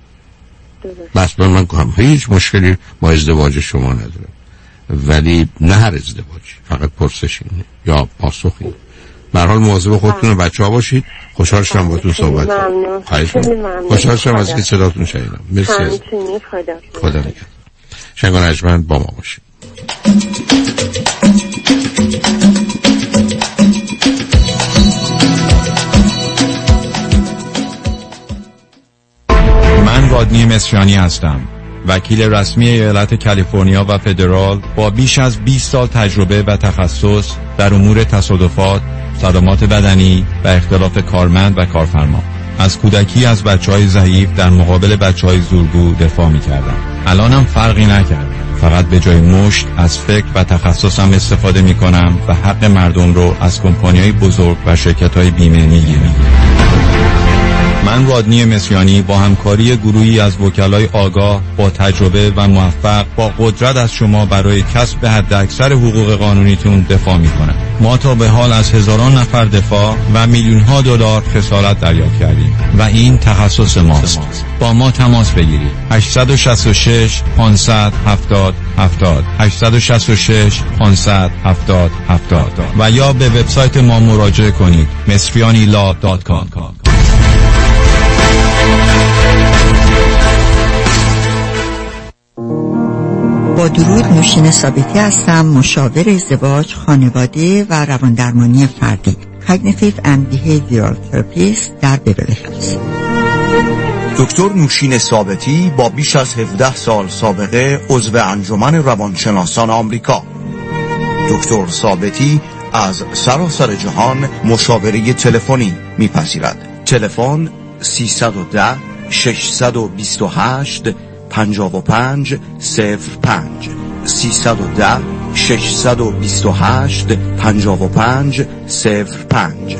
بس من من کنم هیچ مشکلی با ازدواج شما ندارم، ولی نه هر ازدواجی، فقط پرسش اینه یا پاسخ اینه. به هر حال مواظب خودتون و بچه‌ها باشید. خوشحال شدم باهاتون صحبت کردم. خوشحال شدم از اینکه صداتون شنیدم. مرسی. خدا نگهدار. شنگان ارجمند با ما باشید. من رادنی مصریانی هستم، وکیل رسمی ایالت کالیفرنیا و فدرال با بیش از بیست سال تجربه و تخصص در امور تصادفات، صدمات بدنی و اختلاف کارمند و کارفرما. از کودکی از بچهای ضعیف در مقابل بچهای زورگو دفاع می‌کردم. الانم فرقی نکرد. فقط به جای مشت از فکر و تخصصم استفاده می‌کنم و حق مردم رو از کمپانی‌های بزرگ و شرکت‌های بیمه می‌گیرم. من رادنی مصریانی با همکاری گروهی از وکلای آگاه با تجربه و موفق با قدرت از شما برای کسب حداکثر حقوق قانونیتون دفاع میکنم. ما تا به حال از هزاران نفر دفاع و میلیون ها دلار خسارت دریافت کردیم و این تخصص ماست. با ما تماس بگیرید. هشت شش شش پانصد هفتاد هفتاد هشت شش شش پانصد هفتاد هفتاد و یا به وبسایت ما مراجعه کنید مصریانی لا دات کام. با درود، نوشین ثابتی هستم، مشاور ازدواج، خانواده و رواندرمانی فردی، Cognitive and Behavioral Therapist در بیورلی هیلز. دکتر نوشین ثابتی با بیش از هفده سال سابقه عضو انجمن روانشناسان آمریکا. دکتر ثابتی از سراسر جهان مشاوره تلفنی میپذیرد. تلفن سیصد و ده ششصد و بیست و هشت پنجاه و پنج صفر پنج سیصد و ده ششصد و بیست و هشت پنجاه و پنج صفر پنج.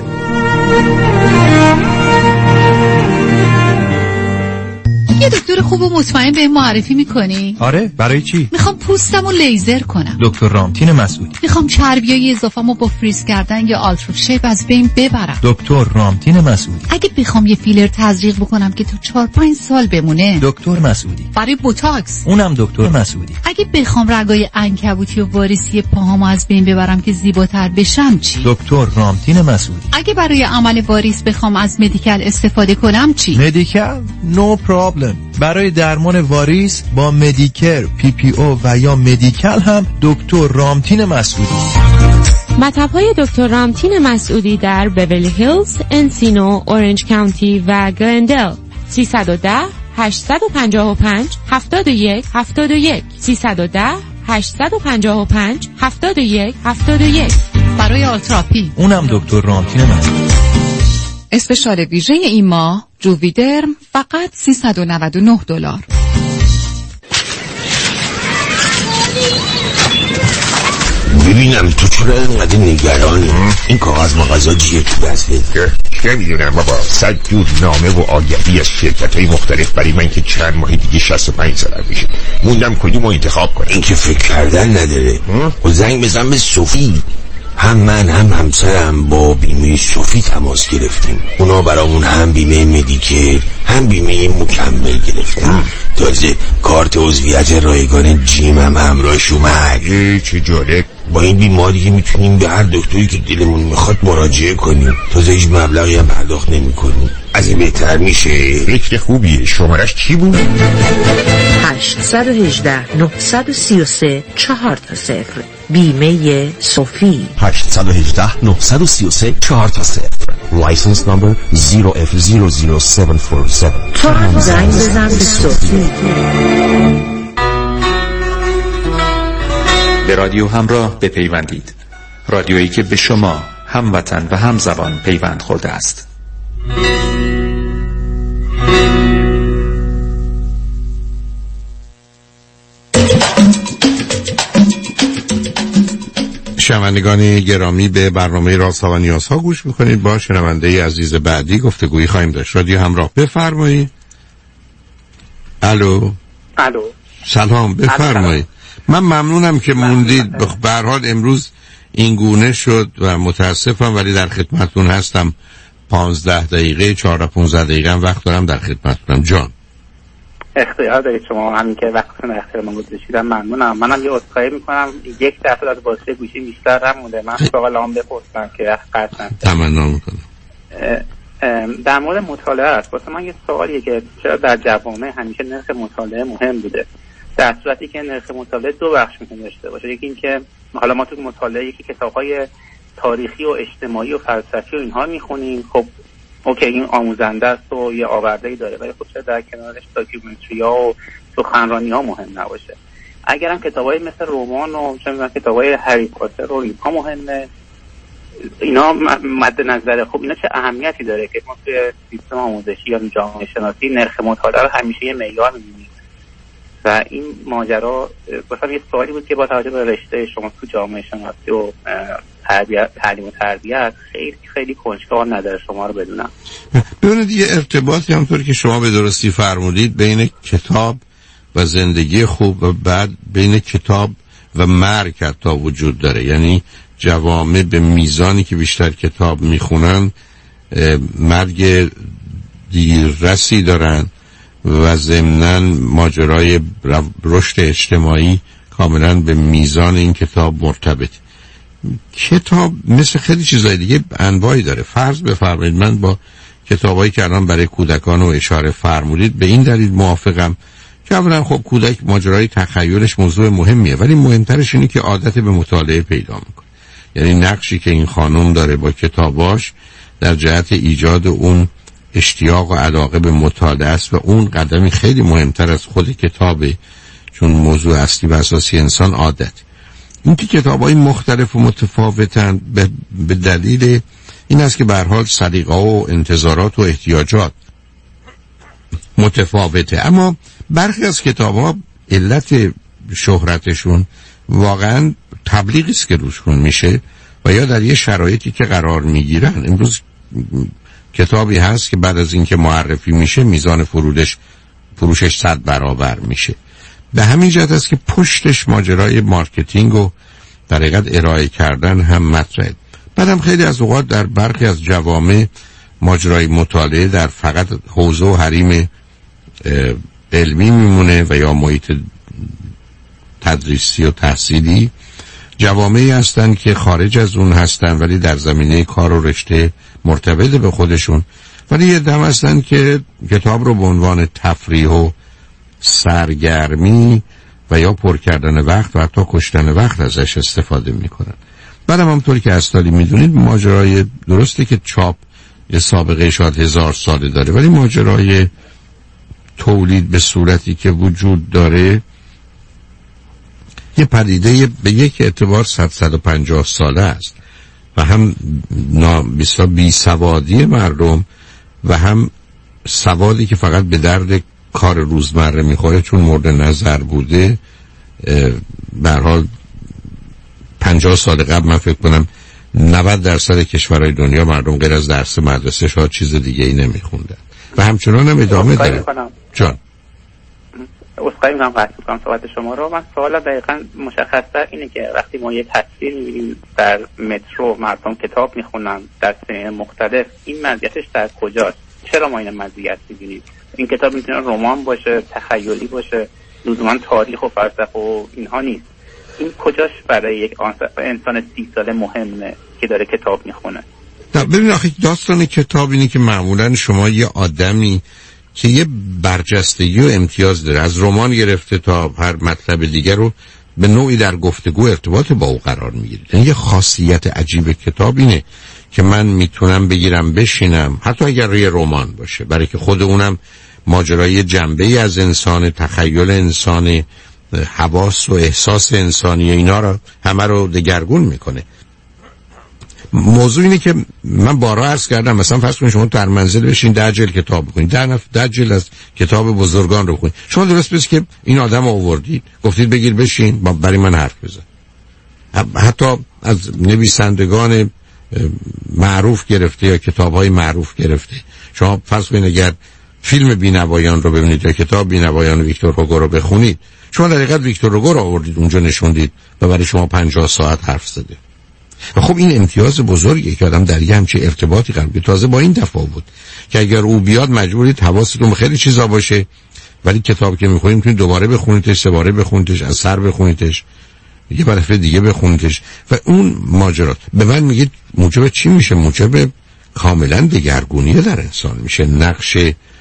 یه دکتر خوب و مطمئن به معرفی میکنی؟ آره، برای چی؟ میخوام پوستمو لیزر کنم. دکتر رامتین مسعودی. میخوام چربیای اضافه‌مو با فریز کردن یا آلترا شیپ از بین ببرم. دکتر رامتین مسعودی. اگه بخوام یه فیلر تزریق بکنم که تو چهار پنج سال بمونه. دکتر مسعودی. برای بوتاکس. اونم دکتر مسعودی. اگه بخوام رگای عنکبوتی و واریسی پاهامو از بین ببرم که زیباتر بشم چی؟ دکتر رامتین مسعودی. اگه برای عمل واریس بخوام از مدیکال استفاده کنم چی؟ مدیکال؟ نو پرابلم. برای درمان واریس با مدیکر، پی پی او و یا مدیکال هم دکتر رامتین مسعودی. مطب‌های دکتر رامتین مسعودی در بیورلی هیلز، انسینو، اورنج کانتی و گلندل. سیصد و ده هشتصد و پنجاه و پنج هفتاد و یک هفتاد و یک سیصد و ده هشتصد و پنجاه و پنج هفتاد و یک هفتاد و یک. برای آلتراپی اونم دکتر رامتین مسعودی. اسپشال ویژه این ماه جوویدرم فقط سیصد و نود و نه دلار. ببینم تو چرا اینقدر نگرانی؟ این کاغذ مغازه جیه تو دسته؟ چه میدونم بابا، صد جور نامه و آگهی از شرکت های مختلف برای من که چند ماه دیگه شصت و پنج سالم میشه. موندم کدوم رو انتخاب کنم. این که فکر کردن نداره. و زنگ بزن به صوفی. هم من هم همسرم با بیمه صوفی تماس گرفتیم. اونا برامون هم بیمه مدیکر هم بیمه مکمل گرفتن. تازه کارت عضویت رایگان جیم هم همراهش اومد. چه جالب. با این بیمه دیگه میتونیم به هر دکتری که دلمون میخواد مراجعه کنیم. تازه هیچ مبلغی هم پرداخت نمی کنیم. از این بهتر میشه. فکر خوبیه. شمارش چی بود؟ هشت یک هشت نه سه سه چهار تا صفر. بیمه صوفی. هشت یک هشت نه سه سه چهار تا صفر. License number zero F zero zero seven four seven. تو هم زنگ بزن به صوفی. به رادیو همراه بپیوندید. رادیویی که به شما هموطن و همزبان پیوند خورده است. شنوندگان گرامی، به برنامه رازها و نیازها گوش میکنید. با شنونده عزیز بعدی گفتگویی خواهیم داشت. رادیو همراه، بفرمایید. الو. الو. سلام، بفرمایید. من ممنونم که موندید. به هر حال امروز این گونه شد و متاسفم، ولی در خدمتتون هستم. پانزده دقیقه چهارده پانزده دقیقه هم وقت دارم، در خدمتتونم. جان اختیار دارید شما، همین که وقتتون در اختیار من گذاشتید ممنونم. منم یه عذرخواهی میکنم، یک دفعه از واسطه گوشی بیشتر نمونده. من سوال هم بپرسم که قطع نشه. تمنا میکنم. در مورد مطالعه است. واسه من یه سوالیه که چرا در جوامع همیشه نرخ مطالعه مهم بوده، در صورتی که نرخ مطالعه دو بخش میتونه داشته باشه. یکی این که حالا ما تو مطالعه یکی کتاب‌های تاریخی و اجتماعی و فلسفی و اینها میخونیم، خب اوکی این آموزنده است و یه آورده‌ای داره، ولی خب چرا در کنارش داکیومنتری‌ها و سخنرانی‌ها مهم نباشه؟ اگرم کتابای مثل رمان و چه می‌دونم کتابای هری پاتر و اینها مهمه، اینا مد نظره، خب اینا چه اهمیتی داره که ما توی سیستم آموزشی یا جامعه شناسی نرخ مطالعه رو همیشه یه معیار می‌بینیم؟ و این ماجرا واسه یه سوالی بود که با توجه به رشته شما تو جامعه شناسی و تربیت، تعلیم و تربیت خیلی خیلی کنجکاو نداره شما رو بدونم. ببینید یه ارتباطی همونطور که شما به درستی فرمودید بین کتاب و زندگی خوب و بعد بین کتاب و مرگ حتی وجود داره. یعنی جوامع به میزانی که بیشتر کتاب میخونن مرگ دیررسی دارن و ضمناً ماجرای رشد اجتماعی کاملا به میزان این کتاب مرتبط. کتاب مثل خیلی چیزای دیگه انواعی داره. فرض بفرمایید من با کتابایی که الان برای کودکان رو اشاره فرمودید به این دلیل موافقم که اولا خب کودک ماجرای تخیلش موضوع مهمیه، ولی مهمترش اینه که عادت به مطالعه پیدا میکنه. یعنی نقشی که این خانم داره با کتاباش در جهت ایجاد اون اشتیاق و علاقه به مطالعه است و اون قدمی خیلی مهمتر از خود کتابه، چون موضوع اصلی و اساسی انسان عادت. این که کتاب‌های مختلف و متفاوتن به دلیل این است که به هر حال سلیقه و انتظارات و احتیاجات متفاوته. اما برخی از کتاب‌ها علت شهرتشون واقعاً تبلیغی است که روشون میشه و یا در یه شرایطی که قرار میگیرن. امروز کتابی هست که بعد از اینکه معرفی میشه میزان فرودش فروشش صد برابر میشه. به همین جهت است که پشتش ماجرای مارکتینگ و در حقیقت ارائه کردن هم مطرحه. بعدم خیلی از اوقات در برخی از جوامع ماجرای مطالعه در فقط حوزه و حریم علمی میمونه و یا محیط تدریسی و تحصیلی. جوامعی هستن که خارج از اون هستن ولی در زمینه کار و رشته مرتبط به خودشون، ولی یه دم هستن که کتاب رو به عنوان تفریح و سرگرمی و یا پر کردن وقت و حتی کشتن وقت ازش استفاده میکنن. بعدم همونطوری که استالی میدونید ماجرای درسته که چاپ یه سابقه شاید هزار ساله داره، ولی ماجرای تولید به صورتی که وجود داره یه پدیده به یک اعتبار صد صد و پنجاه ساله است و هم بی سوادی مردم و هم سوادی که فقط به درد کار روزمره میخوره چون مورد نظر بوده. به هر حال پنجاه سال قبل من فکر کنم نود درصد کشورهای دنیا مردم غیر از درس مدرسه شاید چیز دیگه ای نمیخوندن و همچنان هم ادامه داره. جان اسخای میکنم قطع میکنم صحبت شما رو. من سوال دقیقا مشخص‌تر اینه که وقتی ما یه تصویر میبینیم در مترو مردم کتاب میخونن در سنین مختلف، این مزیتش در کجاست؟ چرا ما این مزیت میبینیم؟ این کتاب میتونه رمان باشه، تخیلی باشه، لزوما تاریخ و فلسفه و اینها نیست. این کجاش برای یک انسان سی ساله مهمه که داره کتاب میخونه؟ ببین آخه داستان کتاب اینه که معمولا شما یه آدمی که یه برجستگی و امتیاز داره از رمان گرفته تا هر مطلب دیگر رو به نوعی در گفتگو ارتباط با او قرار میگیرید. یعنی یه خاصیت عجیب کتاب اینه که من میتونم بگیرم بشینم حتی اگر روی رمان باشه، برای که خود اونم ماجرای جنبه‌ای از انسان، تخیل انسان، حواس و احساس انسانی اینا رو همه رو دگرگون میکنه. موضوع اینه که من بارها عرض کردم مثلا فرض کنید شما در منزل بشین ده جلد کتاب بخونید، ده نفر ده جلد از کتاب بزرگان رو بخونید. شما درست بس که این آدم آوردید گفتید بگیر بشین با برای من حرف بزن. حتی از نویسندگان معروف گرفته یا کتاب‌های معروف گرفته، شما فرض کنید اگر فیلم بی‌نوایان رو ببینید یا کتاب بی‌نوایان ویکتور هوگو رو بخونید، شما در حقیقت ویکتور هوگو رو آوردید اونجا نشوندید و برای شما پنجاه ساعت حرف زده. و خب این امتیاز بزرگیه که آدم در یه همچین ارتباطی قرار بگیره. تازه با این تفاوت که اگر او بیاد مجبورید حواستون به خیلی چیزا باشه، ولی کتاب که میخونید میتونید دوباره بخونیدش، سه باره بخونیدش، از سر بخونیدش، یه دفعه دیگه بخونیدش و اون ماجرات به من میگید موجب چی میشه؟ موجب کاملا دگرگونی در انسان میشه. نقش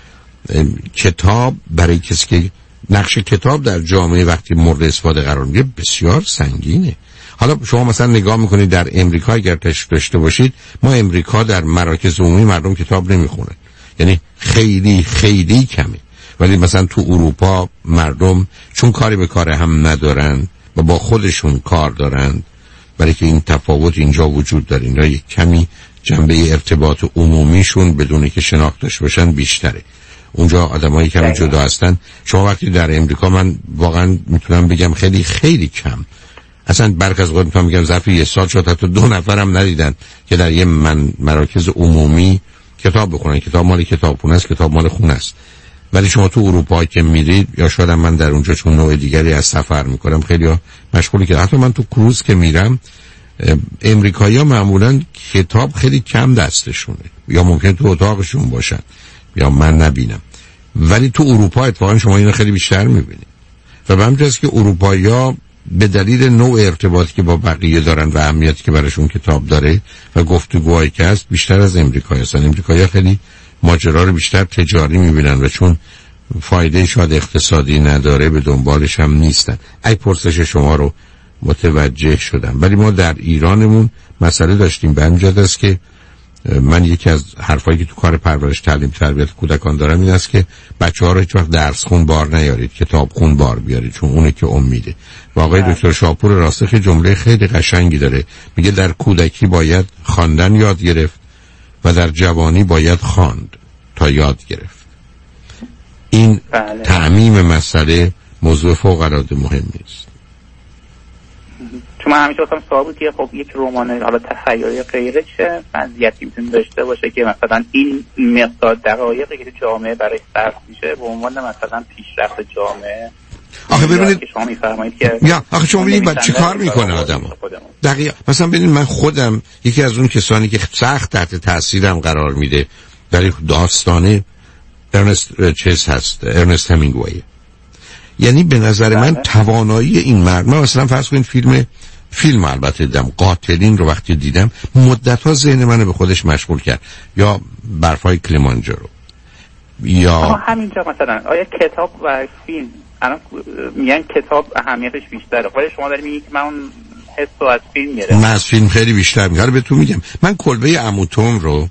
کتاب برای کسی که نقش کتاب در جامعه وقتی مورد استفاده قرار میگیره بسیار سنگینه. حالا شما مثلا نگاه میکنید در امریکا اگر تشریف داشته باشید، ما امریکا در مراکز عمومی مردم کتاب نمیخونن، یعنی خیلی خیلی کمه. ولی مثلا تو اروپا مردم چون کاری به کار هم ندارن و با خودشون کار دارن، برای که این تفاوت اینجا وجود داره، اینا یک کمی جنبه ارتباط عمومیشون بدون که شناخت داشته باشن بیشتره. اونجا آدمایی کمی جدا هستن. شما وقتی در امریکا، من واقعا میتونم بگم خیلی خیلی کم اصلا برخ از وقت میگم ظرف یه سال شد حتی دو نفرم ندیدن که در یه من مراکز عمومی کتاب بخونن. کتاب مال کتابخونه است، کتاب مال خونه است. ولی شما تو اروپا که میرید، یا شاید من در اونجا چون نوع دیگری از سفر میکنم خیلی ها مشغولی که حتی من تو کروز که میرم، امریکایی ها معمولا کتاب خیلی کم دستشونه، یا ممکن تو اتاقشون باشن یا من نبینم، ولی تو اروپا اتفاقا شما اینو خیلی بیشتر میبینید. و به همین جاست که اروپایی ها به دلیل نوع ارتباطی که با بقیه دارن و اهمیتی که براشون کتاب داره و گفتگوهایی که هست بیشتر از امریکایی هستن. امریکایی ها خیلی ماجرا رو بیشتر تجاری میبینن و چون فایده شاید اقتصادی نداره به دنبالش هم نیستن. ای پرسش شما رو متوجه شدم. ولی ما در ایرانمون مسئله داشتیم به همین جهت است که من یکی از حرفایی که تو کار پرورش تعلیم تربیت کودکان دارم این است که بچه‌ها رو هیچ وقت درس خون بار نیارید، کتاب خون بار بیارید، چون اونه که امیده. و آقای دکتر شاپور راسخ جمله خیلی قشنگی داره، میگه در کودکی باید خواندن یاد گرفت و در جوانی باید خواند تا یاد گرفت. این بله. تعمیم مسئله موضوع فوق العاده مهمی است. چون من همیشه گفتم سوال بود که خب یک رمان حالا تخیلی غیره چه مزیتی میتونه داشته باشه که مثلا این مقدار دقایقی که جامعه برای صرف میشه به عنوان مثلا پیشرفت جامعه. آخه ببینید که شما میفرمایید که یا آخه شما ببینید بعد چیکار میکنه آدمو. دقیقاً مثلا ببینید من خودم یکی از اون کسانی که سخت تحت تاثیرم قرار میده در داستانه ارنست چیز هست، ارنست همینگوی. یعنی به نظر من توانایی این مرد، من مثلا فرض کنید فیلم فیلم البته دیدم قاتلین رو وقتی دیدم مدت‌ها ذهن منو به خودش مشغول کرد، یا برفای کلیمانجارو، یا همینجا مثلا آیا کتاب و فیلم الان میگن کتاب اهمیتش بیشتره، ولی شما دارید میگید من اون حس رو از فیلم گرفتم. من از فیلم خیلی بیشتر میگم. بهتون میگم من کلبه عموتوم رو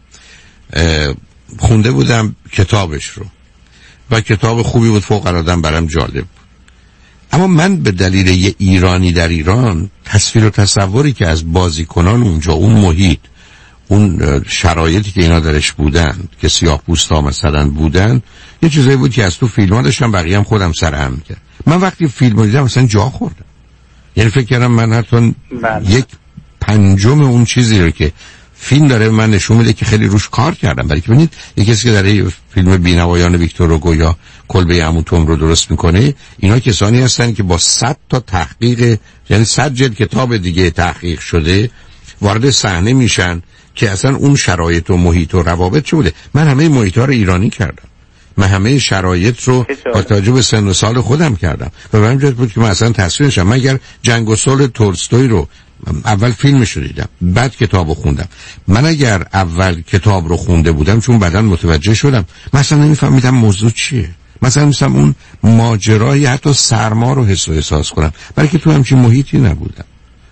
خونده بودم، کتابش رو، و کتاب خوبی بود، فوق العاده برام جالب بود. اما من به دلیل یه ایرانی در ایران تصویر و تصوری که از بازیکنان اونجا، اون محیط، اون شرایطی که اینا درش بودن که سیاه پوستا مثلا بودن، یه چیزایی بود که از تو فیلم ها داشتم بقیه هم خودم سرهم کرد. من وقتی فیلم رو دیدم مثلا جا خوردم، یعنی فکر کردم من حتی یک پنجم اون چیزی رو که فیلم داره من نشون میده که خیلی روش کار کردم. برای که ببینید یکی کسی که داره فیلم بینوایان ویکتور هوگو یا کلبه عموتوم رو درست میکنه، اینا کسانی هستن که با صد تا تحقیق، یعنی صد جلد کتاب دیگه تحقیق شده، وارد صحنه میشن که اصلا اون شرایط و محیط و روابط چه بوده. من همه محیط ها رو ایرانی کردم، من همه شرایط رو با توجه به سن و سال خودم کردم و به همین جهت بود که من اصلا تصویر نشم. من اگر جنگ و صلح تولستوی رو اول فیلمش رو دیدم بعد کتاب رو خوندم، من اگر اول کتاب رو خونده بودم چون بعداً متوجه شدم مثلا نمیفهمیدم موضوع چیه، مثلا مثلا اون ماجرای حتی سرما رو حس و احساس کنم، برای که تو همچین محیطی نبودم.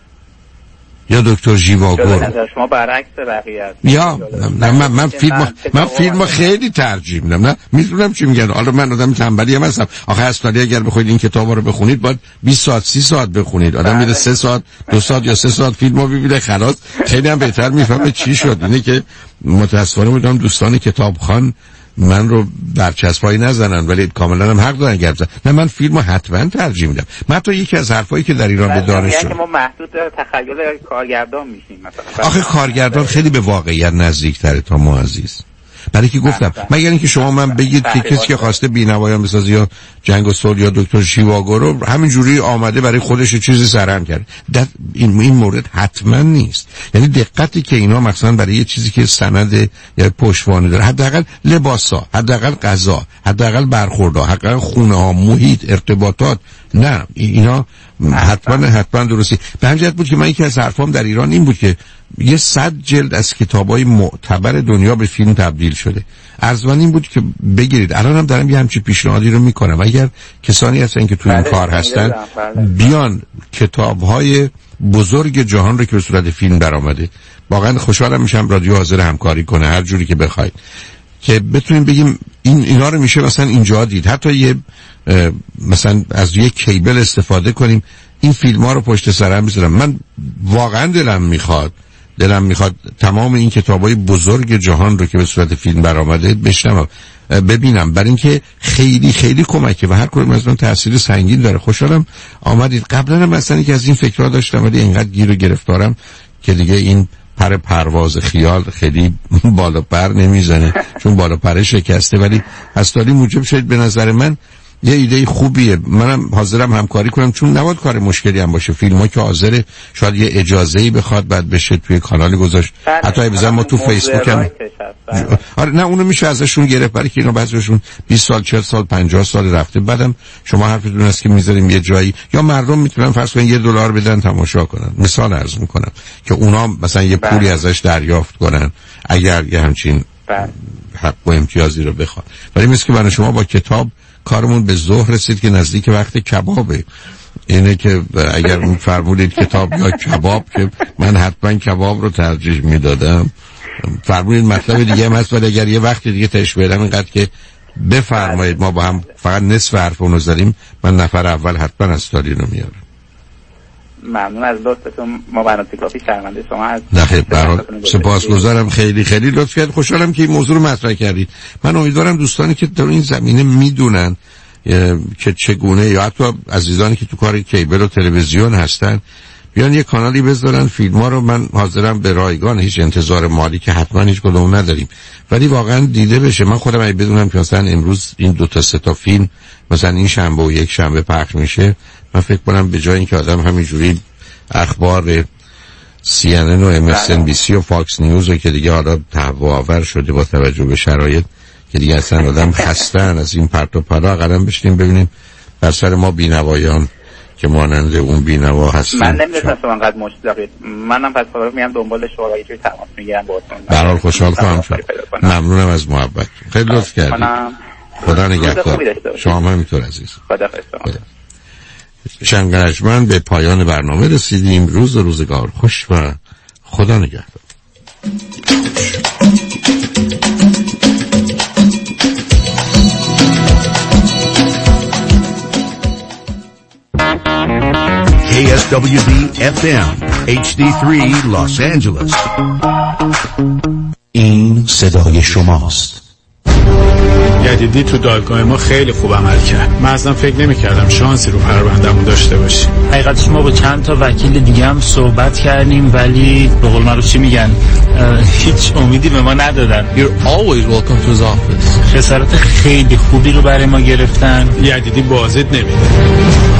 یا دکتر ژیواگور شما برعکس بقیه است. یا من من فیلم من فیلم خیلی ترجیح میدم. نه میدونم چی میگن، حالا من آدم تنبلی هم هستم. آخه اصلا اگر بخواید این کتابا رو بخونید باید بیست ساعت سی ساعت بخونید. آدم میره سه ساعت دو ساعت یا سه ساعت فیلمو ببینه خلاص خیلی هم بهتر میفهمه چی شد. اینه که متاسفانه میدونم دوستان کتابخوان من رو برچسبایی نزنن، ولی کاملا هم حق دارن گپ بزنن. نه من فیلمو حتما ترجیح میدم. من تو یکی از حرفایی که در ایران به دانش شد ما محدود تخیل کارگردان میشیم مثلا. آخه کارگردان خیلی به واقعیت نزدیک‌تره تا ما عزیز. برای که گفتم مگر اینکه شما من بگید که کسی که خواسته بینوایان بسازه یا جنگ و صلح یا دکتر ژیواگور رو همینجوری آمده برای خودش چیزی سرهم کرد، در این این مورد حتما نیست. یعنی دقتی که اینا مثلا برای یه چیزی که سند یا پشتوانه داره، حداقل لباسا، حداقل غذا، حداقل برخوردها، حداقل خونه ها، محیط، ارتباطات، نه اینا حتما حتما درستی. به همین جهت بود که من یکی از حرفام در ایران این بود که یه صد جلد از کتابای معتبر دنیا به فیلم تبدیل شده. عرضمن این بود که بگیرید. الان هم دارم یه همچین پیشنهادی رو میکنم، اگر کسانی هستن که تو این کار هستن بیان کتابهای بزرگ جهان رو که به صورت فیلم درآمده، واقعا خوشحالم میشم رادیو حاضر همکاری کنه هر جوری که بخواید که بتونیم بگیم این اینا رو میشه مثلا اینجا دید. حتی یه مثلا از یه کیبل استفاده کنیم این فیلم ها رو پشت سر هم بذارم. من واقعا دلم میخواد دلم میخواد تمام این کتابای بزرگ جهان رو که به صورت فیلم برآمده بشنوم. ببینم، برای اینکه خیلی خیلی کمکه و هر کدوم از اون تاثیر سنگین داره. خوشحالم آمدید. قبلا هم مثلا که از این فکرها داشتم ولی اینقدر گیر و گرفتارم که دیگه این پر پرواز خیال خیلی بالا پر نمیزنه چون بالا پر شکسته، ولی هستاری موجب شد به نظر من یه ایده خوبیه. منم حاضرم همکاری کنم چون نباید کار مشکلی هم باشه. فیلم‌ها که حاضره شاید یه اجازه‌ای بخواد بعد بشه توی کانال گذاشت، حتی بزن ما تو فیسبوک هم آره نه اونو میشه ازشون گرفت، برای که اینا بعضیشون بیست سال چهل سال پنجاه سال رفته. بعدم شما حرفتون است که میذاریم یه جایی یا مردم میتونن فرض کنن یه دلار بدن تماشا کنن، مثال عرض میکنم که اونا مثلا یه پولی ازش دریافت کنن اگر یه همچین حق و امتیازی رو بخواد. ولی مثل که برای شما با کتاب کارمون به ظهر رسید که نزدیک وقت کبابه. اینه که اگر فرمودید کتاب یا کباب که من حتما کباب رو ترجیح میدادم. فرمودید مطلب دیگه هم هست ولی اگر یه وقت دیگه تش بدم اینقدر که بفرمایید ما با هم فقط نصف حرفونو زدیم، من نفر اول حتما از استادی رو میارم. ممنون از لطفتون. ما برنامه کافی شرمنده شما از نخیر برات سپاسگزارم. خیلی خیلی لطف کردید. خوشحالم که این موضوع رو مطرح کردید. من امیدوارم دوستانی که در این زمینه میدونن که چگونه یا حتی عزیزانی که تو کار کیبل و تلویزیون هستن بیان یه کانالی بذارن فیلم‌ها رو. من حاضرم به رایگان، هیچ انتظار مالی که حتما هیچ کدوم نداریم ولی واقعا دیده بشه. من خودم اگه بدونم که مثلا امروز این دو تا سه تا فیلم مثلا این شنبه و یک شنبه پخش میشه، من فکر کنم به جای اینکه آدم همینجوری اخبار سی ان ان و ام اس ان بی سی و فاکس نیوز رو که دیگه حالا تهوع شده با توجه به شرایط که دیگه اصلا آدم خستن از این پرت و پلا، قدم بشینیم ببینیم بر سر ما بینوایان که مانند اون بینوا هستیم. من نمی‌دونم شما انقدر مشتاقید. منم پس فردا میام دنبال شما و یه جوری تماس میگیرم باهاتون. به هر حال خوشحال خواهم شد. ممنونم از محبت. خیلی لطف کردید. خدا نگهدار. شما هم همینطور عزیز. خدا حافظ. شنگرجمن به پایان برنامه رسیدیم. روز و روزگار خوش و خدا نگهدار. K S W D F M اچ دی سه Los Angeles. این صدای شماست. یدیدی تو دادگاه ما خیلی خوب عمل کرد. من اصلا فکر نمی‌کردم شانسی رو پروندهمون داشته باشیم. حقیقتش ما با چند تا وکیل دیگه هم صحبت کردیم ولی به قول معروف چی میگن هیچ امیدی به ما ندادن. You're always welcome to his office. خسارت خیلی خوبی رو برای ما گرفتن. یدیدی بازیت نمیده.